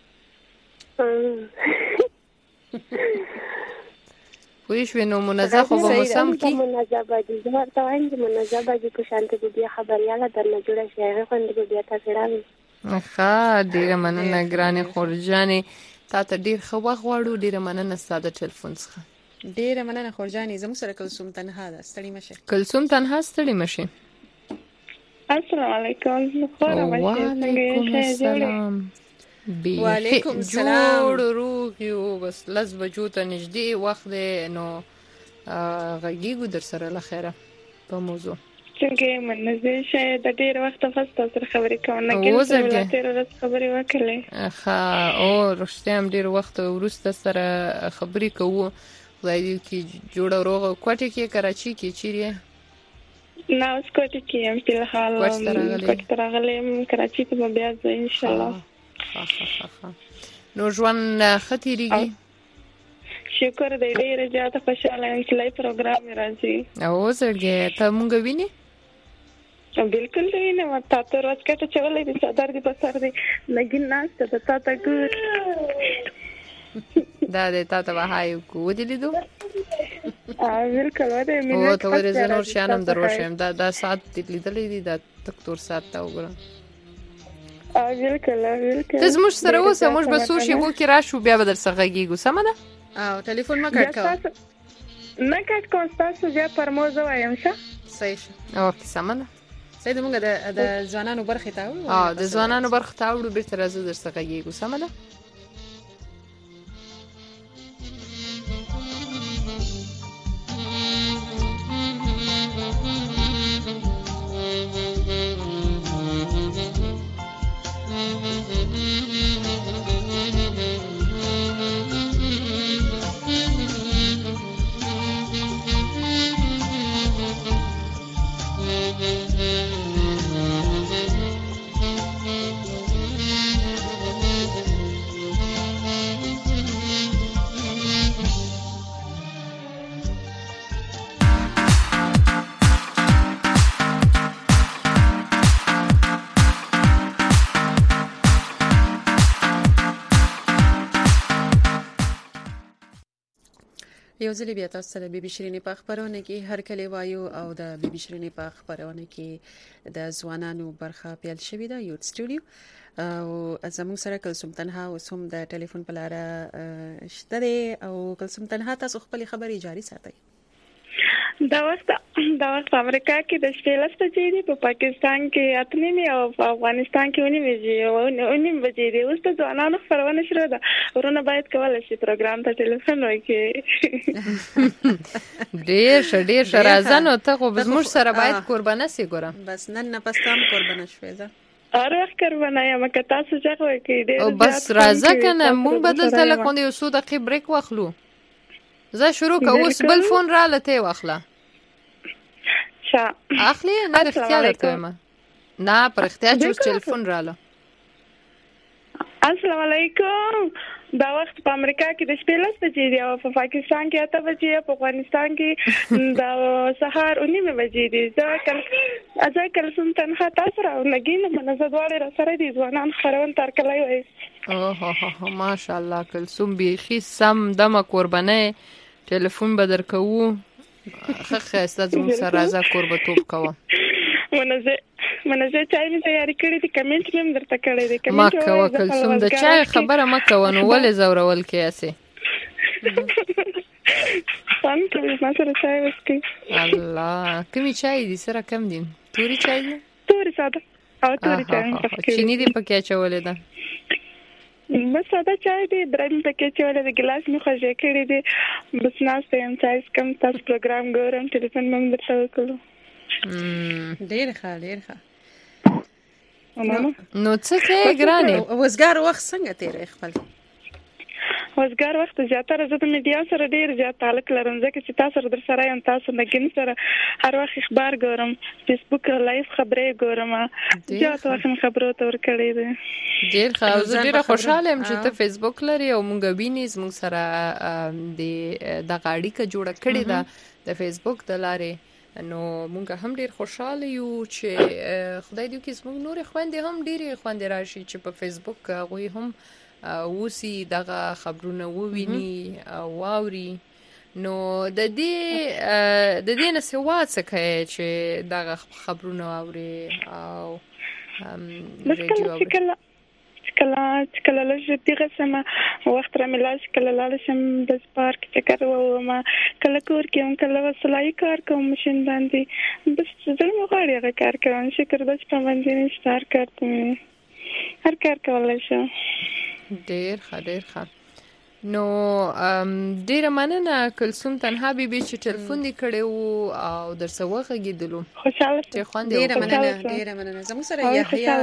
پوه شوې نو منزه خو به مو سم کړي. منزه بجې زه ورته وایم چې منزه بجې په شانته به بیا خبریاله درنه جوړه شي هغې خوندې به بیا تا زړه ښه ډېره مننه ګرانې خورجانې تا ته ډېر ښه وخت غواړو ډېره مننه ستا د ټلیفون څخه. ډېره مننه خورجانې زموږ سره کلثوم تنها ده ستړې مه شئ. کلثوم تنها ستړې مه شئ. السلام علیکم. وعلیکم السلام. وعلیکم السلام. جوړ روغ یو بس لس بجو ته نږدې وخت دی نو غږیږو در سره له خیره په موضوع څنګه منزه شه د ډېر وخت پس تاسو سره خبرې کوم نه کېږي چې تیر ورځ خبرې وکړلې. ښه او رښتیا هم ډېر وخت وروسته سره خبرې کوو خدای دې وکړي جوړه روغه کوټې کې کراچي کې چیرې نه اوس کوټې کې یم فلحال کوټې ته راغلې یم کراچي ته به بیا ځو انشاءالله. نو ژوند ښه تېرېږي؟ شکر دی ډېره زیاته خوشحاله یم چې لایو پروګرام مې راځي. او زړګی ته مونږ وینې؟ بلکل وینم تا ته ورځ کټه چولی دی څادر دی په سر دی نګین ناسته ده تا ته ګور دا دی تا ته به های وکړو ودې لیدو؟ بلکل ودې او ته ورې زه نور شیان هم در وښیم دا ساعت دې لیدلی دی دا تک تور ساعت ته وګوره. بلکل بلکل ته زموږ سره اوسه موږ به څو شېبو کې راشو بیا به در څخه غږېږو سمه ده؟ او ټلیفون مه کټ کوه. نه کټ کوم ستاسو بیا پر مو زه وایم ښه صحیح شه. اوکې سمه ده. صحیح ده موږ د ځوانانو برخې ته اوړو. او د ځوانانو برخې ته اوړو بېرته راځو در څخه غږېږو سمه ده؟ یو ځل بیا تاسو سره بي بي شيرينې په خبرونه کې هر کله وایو او د بي بي شيرينې په خبرونه کې د ځوانانو برخه پیل شوې ده یو سټوډیو او زموږ سره کلثوم تنها او سوم د ټلیفون په لار شته او کلثوم تنها تاسو خپل خبري جاري ساتئ. دا وخت دا وخت امریکا کې د شپې لس بجې دي، په پاکستان کې اته نیمې او په افغانستان کې ونی بجې او نیم بجې دي. اوس د ځوانانو خبرونه شروع ده، ورونه باید کولای شي پروګرام ته ټلیفون وکړي. ډېر ښه ډېر ښه راځه نو ته خو زموږ سره باید قربانه سي ګوره. بس نن نه پس تام قربانه شوې ده. هر وخت قربانه یم که تاسو ځای وکړئ. او بس راځه کنه موږ بدل تلکون یو څو دقیقې بریک واخلو. زه شروع کوم اوس بل فون را لته واخله. شا اخلي نه اختیار ته ما نه پر اختیار چې ټلیفون رااله. السلام علیکم. دا وخت په امریکا کې د شپې لس بجې دی او په پاکستان کې اته بجې، په افغانستان کې د سهار نیم بجې دی. زه کل ازا کلثوم تنها تاسو را لګین منزه دواړه را سره دي ځوانان خبرون تر کله وای. اوه هو ماشاءالله کلثوم بیخي سم دمه قربانه ټلیفون بدر کوو. خخه استاد مو سره راځه قربتوب کوه. منزه منزه چای می تیاری کړی دي، کمنټ مې درته کړی دي. ما کوه کلثوم د چای خبره ما کوه نو ولې زورول کیاسه. څنګه کوي ما سره چای وسکي. الله کومي چای دي سره کم دي؟ توري چای دي؟ توري ساده او توري چای پکې. چینی دي پکې چولې ده؟ بس ساده چای دی، درېم پکې چولې د ګلاس می خوځې کړی دي. بس ناشته یم چای کم تاسو پروګرام ګورم ټلیفون مې درته وکړو. ډېر ښه ډېر ښه. نو څه کوي ګرانه؟ وزګار وخت څنګه تیرې خپل؟ وزګار وخت زیاتره زه د میډیا سره ډیر زیات تعلق لرم، ځکه چې تاسو در سره یم، تاسو نګین سره هر وخت اخبار ګورم، فیسبوک لایف خبرې ګورم، زیات وخت خبرو ته ور کړی دي. ډیر ښه، زه ډیره خوشاله یم چې ته فیسبوک لري او مونږ ویني زموږ سره د د غاړي کا جوړه کړې ده د فیسبوک د لارې. نو مونږ هم ډیر خوشاله یو چې خدای دې وکړي زموږ نور خويندې هم ډیره خويندې راشي چې په فیسبوک غوي هم وسی دغه خبرونه وویني او واوري. نو د دې د دې نه سوا څه کوي چې دغه خبرونه واوري او ریډیو اوري. کله کله لږ دغه سم وخت را ملاش کله لاله سم د پارک چکر ووم، کله کور کې هم کله وسلای کار کوم ماشين باندې. بس زه مو غواړم هغه کار کوم، شکر د شپه باندې نشار کوم، هر کار کولای شم. ډیر ښه ډیر ښه. نو ډیره مننه کلثوم تنها بیبي چې ټلیفون دې کړی وو او درسه وغږېدلو. خوشاله چې خوند ډیره مننه ډیره مننه. زموږ سره یحیی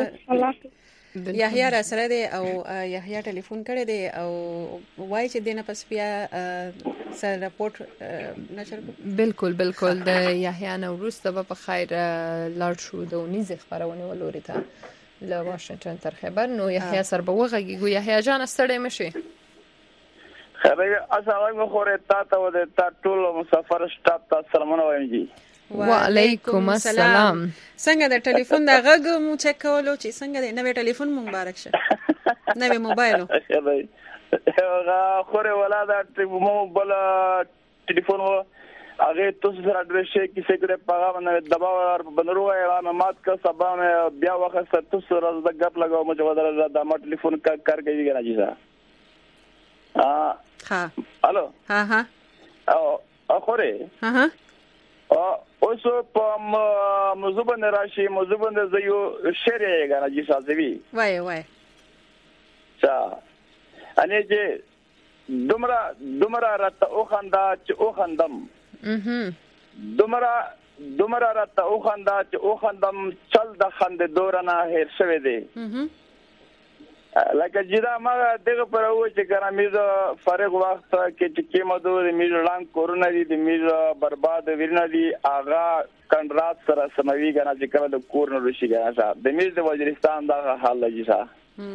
یحیی را سره دی او یحیی ټلیفون کړی دی او وایي چې دینه پس بیا سره راپورټ نشر کوو. بالکل بالکل د یحیی نو وروسته به په خیر لاړ شو د اونیزې خبرونه ولوري ته له واشنگټن تر خبر. نو یحیی سره به وغږیږو. یحیی جان ستړی مشي؟ خیر السلام علیکم خوره تا ته و د تا ټول مسافر سټاپ ته سلامونه وایم جی. وعلیکم السلام. څنګه د ټلیفون د غږ مو چک کولو چې څنګه د نوې ټلیفون مبارک شه نوې موبایل هغه خوره ولاده موبایل ټلیفون هغه تاسو سره اډرس کې سیګره پیغام نه دباو بنرو اعلان مات کا سبا مې بیا وخت تاسو سره د غپ لګاو مجه بدل د ما ټلیفون کا کار کوي کنه جی سره. ها ها الو ها ها او اخره ها ها اوس په موضوع باندې راشي، موضوع باندې زيو شعر یې غواړم چې سازوي وای وای چا اني چې دومره دومره راته او خندا چې او خندم اها دومره دومره راته او خندا چې او خندم چل د خند دورانه هیر شوه دي. اها لکه جدا ما دغه پر و چې کنه مې فارغ وخت کې چې کیمه دوه مې لان کورونا دي د مې برباد ورنه دي اغا کنډرات سره سموي کنه چې کله د کورن رشي کنه صاحب د مې د وزیرستان دا حال لږی صاحب.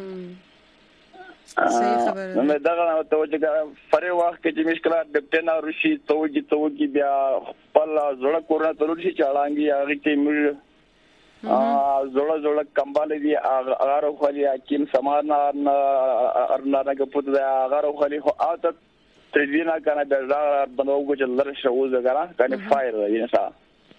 صحیح خبره مې دا نه ته چې فارغ وخت کې چې مشکلات ډپټنا رشي توګي توګي بیا خپل زړه کورونا ته رشي چاړانګي هغه کې مې زړه زړه کمبال دي هغه خو لري حکیم سمارنا ارنا نه پوت دا هغه خو لري خو اته تدوینا کنه به بنو چې لر شو زګرا کنه فایر یې سا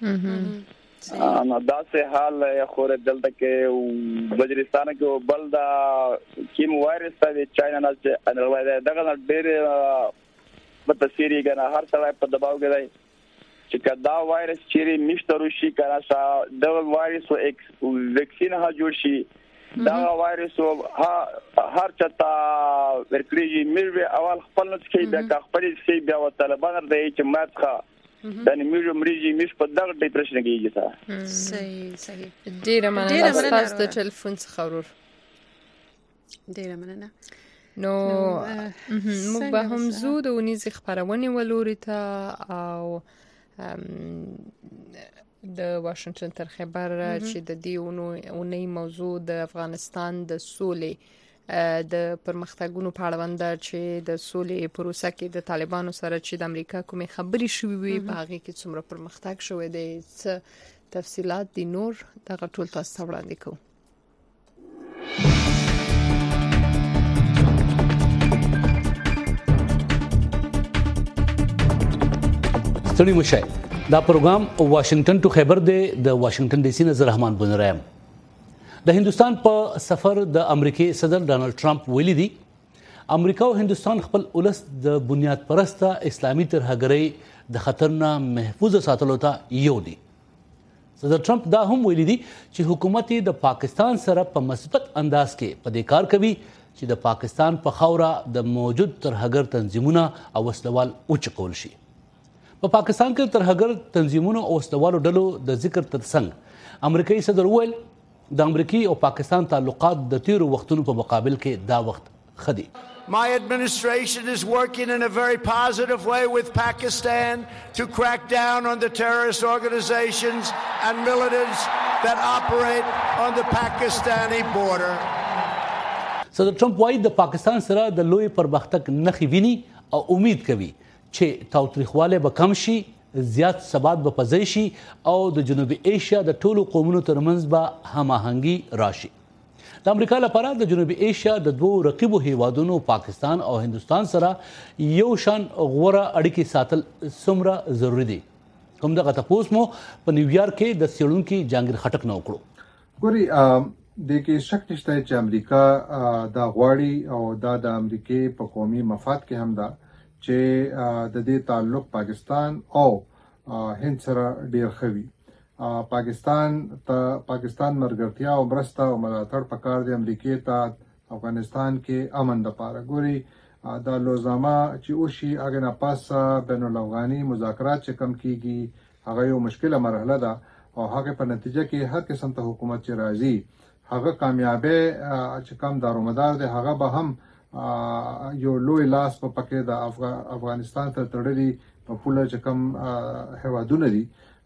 انا داسې حال خور دلته کې وزیرستان کې بل دا کیم وایرس ته چاینا نه چې دغه ډېر په تفسیری کنه هر څه په دباو کې دی چې کدا وایرس چې مشترو شي کنه سا دا وایرس او ایکس ویکسین ها جوړ شي دا وایرس هر چتا ورکړي مې اول خپل نس کې بیا خپل شي بیا و طالبان دی چې ماتخه دا نیمه مریضي مش په دغه ډیپریشن کې کیږي تا صحیح صحیح ډیره مننه تاسو د ټلیفون څخه ورور ډیره مننه نو موږ به هم زو د ونیز خبرونه ولوري ته او د واشنگټن تر خبر چې د دې اونۍ موضوع د افغانستان د سولې د پرمختګونو په اړه ونده چې د سولې پروسه کې د طالبانو سره چې د امریکا کومې خبرې شوې وي په هغه کې څومره پرمختګ شوی دی څه تفصيلات دي نور دغه ټول تاسو ته وړاندې کوو. ستړي مشه دا پروګرام واشنگټن ټو خیبر دی د واشنگټن ډي سي نه رحمان بنرایم. د هندستان په سفر د امریکای صدر ډانلډ ټرمپ ویلي دي امریکا او هندستان خپل ولس د بنیاد پرسته اسلامي ترهګرۍ د خطر نه محفوظ ساتلو ته یو دي. صدر ټرمپ دا هم ویلي دي چې حکومت د پاکستان سره په مثبت انداز کې په دې کار کوي چې د پاکستان په خاوره د موجود ترهګر تنظیمونه او وسلوال اوچکول شي. په پاکستان کې ترهګر تنظیمونو او وسلوالو ډلو د ذکر ترڅنګ امریکایي صدر ویل د امریکای او پاکستان تعلقات د تیرو وختونو په مقابل کې دا وخت خدي. My administration is working in a very positive way with Pakistan to crack down on the terrorist organizations and militants that operate on the Pakistani border. صدر ټرمپ وايي د پاکستان سره د لوی پرمختګ نخي ویني او امید کوي چې تاوتریخواله به کم شي زیات ثبات به پځای شي او د جنوبي ایشیا د ټولو قومونو ترمنځ به هماهنګي راشي. د امریکا لپاره د جنوبي ایشیا د دوو رقیبو هیوادونو پاکستان او هندستان سره یو شان غوره اړیکې ساتل څومره ضروری دي. کوم دغه تاسو مو په نیویارک کې د سیړونکو جانګیر خټک نه وکړو. ګوري د کې شک نشته چې امریکا دا غواړي او دا د امریکای په قومي مفاد کې هم دا چې د دې تعلق پاکستان او هند سره ډیر خوي. پاکستان ته پاکستان مرګرتیا او برسته او ملاتړ پکار دی امریکای ته افغانستان کې امن لپاره. ګوري دا لوزنامه چې او شي هغه نه پاس بین الافغاني مذاکرات چې کم کیږي هغه یو مشکله مرحله ده او هغه په نتیجه کې هر قسم ته حکومت چې راځي هغه کامیابی چې کم دارومدار دی هغه به هم یو لوی لاس په پکې د افغانستان ته تړلي په پوله چې کم هوادونه دي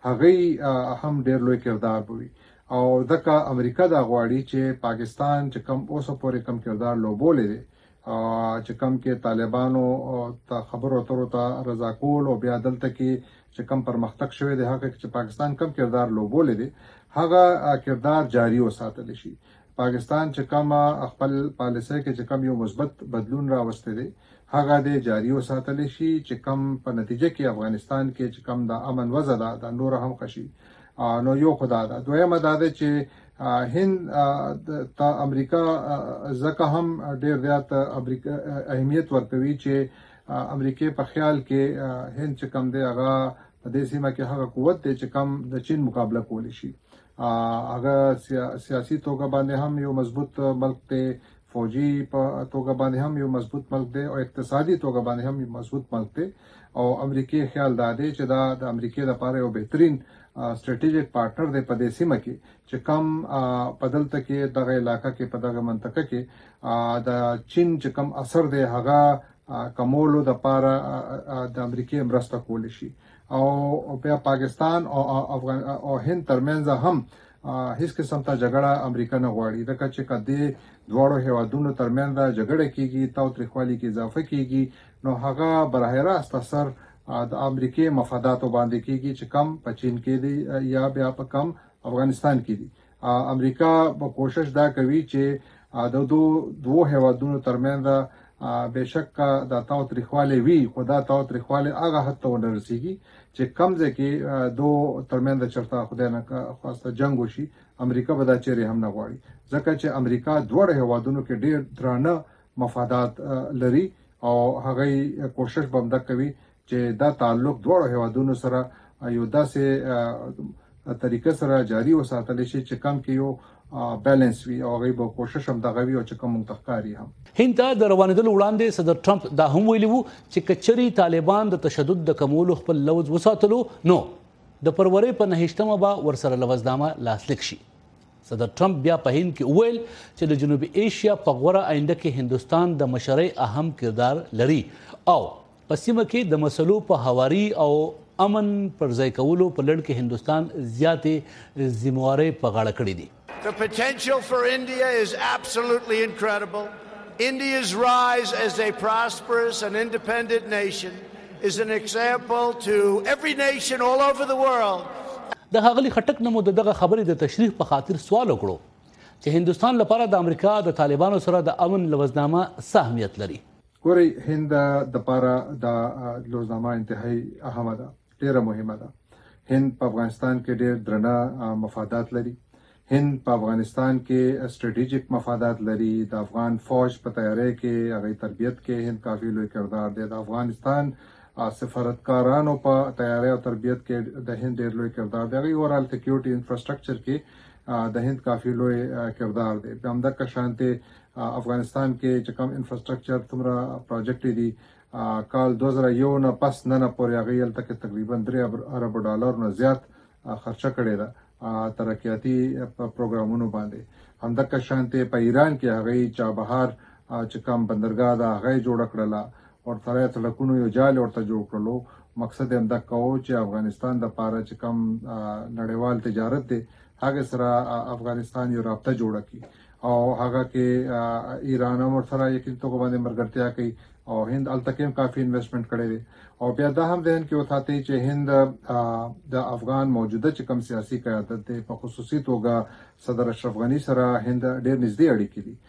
هغه هم ډېر لوی کردار کوي او ځکه امریکا دا غواړي چې پاکستان چې کم اوسه پورې کم کردار لوبولې دي چې کم کې طالبانو ته خبرو اترو ته رضا کول او بیا دلته کې چې کم پرمختګ شوی دی هغه چې پاکستان کم کردار لوبولې دي هغه کردار جاری وساتل شي. پاکستان چې کوم خپل پالیسي کې چې کوم یو مثبت بدلون راوستي دي هغه د جاری وساتل شي چې کوم په نتیجه کې افغانستان کې چې کوم د امن وضع ده د نور هم خشي. نو یو خدای ده دویمه ده چې هند ته امریکا ځکه هم ډیر زیات امریکا اهمیت ورکوي چې امریکای په خیال کې هند چې کوم دی هغه په دې سیمه کې هغه قوت دی چې کوم د چین مقابله کولی شي. هغه سیاسي توګه باندې هم یو مضبوط ملک دی فوجي په توګه باندې هم یو مضبوط ملک دی او اقتصادي توګه باندې هم یو مضبوط ملک دی او امریکای خیال دا دی چې دا د امریکای لپاره یو بهترین سټریټیجیک پارټنر دی په دې سیمه کې چې کم بدلته کې دغه علاقې کې په دغه منطقه کې د چین چې کم اثر دی هغه کمولو د پاره د امریکای مرسته کولی شي او بیا پاکستان او افغان او هند ترمنځ هم هیڅ قسم ته جګړه امریکا نه غواړي ځکه چې کدی دواړو هیوادونو ترمنځ جګړه کیږي تاوتریخوالي کې اضافه کیږي نو هغه براه راست اثر د امریکای مفاداتو باندې کیږي چې کم په چین کې دي یا بیا په کم افغانستان کې دي. امریکا په کوشش دا کوي چې د دوه دوه هیوادونو ترمنځ بهشک دا تاو تریخواله وی خدا تاو تریخواله هغه حد ته ورسیږي چې کمزه کې دو ترمن د چرتا خدای نه خواسته جنگ وشي امریکا به دا چیرې هم نه غواړي ځکه چې امریکا دوه هوادونو کې ډېر درانه مفادات لري او هغه کوشش به هم کوي چې دا تعلق دوه هوادونو سره یو داسې طریقه سره جاری وساتل شي چې کم کې یو بیلنس وی او هغه به کوشش هم دغه وی او چې کوم تخکاری هم هند ته د روانېدلو وړاندې صدر ټرمپ دا هم ویلي وو چې کچري طالبان د تشدد د کمولو خپل لوز وساتلو نو د پرورې په نهشتمه به ورسره لوزنامه لاسلیک شي. صدر ټرمپ بیا په هند کې وویل چې د جنوبي ایشیا په غوره آینده کې هندستان د مشرۍ اهم کردار لري او په سیمه کې د مسلو په هواري او امن پر ځای کولو په لړ کې هندستان زیاتې ذمہوارۍ په غاړه کړې دي. The potential for India is absolutely incredible. India's rise as a prosperous and independent nation is an example to every nation all over the world. د هغلی خټک نمو دغه خبرې د تشریح په خاطر سوال وکړو چې هندستان لپاره د امریکا د طالبانو سره د امن لوزنامه څه اهمیت لري. ګوري هند د لپاره د لوزنامه انتهایی اهمه ده، ډیره مهمه ده. هند په افغانستان کې ډیر درنه مفادات لري. هند په افغانستان کې استراتیژیک مفادات لري. د افغان فوج په تیاری کې هغه تربیت کې هند کافي لوی کردار دی. د افغانستان سفارتکارانو په تیاری او تربیت کې د هند ډیر لوی کردار دی. هغه اورال سکیورټي انفراستراکچر کې د هند کافي لوی کردار دی. په همدغه شانته افغانستان کې چې کوم انفراستراکچر څومره پروجیکټ دي کال دو هزار یو نه پس نه پورې هغه یل تک تقریبا درې ارب ډالر نه زیات خرچه کړې ده ترقیاتی پروګرامونو باندې. همدغه شانته په ایران کې هغه چابهار چې کوم بندرګاه ده هغه جوړ کړله او ترې تلکونو یو جال ورته جوړ کړلو. مقصد هم دا کوو چې افغانستان د پاره چې کوم نړیوال تجارت دی هغه سره افغانستان یو رابطه جوړه کړي او هغه کې ایران هم سره یقین توګه باندې مرګرتیا کوي او هند التکیم کافی انویسټمنٹ کړی دی. او بیا دا هم ذهن کې وساتئ چې هند د افغان موجوده چې کوم سیاسي قیادت دی په خصوصي توګه صدر اشرف غنی سره هند ډېر نږدې اړیکې دي.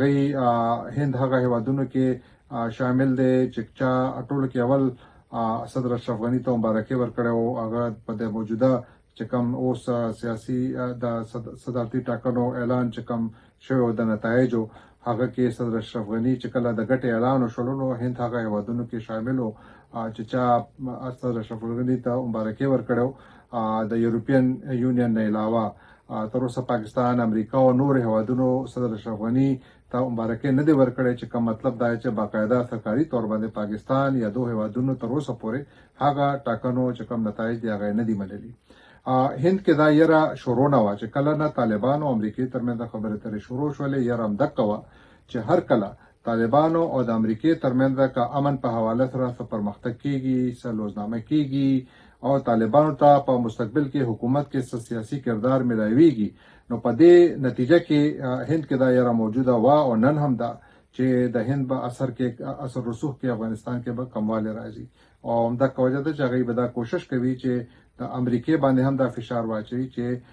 هغه هند هغه هیوادونو کې شامل دی چې چا ټولو کې اول صدر اشرف غنی ته مبارکي ورکړې او هغه په موجوده چې کوم اوس سیاسي د صدارتي ټاکنو اعلان چې کوم شوی د نتایجو هغه کې صدر اشرف غنی چې کله د ګټې اعلان وشول نو هند هغه هیوادونو کې شامل وو چې چا صدر اشرف غنی ته مبارکي ورکړو. د یورپین یونین نه علاوه تر اوسه پاکستان، امریکا او نور هیوادونو صدر اشرف غنی ته مبارکي نه دی ورکړی چې کوم مطلب دا چې باقاعده سرکاري تور باندې پاکستان یا دوه هیوادونو تر اوسه پورې هغه ټاکنو چې کوم نتایج دی هغه نه دی منلي. هند کې دا یره شروع نه و چې کله نه طالبان او امریکای ترمنځ خبرې اترې شروع شولې یره هم دغه و چې هر کله طالبانو او د امریکای ترمنځ کا امن په حواله سره پرمختګ کیږي، سلوزنامه کیږي او طالبانو ته په مستقبل کې حکومت کې سیاسي کردار ملایويږي نو په دې نتیجه کې هند کې دا یره موجوده و او نن هم دا چې د هند په اثر کې اثر رسوخ کې افغانستان کې به کمواله راځي او همدا کوجه ته چې هغه به دا کوشش کوي چې د امریکای باندې هم دا فشار واچوي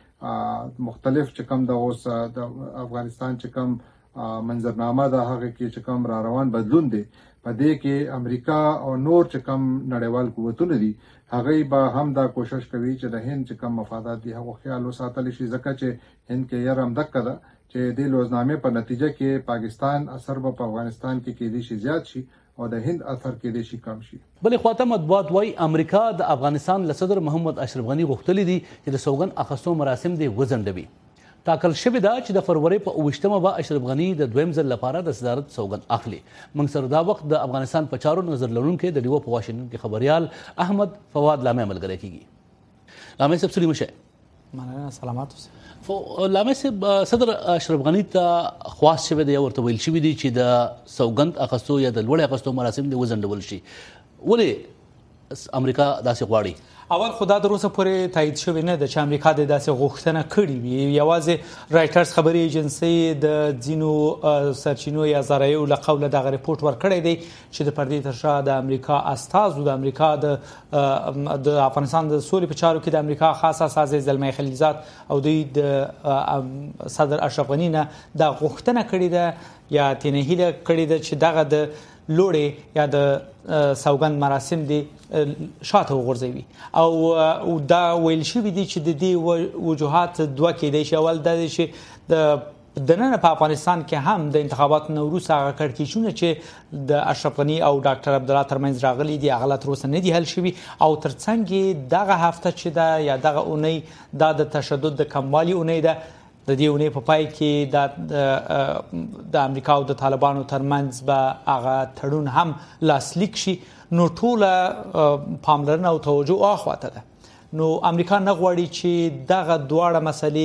چې مختلف چې کوم د اوس د افغانستان چې کوم منظرنامه ده هغه کې چې کوم را روان بدلون دی په دې کې امریکا او نور چې کوم نړیوال قوتونه دي هغه به هم دا کوشش کوي چې د هند چې کوم مفادات دي هغه خیال وساتل شي ځکه چې هند کې یې هم دغه ده چې د لوزنامې په نتیجه کې پاکستان اثر په افغانستان کې کېدی شي زیات شي او د هند اثر کېدی شي کم شي. بلې خواته مطبوعات وايي امریکا د افغانستان له صدر محمد اشرف غنی غوښتلي دي چې د سوګند اخیستو مراسم دی وځنډوي. ټاکل شوې ده چې د فروری په اوویشتمه به اشرف غنی د دویم ځل لپاره د صدارت سوګند اخلي. موږ سره دا وخت د افغانستان په چارو نظر لرونکي د ډیو په واشنګټن کې خبريال احمد فواد لامه ملګری کیږي. لامه صاحب سلام شه. مننه سلامات اوسه. فو لامه صاحب صدر اشرف غنی ته خواست شوی دی ورته ویل شوی دی چې د سوګند اخیستو یا د لوړ اخیستو مراسم دی وځنډول شي. ولې امریکا داسې غواړي؟ اول خدا د روسه پورې تایید شوی نه د چې امریکا د داسې غوښتنه کړې وي. یوازې رایټرز خبري ایجنسی د ځینو سرچینو یا ذرایعو له قوله دغه ریپورت ورکړی دی چې د پردې تر شا د امریکا استازو د امریکا د د افغانستان د سولې په چارو کې د امریکا خاص استازی زلمی خلیلزاد او دوی د صدر اشرف غنی نه د غوښتنه کړې ده یا تنه هیله کړې ده چې دغه د لوړې یا د سوګند مراسم دي شاته وغورځوي او دا ویل شوی دي چې د دې وجوهات دوه کې دي. اول د چې د دننه په افغانستان کې هم د انتخاباتو نوروز هغه کړکېچونه چې د اشرف غنی او ډاکټر عبدالله ترمنځ راغلي دي هغه تر اوسه نه دي حل شوي او ترڅنګ دغه هفته چې ده یا دغه اونۍ دا د تشدد د کموالي اونۍ ده. د دې اونۍ په پای کې د د امریکا او د طالبانو ترمنځ به هغه تړون هم لاسلیک شي. نو ټوله پاملرنه او توجه اخواته ده. نو امریکا نه غواړي چې دغه دواړه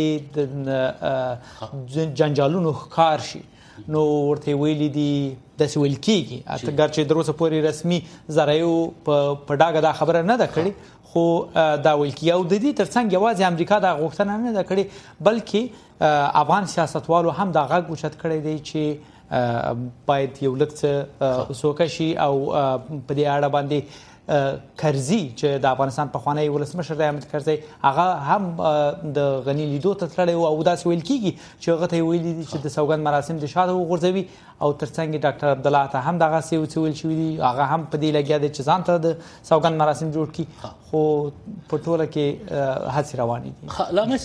مسلې د جنجالونو ښکار شي. نو ورته ویلي دي داسې ویل کېږي اگر چې در اوسه پورې رسمي ذرایعو په ډاګه دا خبره نه ده کړې خو دا ویل کېږي او د دې ترڅنګ یوازې امریکا دا غوښتنه نه ده کړې بلکې افغان سیاستوالو هم دا غږ اوچت کړی دی چې باید یو لږ څه سوکه شي او په دې اړه باندې کرزي چې د افغانستان پخوانی ولسمشر دی احمد کرزي هغه هم د غنی لیدو ته تللی او داسې ویل کېږي چې هغه ته ویلي دي چې د سوګند مراسم د شاته وغورځوي او ترڅنګ ډاکټر عبدالله ته هم دغه څه ویل شوي دي هغه هم په دې لګیا دی چې ځان ته د سوګند مراسم جوړ کړي خو په ټوله کې هڅې روانې دي. علامه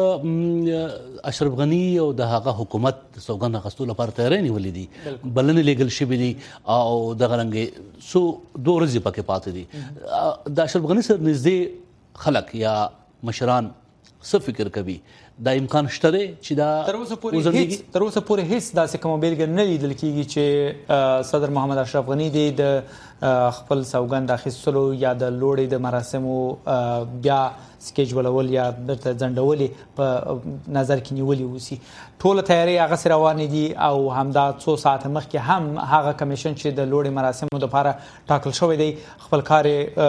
صاحب اشرف غنی او د هغه حکومت د سوګند اخیستو لپاره تیاری نیولې دي بلنې لیږل شوي دي او دغه رنګې څو دوه ورځې پکې پاتې دي. د اشرف غنی سره نږدې خلک یا مشران څه فکر کوي دا امکان شته دی چې دا تر اوسه پورې هیڅ تر اوسه پورې هیڅ داسې کومه بیلګه نه لیدل کېږي چې صدر محمد اشرف غنی دی د خپل سوګند اخیستلو یا د لوړې د مراسمو بیا سکیجولول یا برته ځنډولې په نظر کې نیولې وسی. ټوله تیاری هغه سره روانې دي او همدا څو ساعت مخکې هم هغه کمیشن چې د لوړې مراسمو لپاره ټاکل شوی دی خپل کار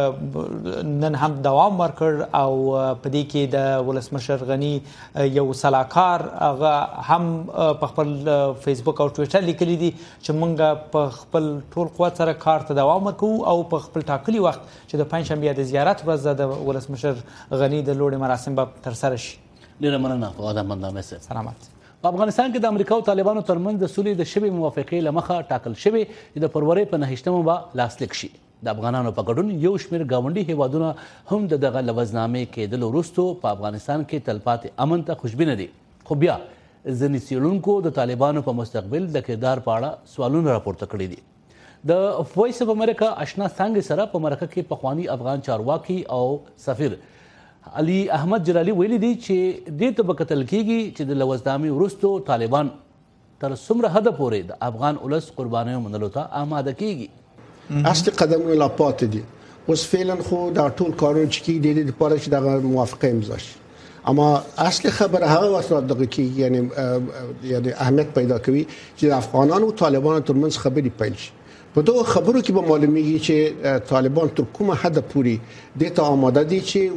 نن هم دوام ورکړ او په دې کې د ولسمشر غنی یو سلاکار هغه هم په خپل فیسبوک او ټویټر لیکلي دي چې موږ په خپل ټول قوت سره کار ته دوام ورکوو او په خپل ټاکلي وخت چې د پنځشنبې د زیارت ورځ د ولسمشر غنی د لوړې مراسم به ترسره شي. ډیره مننه فؤاد احمد نامه صاحب. سلامات. په افغانستان کې د امریکا او طالبانو ترمنځ د سولې د شبې موافقې لمخه ټاکل شوی چې د فروری په نهشتمه به لاسلیک شي. د افغانانو په ګډون یو شمېر ګاونډي هیوادونه هم د دغه لوزنامې کېدلو وروسته په افغانستان کې تلپاتې امن ته خوشبینه دي. خو بیا ځینې څېړونکو د طالبانو په مستقبل د کردار په اړه سوالونه راپورته کړي دي. د وایس اف امریکا آشنا څانګې سره په مرکه کې پخوانی افغان چارواکي او سفیر علي احمد جلالي ویلي دي چې دې ته به کتل کېږي چې د لوزنامې وروسته طالبان تر څومره حده پورې د افغان ولس قربانیو منلو ته آماده کېږي. اصلي قدمونه لا پاتې دي اوس فعلا خو دا ټول کارونه چې کېږي د لپاره چې دغه موافقه امضا شي اما اصلي خبره هغه وسره دغه کې یعنی یعنی اهمیت پیدا کوي چې افغانانو او طالبانو ترمنځ خبرې پیل شي. په دوه خبرو کې به معلومیږي چې طالبان تر کومه حد پورې د ته آماده دي چې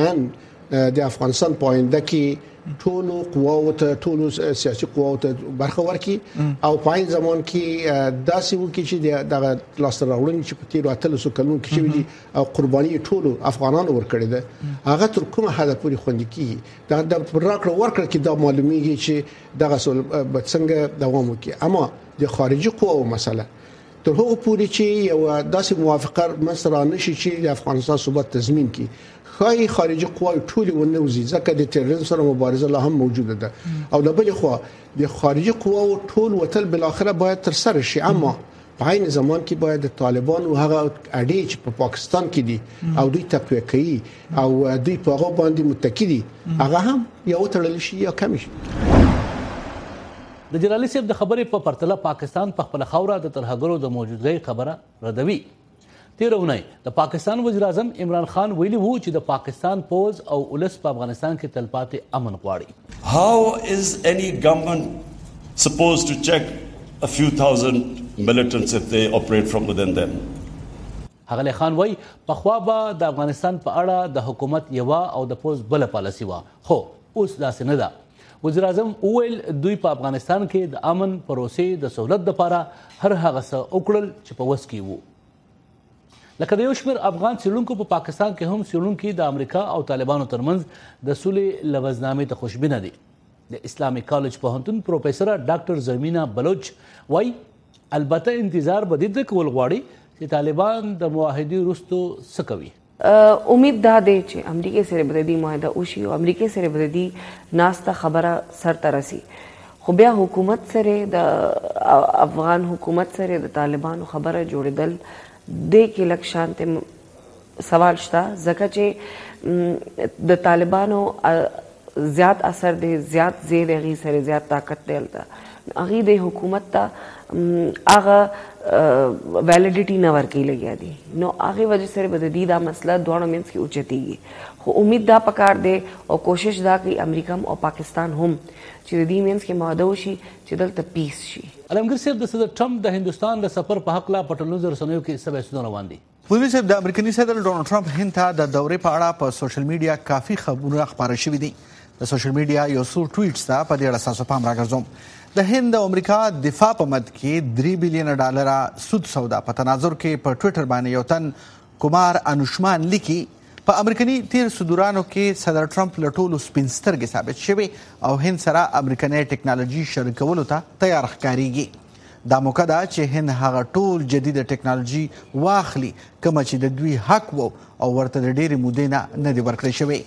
واقعا د افغانستان پاینده کې ټول قواو ته ټول سیاسي قواو ته برخه ورکړي او په این زمان کې داسې وکړي چې د لاسته راوړنې چې په تیرو اتلسو کلونو کې شوي دي او قرباني ټول افغانانو ورکړي ده هغه تر کومه حد پورې خوندي کیږي دا د راکړه ورکړه کې دا معلومیږي چې دغه څنګه څنګه دوام وکړي. اما د خارجي قواو مسله تر هغه پورې چې یو داسې موافقه مسره نشي چې د افغانستان ثبات تضمین کړي خای خارجي قواوی ټول ونوزي ځکه د تروریزم سره مبارزه لا هم موجوده ده او د بل خو د خارجي قواو ټول وتل بل اخره باید تر سره شي. اما په عین زمان کې باید د طالبان او هغه اړې چې په پاکستان کې دي او دوی تقویه کوي او دوی په هغه باندې متکی دي هغه هم یو تړل شي یا کم شي. د جلالي صاحب د خبرې په پرتله پاکستان په خپل خوره د ترهګرو د موجودګۍ خبره ردوي. تیر اونۍ د پاکستان وزیر اعظم عمران خان ویلي وو چې د پاکستان پوز او ولس په افغانستان کې تلپاتې امن غواړي. How is any government supposed to check a few thousand militants if they operate from within them? هغه خان وای په خوا به د افغانستان په اړه د حکومت یو او د پوز بل پالیسی و خو اوس داسې نه ده وزیر اعظم وویل دوی په افغانستان کې د امن پروسې د سہولت لپاره هر هغه څه وکړل چې په وس کې وو لکه د یو شمېر افغان څېړونکو په پاکستان کې هم څېړونکي د امریکا او طالبانو ترمنځ د سولې لوزنامې ته خوشبینه دي د اسلامي کالج پوهنتون پروفیسره ډاکټر زرمینا بلوچ وای البته انتظار به دې کول غواړي چې طالبان د معاهدې وروسته څه کوي امید دا دی چې امریکا سره به د معاهده وشي او امریکا سره به د ناسته خبره سر ته رسي خو بیا حکومت سره د افغان حکومت سره د طالبانو خبره جوړېدل د کې لک شانته سوال شته ځکه چې د طالبانو زیات اثر دی زیات زیر غي سره زیات طاقت دی هغه د حکومت ته هغه ویلیډیټي نه ورکې لګیا دي نو هغه وجه سره به د دې دا مسله دوه مینس کې اوچتيږي خو امید دا پکار دی او کوشش دا کوي امریکا او پاکستان هم چې د دې مینس کې معاهده وشي چې دلته پیس شي علمګر صاحب د صدر ټرمپ د هندستان د سفر په حق لا پټلونز رسنیو کې سبا روان دي پولیس د امریکایي صدر ډونالد ټرمپ هند ته د دورې په اړه په سوشل میډیا کافي خبرونه خبره شوې دي د سوشل میډیا یو څو ټویټس ته په دې اړه تاسو پام راګرځوم د هند او امریکا دفاع په مد کې درې بلین ډالر سود سودا په تناظر کې په ټویټر باندې یو تن کومار انوشمان لیکي په امریکایي تیر صدورانو کې صدر ټرمپ له ټولو سپین سترګې ثابت شوی او هند سره امریکایي ټیکنالوژي شریکولو ته تیار ښکاریږي دا موقع ده چې هند هغه ټول جديده ټیکنالوژي واخلي کوم چې د دوی حق وو او ورته د ډېرې مودې نه نه دی ورکړی شوی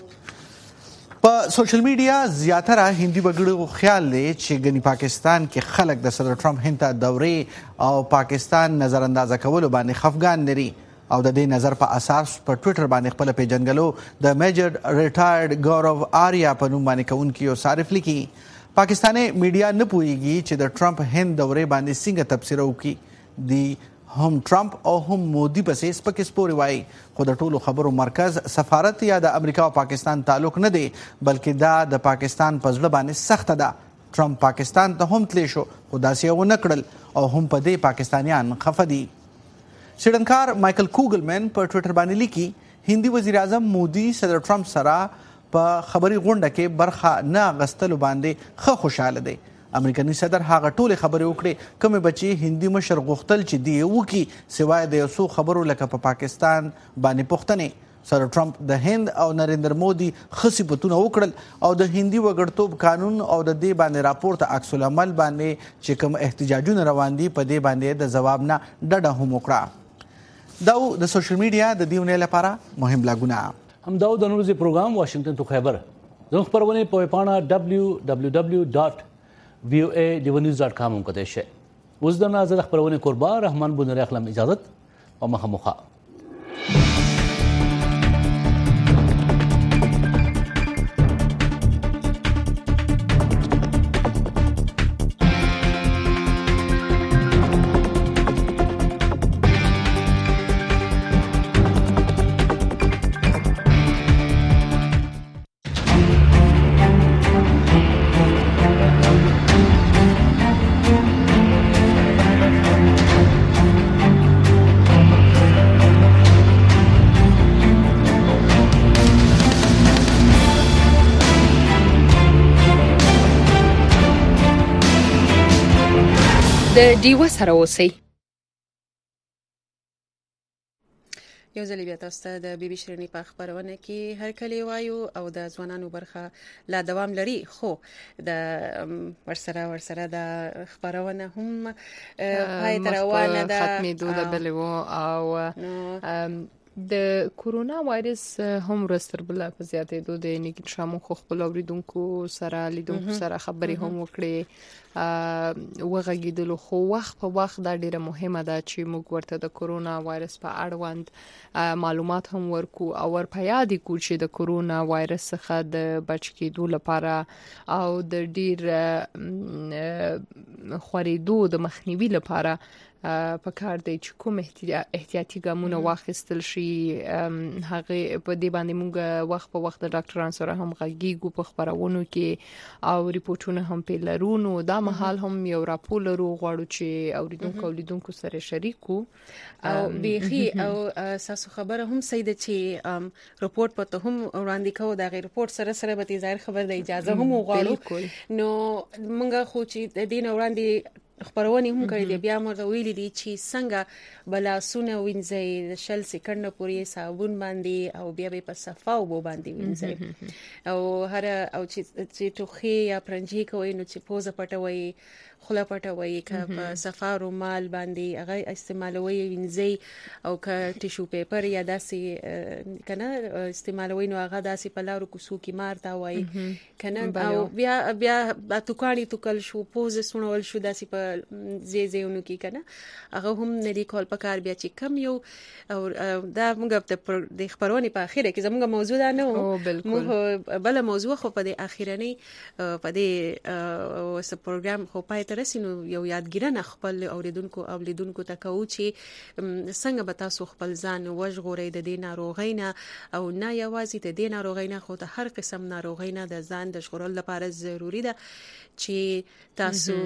په سوشل میډیا زیاتره هندي وګړو خیال دی چې ګنې پاکستان کې خلک د صدر ټرمپ هند ته دورې او پاکستان نظر اندازه کولو باندې خفګان لري او د دې نظر په اساس په ټویټر باندې خپل پیجنګلو د میجر ریټایرډ ګورو آریا په نوم باندې کوونکی یو صارف لیکي پاکستاني میډیا نه پوهیږي چې د ټرمپ هند دورې باندې څنګه تبصره وکړي دی هم ټرمپ او هم مودي پسې سپکې سپورې وایي خو د ټولو خبرو مرکز سفارت یا د امریکا او پاکستان تعلق نه دی بلکې دا د پاکستان په زړه باندې سخته ده ټرمپ پاکستان ته هم تلی شو خو داسې یې ونه کړل او هم په دې پاکستانیان خفه دي سیډنکار مایکل کوګلمن په ټویټر باندې لیکي هندي وزیر اعظم مودي صدر ټرمپ سره په خبري غونډه کې برخه نه اخیستلو باندې ښه خوشاله دی امریکایي صدر هغه ټولې خبرې وکړې کومې بچي هندي مشر غوښتل چې دی وکړي سوای د یو څو خبرو لکه په پاکستان باندې پوښتنې صدر ټرمپ د هند او نریندر مودي ښه صفتونه وکړل او د هندي وګړتوب قانون او د دې باندې راپور ته عکس العمل باندې چې کوم احتجاجونه روان دي په دې باندې د ځواب نه ډډه هم وکړه دا د سوشل میډیا د دیونه لپاره مهم لاګونه هم دا د نورو پروګرام واشنگټن تو خیبر زموږ خبرونه په پاڼه دبليو دبليو دبليو ډاټ وی او ای ډیو نیوز ډاټ کام هم کته شي اوس د نازل خبرونه قربا رحمان بن رحلم اجازت او مخمخه د ډیوه سره اوسئ یو ځل بیا تاسو ته د بي بي شيرینی په خبرونه کې هر کلی وایو او د ځوانانو برخه لا دوام لري خو د ورسره ورسره د خبرونه هم پای تر روانه ده ختمېدو د بلو او د کورونا وایرس هم رستر بل په زیاتېدو د نیګن شامو خو خپل اوریدونکو سره لیدونکو سره خبرې هم وکړي وغږیدل خو وخت په وخت دا ډیره مهمه ده چې موږ ورته د کورونا وایرس په اړوند معلومات هم ورکو او ور په یاد کو چې د کورونا وایرس څخه د بچ کېدو لپاره او د ډیر خورېدو د مخنیوي لپاره په کار دی چې کوم احتیاطي ګامونه واخیستل شي. هغه په دې باندې موږ وخت په وخت د ډاکټرانو سره هم غږیږو په خبرونو کې او ریپورتونه هم په لرونو. دا مهال هم یو راپور لرو غواړو چې اوریدونکو اولیدونکو سره شریکو او بيخي او اساسو خبره هم سیده چې رپورت پته هم وړاندې کوو. دا غیر رپورت سره سره به ظاهر خبر د اجازه هم غواړو. نو موږ خو چې د دین وړاندې خبرونه هم کړې دي. بیا موږ ویلي دي چې څنګه بلاسونه وینځي د شل سکند پورې صابون باندې او بیا به په صفا او باندې وینځي او هر او چې چې ټوخي یا پرنجي کوي نو چې پوزه پټوي خله پټوي که په صفا رومال باندې هغه استعمالوي وینځي او که ټیشو پیپر یا داسې کنه استعمالوي نو هغه داسې په لارو کوسو کې مارتا وای کنه او بیا بیا اتوکانی توکل شو پوزه سونول شو داسې په زی زیونو کې کنه هغه هم ندی کول پکار بیا چې کم یو او دا موږ د خبرونه په اخیره کې زموږ موضوع ده نو موږ بل موضوع خو په د اخیرنی په دې اس پروګرام خو پای ته رسینو یو یادګیرنه خپل اوریدونکو او لیدونکو ته کوو چې څنګه به تاسو خپل ځان وژغورئ د دې ناروغۍ نه او نه یوازې د دې ناروغۍ نه خو د هر قسم ناروغۍ نه د ځان د ژغورلو لپاره ضروری ده چې تاسو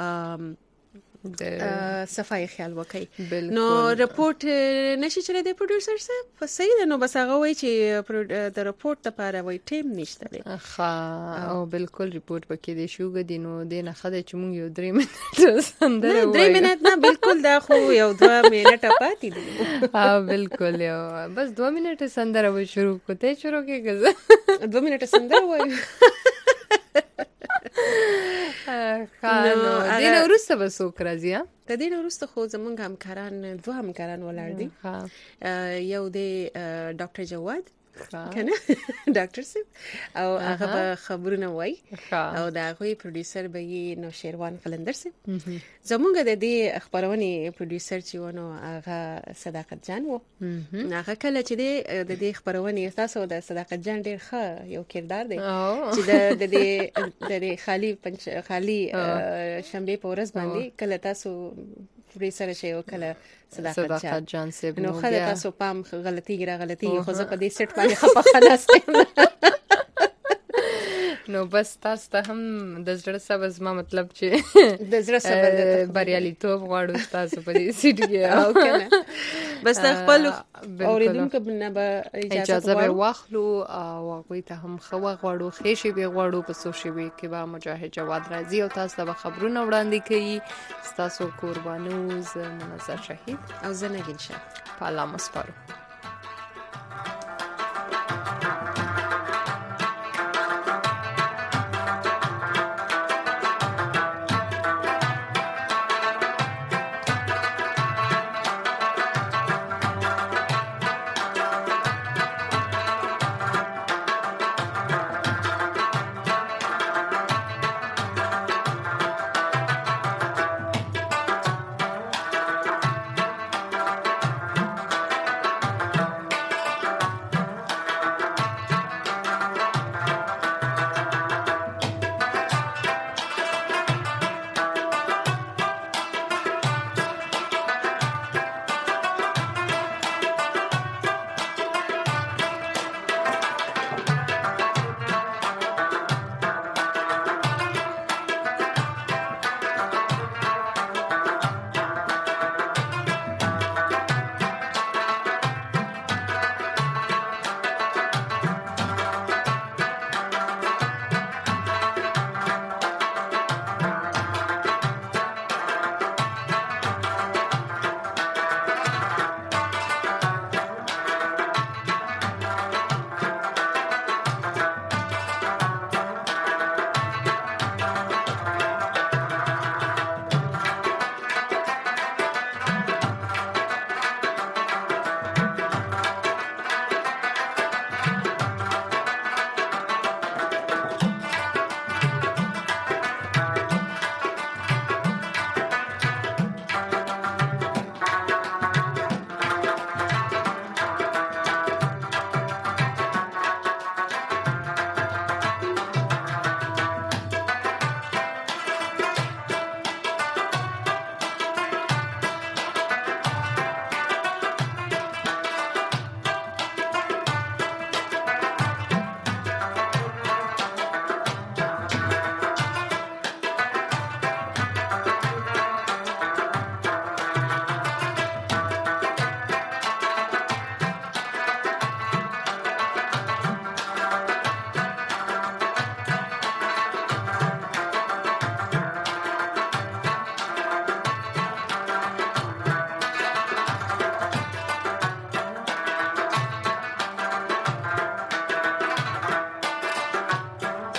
د صفای خیال وکړي. نو رپورت نشي چره د پروډوسر سره په صحیح ده نو بس هغه وایي چې د رپورت لپاره وایي ټیم نشته دی. ښه او بالکل رپورت پکې دی شو غدي نو د نه خده چې مونږ یو درې منټه سندره وایو. درې منټه نه بالکل دا خو یو دوه منټه پاتې دي. ها بالکل یو بس دوه منټه سندره و شروع کوته شروع کېږي دوه منټه سندره وایو. خانو دین ورسته به څوک راځي؟ د دین ورسته خو زمونږ همکاران دوه همکاران ولاړ دي. یو دی ډاکټر جواد کنه ډاکټر سیب او هغه خبرونه وای او دا غوي پروډوسر به نو شیروان قلندر سیب. زمونږ د دې خبرونه پروډوسر چې ونو هغه صداقت جان وو. هغه کله چې د دې خبرونه تاسو د صداقت جان ډیر ښه یو کردار دی چې د دې د خالی پنځ خالی شنبه په ورځ باندې کله تاسو پروډوسر شي او کله صداقت جان سیب نو خله تاسو پام غلطي ګره غلطي خو زه په دې سیټ باندې خپه خلاص نو بس تاسو ته هم د زړه سبز ما مطلب چې د زړه سبز بریالیتوب غواړو تاسو په دې سیټ کې او کنه بس د خپل اوریدونکو نه به اجازه به واخلو او هغه ته هم خو غواړو خېشي به غواړو په سوشي وي کې با مجاهد جواد راځي او تاسو ته خبرونه وړاندې کوي. تاسو قربانو ز منظر شهید او زنګین شه په الله مسپارو.